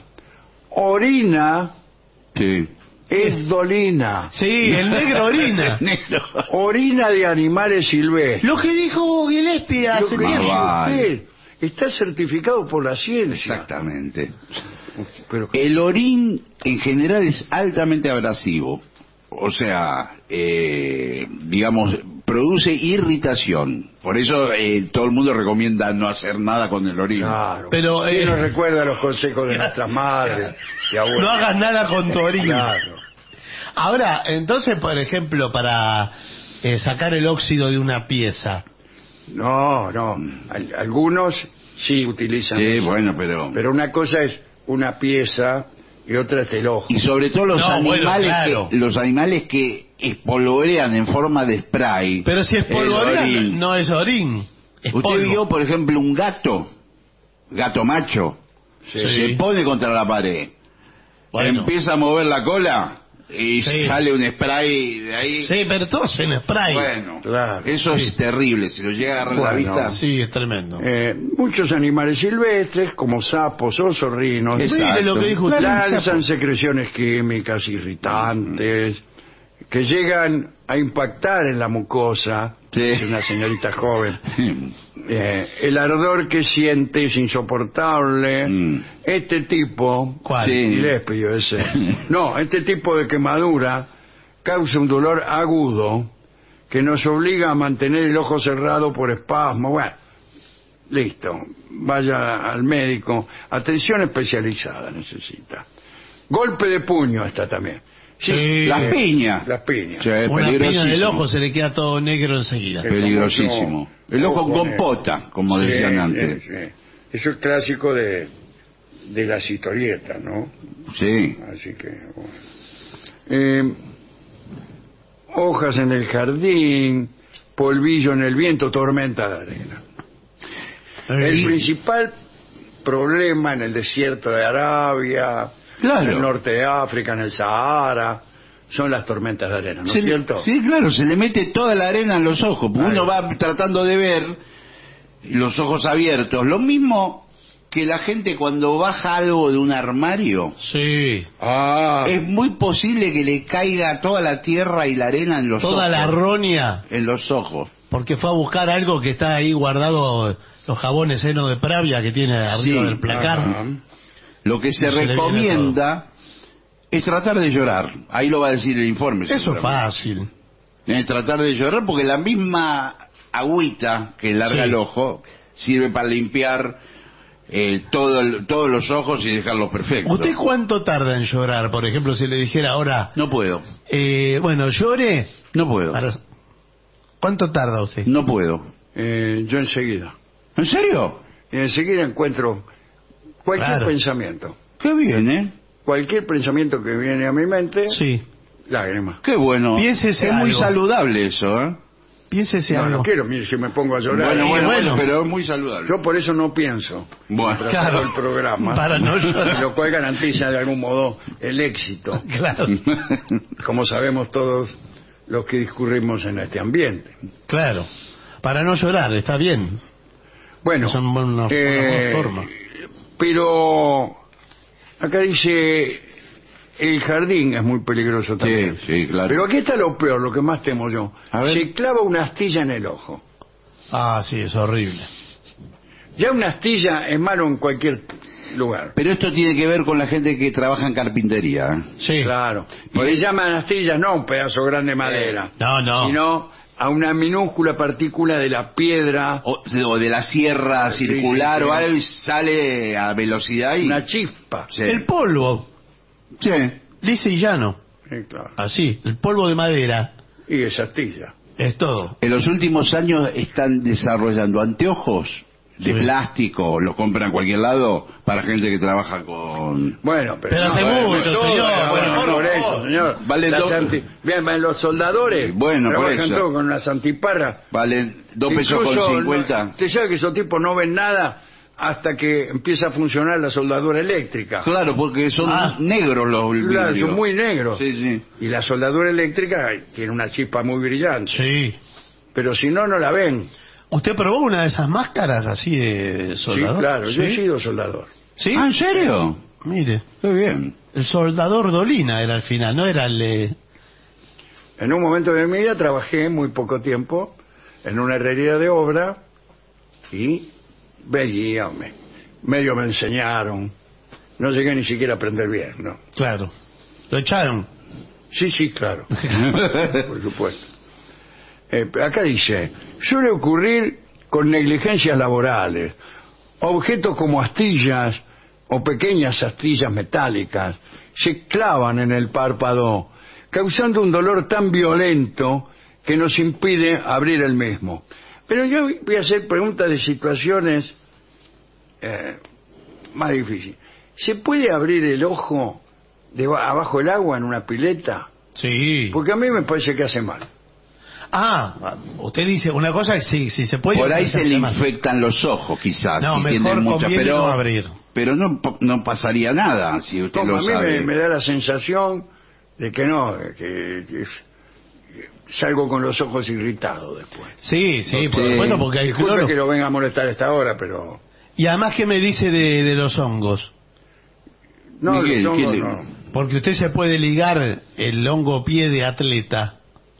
Orina Sí. es dolina. Sí, el negro orina. Negro. Orina de animales silvestres. Lo que dijo Gillespie Lo hace que tiempo. dice vale. usted está certificado por la ciencia. Exactamente. Pero, El orín en general es altamente abrasivo. O sea, eh, digamos, produce irritación. Por eso eh, todo el mundo recomienda no hacer nada con el orín. claro. Pero, ¿Quién eh, nos recuerda los consejos de nuestras madres y abuelas? No hagas nada con tu orina. Claro. Ahora, entonces, por ejemplo, para eh, sacar el óxido de una pieza. No, no. Al- algunos sí utilizan Sí, eso. bueno, pero... Pero una cosa es una pieza y otra es el ojo. Y sobre todo los No, bueno, animales claro. que los animales que espolvorean en forma de spray. Pero si es el polvorea, orín. no es orín. Es Usted polvo. vio, por ejemplo, un gato, gato macho, Sí. se pone contra la pared, Bueno. empieza a mover la cola y Sí. sale un spray de ahí. Sí, pero todo es en spray. Bueno, Claro. eso Sí. es terrible, si lo llega a agarrar la Bueno. vista. Sí, es tremendo. Eh, muchos animales silvestres, como sapos o zorrinos, Exacto. Mire lo que dijo usted. lanzan secreciones químicas irritantes que llegan a impactar en la mucosa Sí. de una señorita joven. Eh, el ardor que siente es insoportable. Mm. Este tipo, ¿Cuál? Sí. Gillespie debe ser. No, este tipo de quemadura causa un dolor agudo que nos obliga a mantener el ojo cerrado por espasmo. Bueno, listo, vaya al médico. Atención especializada necesita. Golpe de puño está también. Sí. Las piñas. Las piñas. Sí, es Una piña en el peligrosísimo. ojo se le queda todo negro enseguida. Sí. Peligrosísimo. El ojo Ojo con negro. pota, como Sí, decían sí, antes. sí. Eso es clásico de, de las historietas, ¿no? Sí. Así que, bueno. Eh, hojas en el jardín, polvillo en el viento, tormenta de arena. El Y- principal problema en el desierto de Arabia, Claro. en el norte de África, en el Sahara, son las tormentas de arena, ¿no es Se- cierto? Sí, claro, se le mete toda la arena en los ojos, porque Claro. uno va tratando de ver los ojos abiertos. Lo mismo que la gente cuando baja algo de un armario, Sí. Ah, es muy posible que le caiga toda la tierra y la arena en los Toda ojos. la roña. En los ojos. Porque fue a buscar algo que está ahí guardado, los jabones Heno de Pravia que tiene arriba Sí. del placar. ajá. Lo que se Se le viene recomienda es tratar de llorar. Ahí lo va a decir el informe. Eso es seguramente. fácil. Es tratar de llorar porque la misma agüita que larga Sí. el ojo sirve para limpiar eh, todo el- todos los ojos y dejarlos perfectos. ¿Usted cuánto tarda en llorar? Por ejemplo, si le dijera ahora, No puedo, eh, bueno, llore. no puedo, para- ¿Cuánto tarda usted? no puedo. Eh, yo enseguida. ¿En serio? y enseguida encuentro cualquier Claro. pensamiento. Qué bien, ¿eh? Cualquier pensamiento que viene a mi mente, Sí. lágrimas. Qué bueno. Piénsese es muy algo. saludable eso, ¿eh? Piénsese No, algo. no quiero, mire, si me pongo a llorar. Bueno, Sí, bueno, bueno. pero es muy saludable. Yo por eso no pienso. Bueno, Tras Claro. todo el programa. Para no llorar. Lo cual garantiza de algún modo el éxito, Claro, como sabemos todos los que discurrimos en este ambiente. claro. Para no llorar, está bien. Bueno, Esa es una, una eh, buena forma. pero acá dice, el jardín es muy peligroso también. Sí, sí, claro. Pero aquí está lo peor, lo que más temo yo. A ver. Se clava una astilla en el ojo. Ah, sí, es horrible. Ya una astilla es malo en cualquier lugar. Pero esto tiene que ver con la gente que trabaja en carpintería, ¿eh? Sí. Claro. Y le llaman astillas no a un pedazo grande de madera, No, no. sino a una minúscula partícula de la piedra, O, o de la sierra Sí, circular sí, sí. o algo y sale a velocidad y... una chispa. Sí. El polvo, Sí. lisa y llano. Sí, claro. Así, el polvo de madera. Y esa astilla. Es todo. En los últimos años están desarrollando anteojos de Sí. plástico, los compran en cualquier lado para gente que trabaja con... Bueno, pero, Pero hace bueno, mucho, todo, señor, bueno, bueno, por por eso, favor. señor. Vale Las dos- anti- Bien, bien, los soldadores Bueno, por trabajan eso. todo con las antiparras. Valen dos pesos Incluso, con cincuenta. no- Usted sabe que esos tipos no ven nada hasta que empieza a funcionar la soldadura eléctrica. Claro, porque son Ah. negros los Claro, vidrios. son muy negros. Sí, sí. Y la soldadura eléctrica tiene una chispa muy brillante. Sí. Pero si no, no la ven. ¿Usted probó una de esas máscaras así de soldador? Sí, claro, yo he ¿Sí? sido soldador. ¿Sí? Ah, ¿en serio? Mire, Qué bien. el soldador Dolina era al final, no era el... eh, En un momento de mi vida trabajé muy poco tiempo en una herrería de obra y veía, me- medio me enseñaron. No llegué ni siquiera a aprender bien, ¿no? Claro. Lo echaron. Sí, sí, claro. Por supuesto. Eh, acá dice, suele ocurrir con negligencias laborales. Objetos como astillas o pequeñas astillas metálicas se clavan en el párpado, causando un dolor tan violento que nos impide abrir el mismo. Pero yo voy a hacer preguntas de situaciones eh, más difíciles. ¿Se puede abrir el ojo de abajo del agua en una pileta? Sí. Porque a mí me parece que hace mal. Ah, usted dice una cosa que sí, sí se puede... Por ahí se le hace mal. infectan los ojos, quizás. No, si mejor tiene mucha, conviene pero no abrir. Pero no, no pasaría nada si usted Como lo a mí sabe. me, me da la sensación de que no, de que, que es- que salgo con los ojos irritados después. Sí, sí, por Sí. supuesto, porque hay Disculpe cloro. que lo venga a molestar a esta hora, pero... Y además, ¿qué me dice de, de los hongos? No, Miguel, los ¿qué hongos le- no. Porque usted se puede ligar el hongo pie de atleta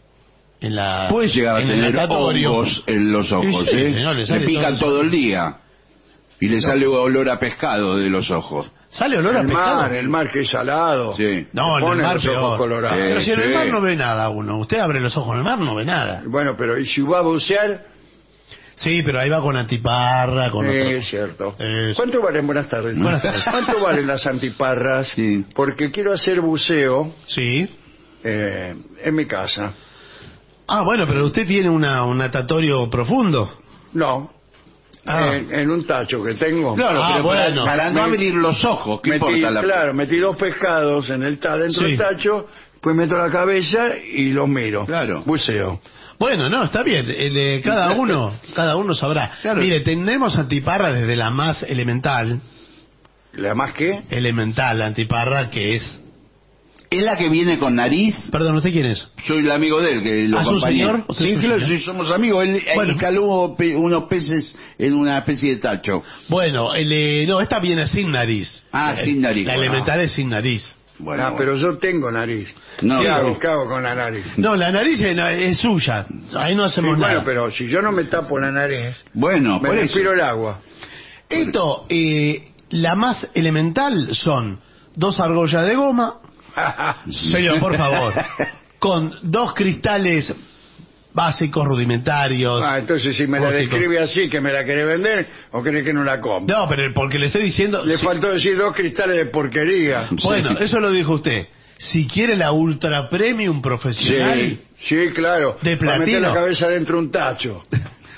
en la Puede llegar a en el tener natatorio. hongos en los ojos, Y sí, ¿eh? señor, le le sale pican todo todo eso. el día. Y le sale olor a pescado de los ojos. ¿Sale olor a El pescado? mar, el mar que es salado. Sí. No, en el Pone mar los ojos peor. colorados. Sí. Pero si en el mar sí. no ve nada uno. Usted abre los ojos en el mar, no ve nada. Bueno, pero ¿y si va a bucear? Sí, pero ahí va con antiparra, con Sí, otro... es cierto. Eso. ¿Cuánto valen? Buenas tardes. Buenas tardes. ¿Cuánto valen las antiparras? Sí. Porque quiero hacer buceo Sí. eh, en mi casa. Ah, bueno, pero usted tiene una, un natatorio profundo. No. Ah. En, en un tacho que tengo. Claro, Ah, pero para- bueno. para, no Me- abrir los ojos, ¿qué Metí, importa? La... Claro, metí dos pescados en el ta dentro Sí. del tacho, pues meto la cabeza y los miro. Claro. Buceo. Bueno, no, está bien. El, eh, cada uno, cada uno sabrá. Claro. Mire, tenemos antiparra desde la más elemental, ¿La más que? elemental la antiparra, que es... ¿Es la que viene con nariz? Perdón, ¿usted quién es? Soy el amigo de él, que lo ¿Ah, su acompañé. señor? ¿Usted Sí, es su claro, señor? sí, somos amigos. Él Bueno. instaló pe- unos peces en una especie de tacho. Bueno, el, eh, no, esta viene sin nariz. Ah, Eh, sin nariz, La bueno. elemental es sin nariz. Bueno, ah, pero yo tengo nariz. No, ¿Qué no. hago? ¿Qué hago con la nariz? No, la nariz es, no, es suya. Ahí no Sí, hacemos bueno, nada. pero si yo no me tapo la nariz, bueno, me por eso. respiro el agua. Esto, eh, la más elemental son dos argollas de goma, señor, por favor, con dos cristales básicos, rudimentarios. Ah, entonces si me la ópticos. describe así, que me la quiere vender, o cree que no la compro. No, pero porque le estoy diciendo... Le si- faltó decir dos cristales de porquería. Bueno, eso lo dijo usted. Si quiere la ultra premium profesional, Sí, claro. De Para meter platino. la cabeza dentro de un tacho.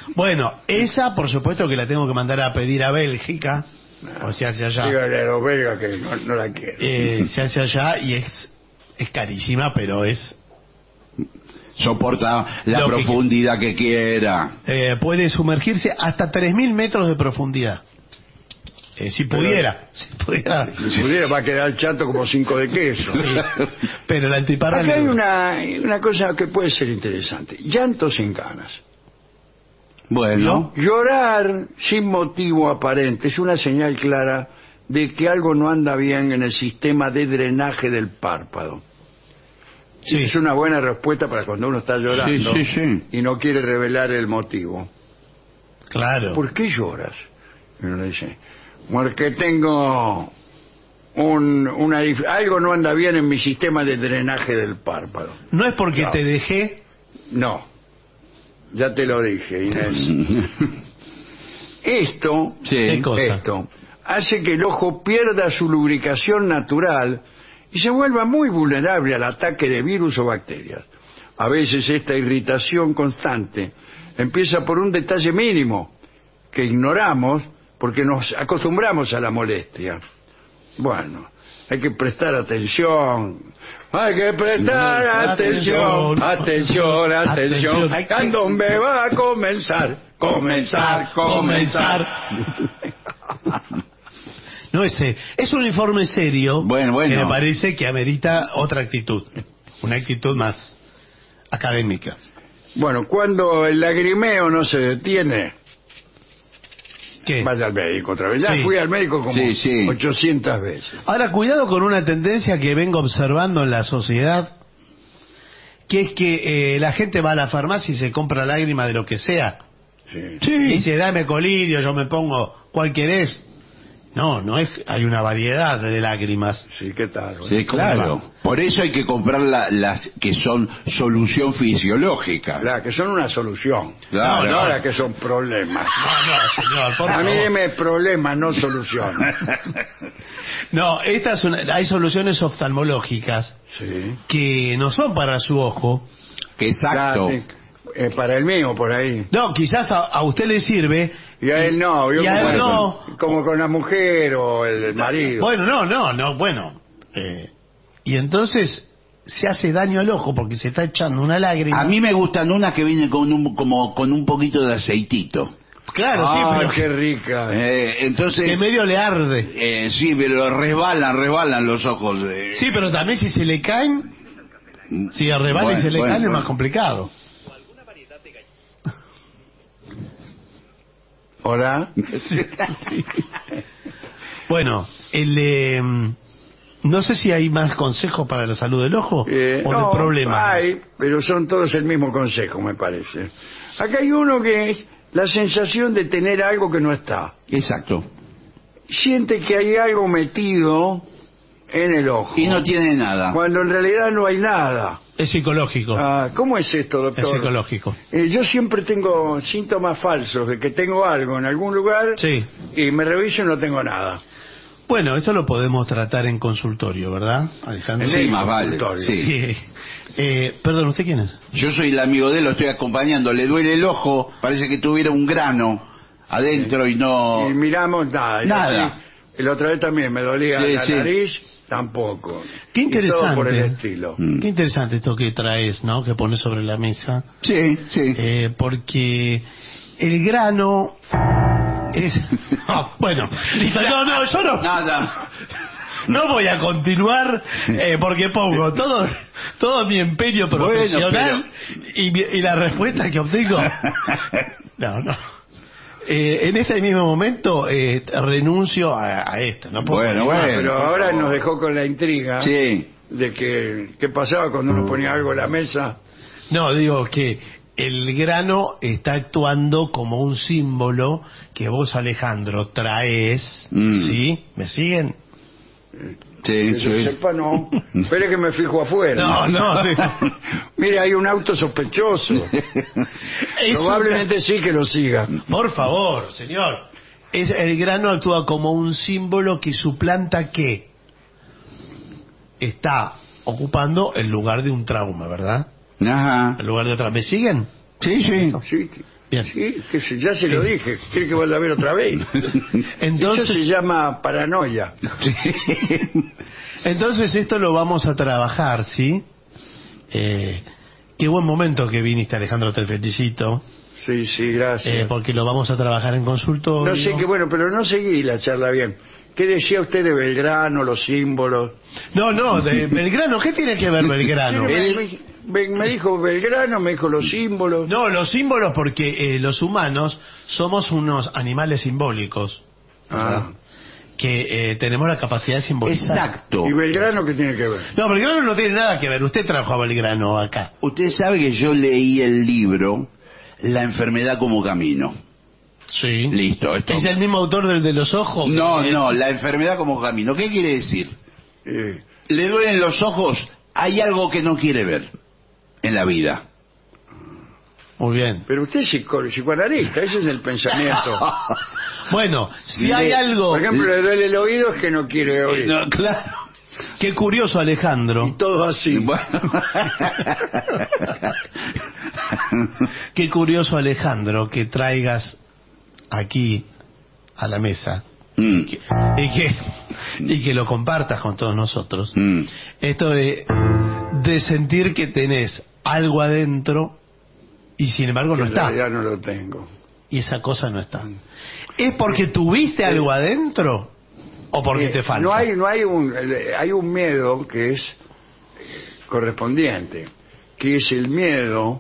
Bueno, esa por supuesto que la tengo que mandar a pedir a Bélgica, o sea, hacia allá. Dígale a los belgas que no, no la quieren. Eh, se hace allá y es es carísima, pero es... Soporta la Lo que- profundidad que, quiera. eh, puede sumergirse hasta tres mil metros de profundidad. Eh, si pudiera, si pudiera. Si pudiera va a quedar chato como cinco de queso. Pero la antiparra... Acá hay no. una, una cosa que puede ser interesante. Llantos sin ganas. Bueno, Llorar sin motivo aparente es una señal clara de que algo no anda bien en el sistema de drenaje del párpado. Sí. Es una buena respuesta para cuando uno está llorando Sí, sí, sí. y no quiere revelar el motivo. Claro. ¿Por qué lloras? Y uno le dice, porque tengo un, una, dif- algo no anda bien en mi sistema de drenaje del párpado. No es porque No. te dejé... No, ya te lo dije, Inés. Esto, sí. ¿Qué cosa? esto hace que el ojo pierda su lubricación natural y se vuelva muy vulnerable al ataque de virus o bacterias. A veces esta irritación constante empieza por un detalle mínimo que ignoramos porque nos acostumbramos a la molestia. Bueno, hay que prestar atención. Hay que prestar atención, atención, atención. Atención. Cuando me va a comenzar, comenzar, comenzar. No, ese es un informe serio. Bueno, bueno. Que me parece que amerita otra actitud, una actitud más académica. Bueno, cuando el lagrimeo no se detiene, ¿Qué? vaya al médico otra vez. Ya Sí. fui al médico como Sí, sí. ochocientas veces. Ahora, cuidado con una tendencia que vengo observando en la sociedad, que es que eh, la gente va a la farmacia y se compra lágrimas de lo que sea. Sí. Y dice, dame colirio, yo me pongo, ¿cuál querés? No, no es, hay una variedad de lágrimas. Sí, ¿qué tal? Sí, claro. Por eso hay que comprar la- las que son solución fisiológica. La que son una solución. Claro. No, no las que son problemas. No, no, señor, por A mí favor. deme problemas, no soluciones. No, estas son, hay soluciones oftalmológicas Sí. que no son para su ojo. Exacto. Ya, eh, para el mío, por ahí. No, quizás a, a usted le sirve. Y a él no. Yo Y a como, él no. como con la mujer o el marido. Bueno, no, no, no, bueno. Eh, y entonces se hace daño al ojo porque se está echando una lágrima. A mí me gustan unas que vienen con un, como con un poquito de aceitito. Claro, sí, Ah, pero qué rica. Eh, entonces, que medio le arde. eh, sí, pero resbalan, resbalan los ojos. eh. Sí, pero también si se le caen, si arrebala y Bueno, se le bueno, caen es bueno. más complicado. Hola. Bueno, el eh, no sé si hay más consejos para la salud del ojo Eh, o no, de problemas. hay, pero son todos el mismo consejo, me parece. Acá hay uno que es la sensación de tener algo que no está. Exacto. Siente que hay algo metido en el ojo. Y no tiene nada. Cuando en realidad no hay nada. Es psicológico. Ah, ¿cómo es esto, es doctor? psicológico. Eh, yo siempre tengo síntomas falsos de que tengo algo en algún lugar Sí. y me reviso y no tengo nada. Bueno, esto lo podemos tratar en consultorio, ¿verdad, Alejandro? En Sí, el más vale. consultorio. Sí. Sí. Eh, perdón, ¿usted quién es? Yo soy el amigo de él, lo estoy acompañando. Le duele el ojo, parece que tuviera un grano adentro y no. Y miramos nada. Y Nada. así, y la otra vez también me dolía Sí, la sí. nariz, tampoco. Qué Y interesante. todo por el estilo. Mm. Qué interesante esto que traes, ¿no? Que pones sobre la mesa. Sí, sí. Eh, porque el grano es... No, bueno, listo, no, no, yo no... Nada. No voy a continuar eh, porque pongo todo todo mi empeño profesional y, mi- y la respuesta que obtengo. No, no. Eh, en este mismo momento eh, renuncio a, a esto. No puedo Bueno, continuar. bueno. Pero ahora nos dejó con la intriga Sí. de que qué pasaba cuando uno ponía algo en la mesa. No, digo que el grano está actuando como un símbolo que vos, Alejandro, traes. Mm. ¿Sí? ¿Me siguen? Sí, Que yo sí. sepa, no. Espere que me fijo afuera. No, no. Mire, hay un auto sospechoso. Es Probablemente sí que lo siga. Por favor, señor. Es, el grano actúa como un símbolo que suplanta que está ocupando el lugar de un trauma, ¿verdad? Ajá. El lugar de otra. ¿Me siguen? Sí, sí. Sí, Bien. Sí, que se- ya se lo dije. ¿Quiere que vaya a ver otra vez? Entonces, Eso se llama paranoia. entonces esto lo vamos a trabajar, ¿sí? Eh, qué buen momento que viniste, Alejandro, te felicito. Sí, sí, gracias. Eh, porque lo vamos a trabajar en consultorio. No sé qué, bueno, pero no seguí la charla bien. ¿Qué decía usted de Belgrano, los símbolos? No, no, de Belgrano, ¿qué tiene que ver Belgrano? Me, me- me dijo Belgrano, me dijo los símbolos. No, los símbolos porque eh, los humanos somos unos animales simbólicos. Ah. Que eh, tenemos la capacidad de simbolizar. Exacto. ¿Y Belgrano qué tiene que ver? No, Belgrano no tiene nada que ver. Usted trajo a Belgrano acá. Usted sabe que yo leí el libro La enfermedad como camino. Sí. Listo. Esto... ¿Es el mismo autor del de los ojos? No, Eh, no, la enfermedad como camino. ¿Qué quiere decir? Eh, Le duelen los ojos, hay algo que no quiere ver en la vida. Muy bien. pero usted es psico- psicoanalista, ese es el pensamiento. Bueno, si Le- hay algo... Por ejemplo, le duele el oído es que no quiere oír. No, claro. Qué curioso, Alejandro. Y todo así. Bueno. Qué curioso, Alejandro, que traigas aquí a la mesa Mm, que- y que y que lo compartas con todos nosotros. mm. Esto de, de sentir que tenés algo adentro y sin embargo no En está. realidad no lo tengo. Y esa cosa no está. ¿Es porque tuviste algo adentro o porque Eh, te falta? No hay, no hay un, eh, hay un miedo que es eh, correspondiente, que es el miedo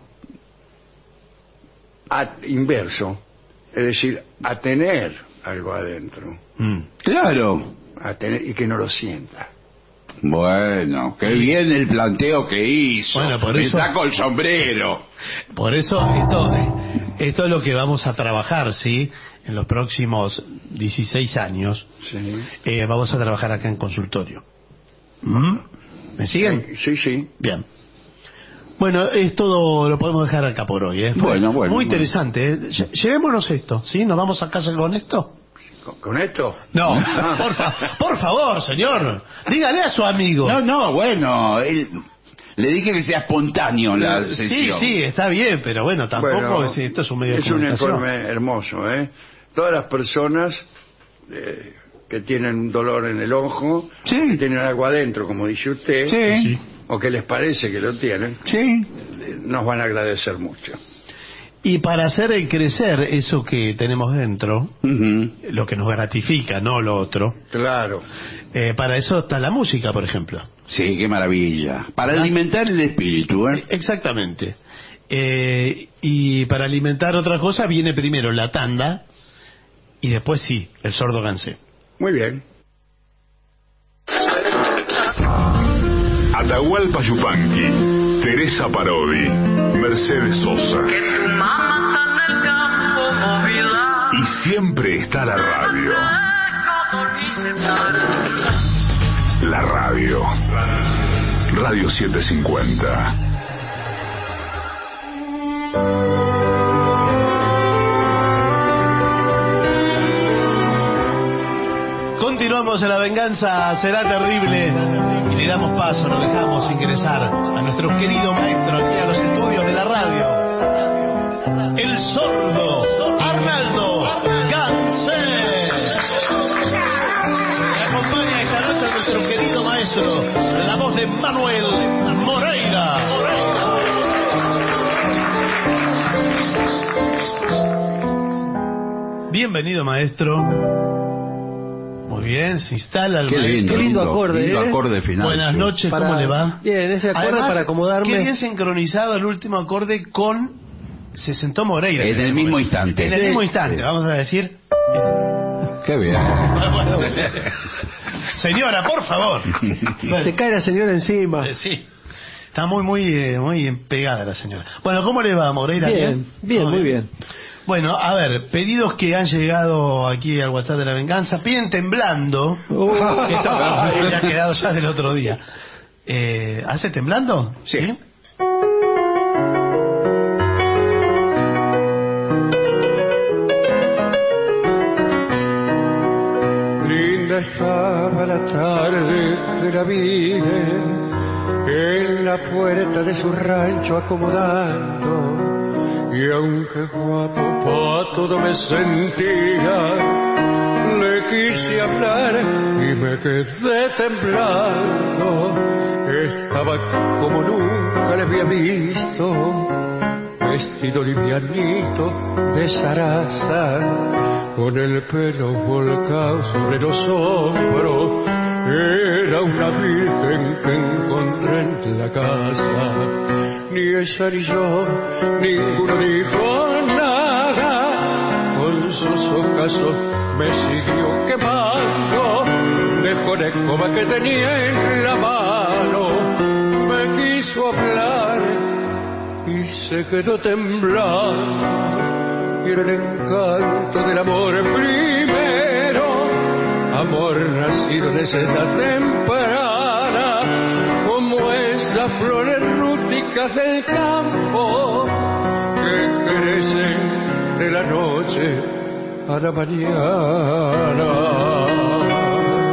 a- inverso, es decir, a tener algo adentro, Mm. Claro. a tener y que no lo sienta. Bueno, qué bien el planteo que hizo. Bueno, por Me eso- saco el sombrero. Por eso esto, esto es lo que vamos a trabajar, ¿sí? En los próximos dieciséis años Sí, eh, vamos a trabajar acá en consultorio. ¿Mm? ¿Me siguen? sí, sí. Bien. Bueno, es todo, lo podemos dejar acá por hoy. ¿eh? Fue Bueno, bueno, muy bueno. interesante. ¿eh? Lle- Llevémonos esto, ¿sí? ¿Nos vamos a casa con esto? ¿Con, con esto? No, por, fa- por favor, señor. Dígale a su amigo. No, no, bueno, él- le dije que sea espontáneo la sí, sesión. sí, está bien, pero bueno, tampoco Bueno, es, esto es un medio de es un comunicación. informe hermoso, ¿eh? Todas las personas eh, que tienen un dolor en el ojo, Sí. que tienen algo adentro, como dice usted, Sí, o que les parece que lo tienen, sí. eh, nos van a agradecer mucho. Y para hacer crecer eso que tenemos dentro, Ujú. lo que nos gratifica, no lo otro, Claro. eh, para eso está la música, por ejemplo. Sí, qué maravilla. Para ¿Ah? alimentar el espíritu, ¿eh? Exactamente. Eh, y para alimentar otra cosa viene primero la tanda y después sí, el sordo gansé. Muy bien. Atahualpa Yupanqui, Teresa Parodi, Mercedes Sosa. Y siempre está la radio. La radio. Radio setecientos cincuenta. Continuamos en La Venganza Será Terrible y le damos paso, nos dejamos ingresar a nuestro querido maestro aquí a los estudios de la radio, el sordo Arnaldo Gansé. Me acompaña esta noche nuestro querido maestro, la voz de Manuel Moreira. Bienvenido, maestro. Muy bien, se instala el Qué maestro. lindo, Qué lindo acorde, lindo ¿eh? acorde final. Buenas sí. noches, ¿cómo Para- le va? Bien, ese acorde Además, para acomodarme. Qué bien sincronizado el último acorde con Se sentó Moreira. En el mismo instante. En el Sí, mismo instante, sí. vamos a decir. Qué bien. Bueno, señora, por favor. Se cae la señora encima. Eh, Sí. Está muy, muy, eh, muy pegada la señora. Bueno, ¿cómo le va, Moreira? Bien, bien, ¿Todo muy bien. Bueno, a ver, pedidos que han llegado aquí al WhatsApp de la Venganza. Piden temblando. Uh. Esto me ha quedado ya del otro día. Eh, ¿Hace temblando? Sí. Linda estaba la tarde que la vi en la puerta de su rancho acomodando y aunque guapo pa' todo me sentía, le quise hablar y me quedé temblando. Estaba como nunca le había visto, vestido livianito de zaraza, con el pelo volcado sobre los hombros. Era una virgen que encontré en la casa. Ni ella ni yo, ninguno dijo nada. Con sus ojazos me siguió quemando. Dejó la escoba que tenía en la mano. Me quiso hablar y se quedó temblando. Y era el encanto del amor primero, amor nacido desde edad temprana, como esas flores rústicas del campo que crecen de la noche a la mañana.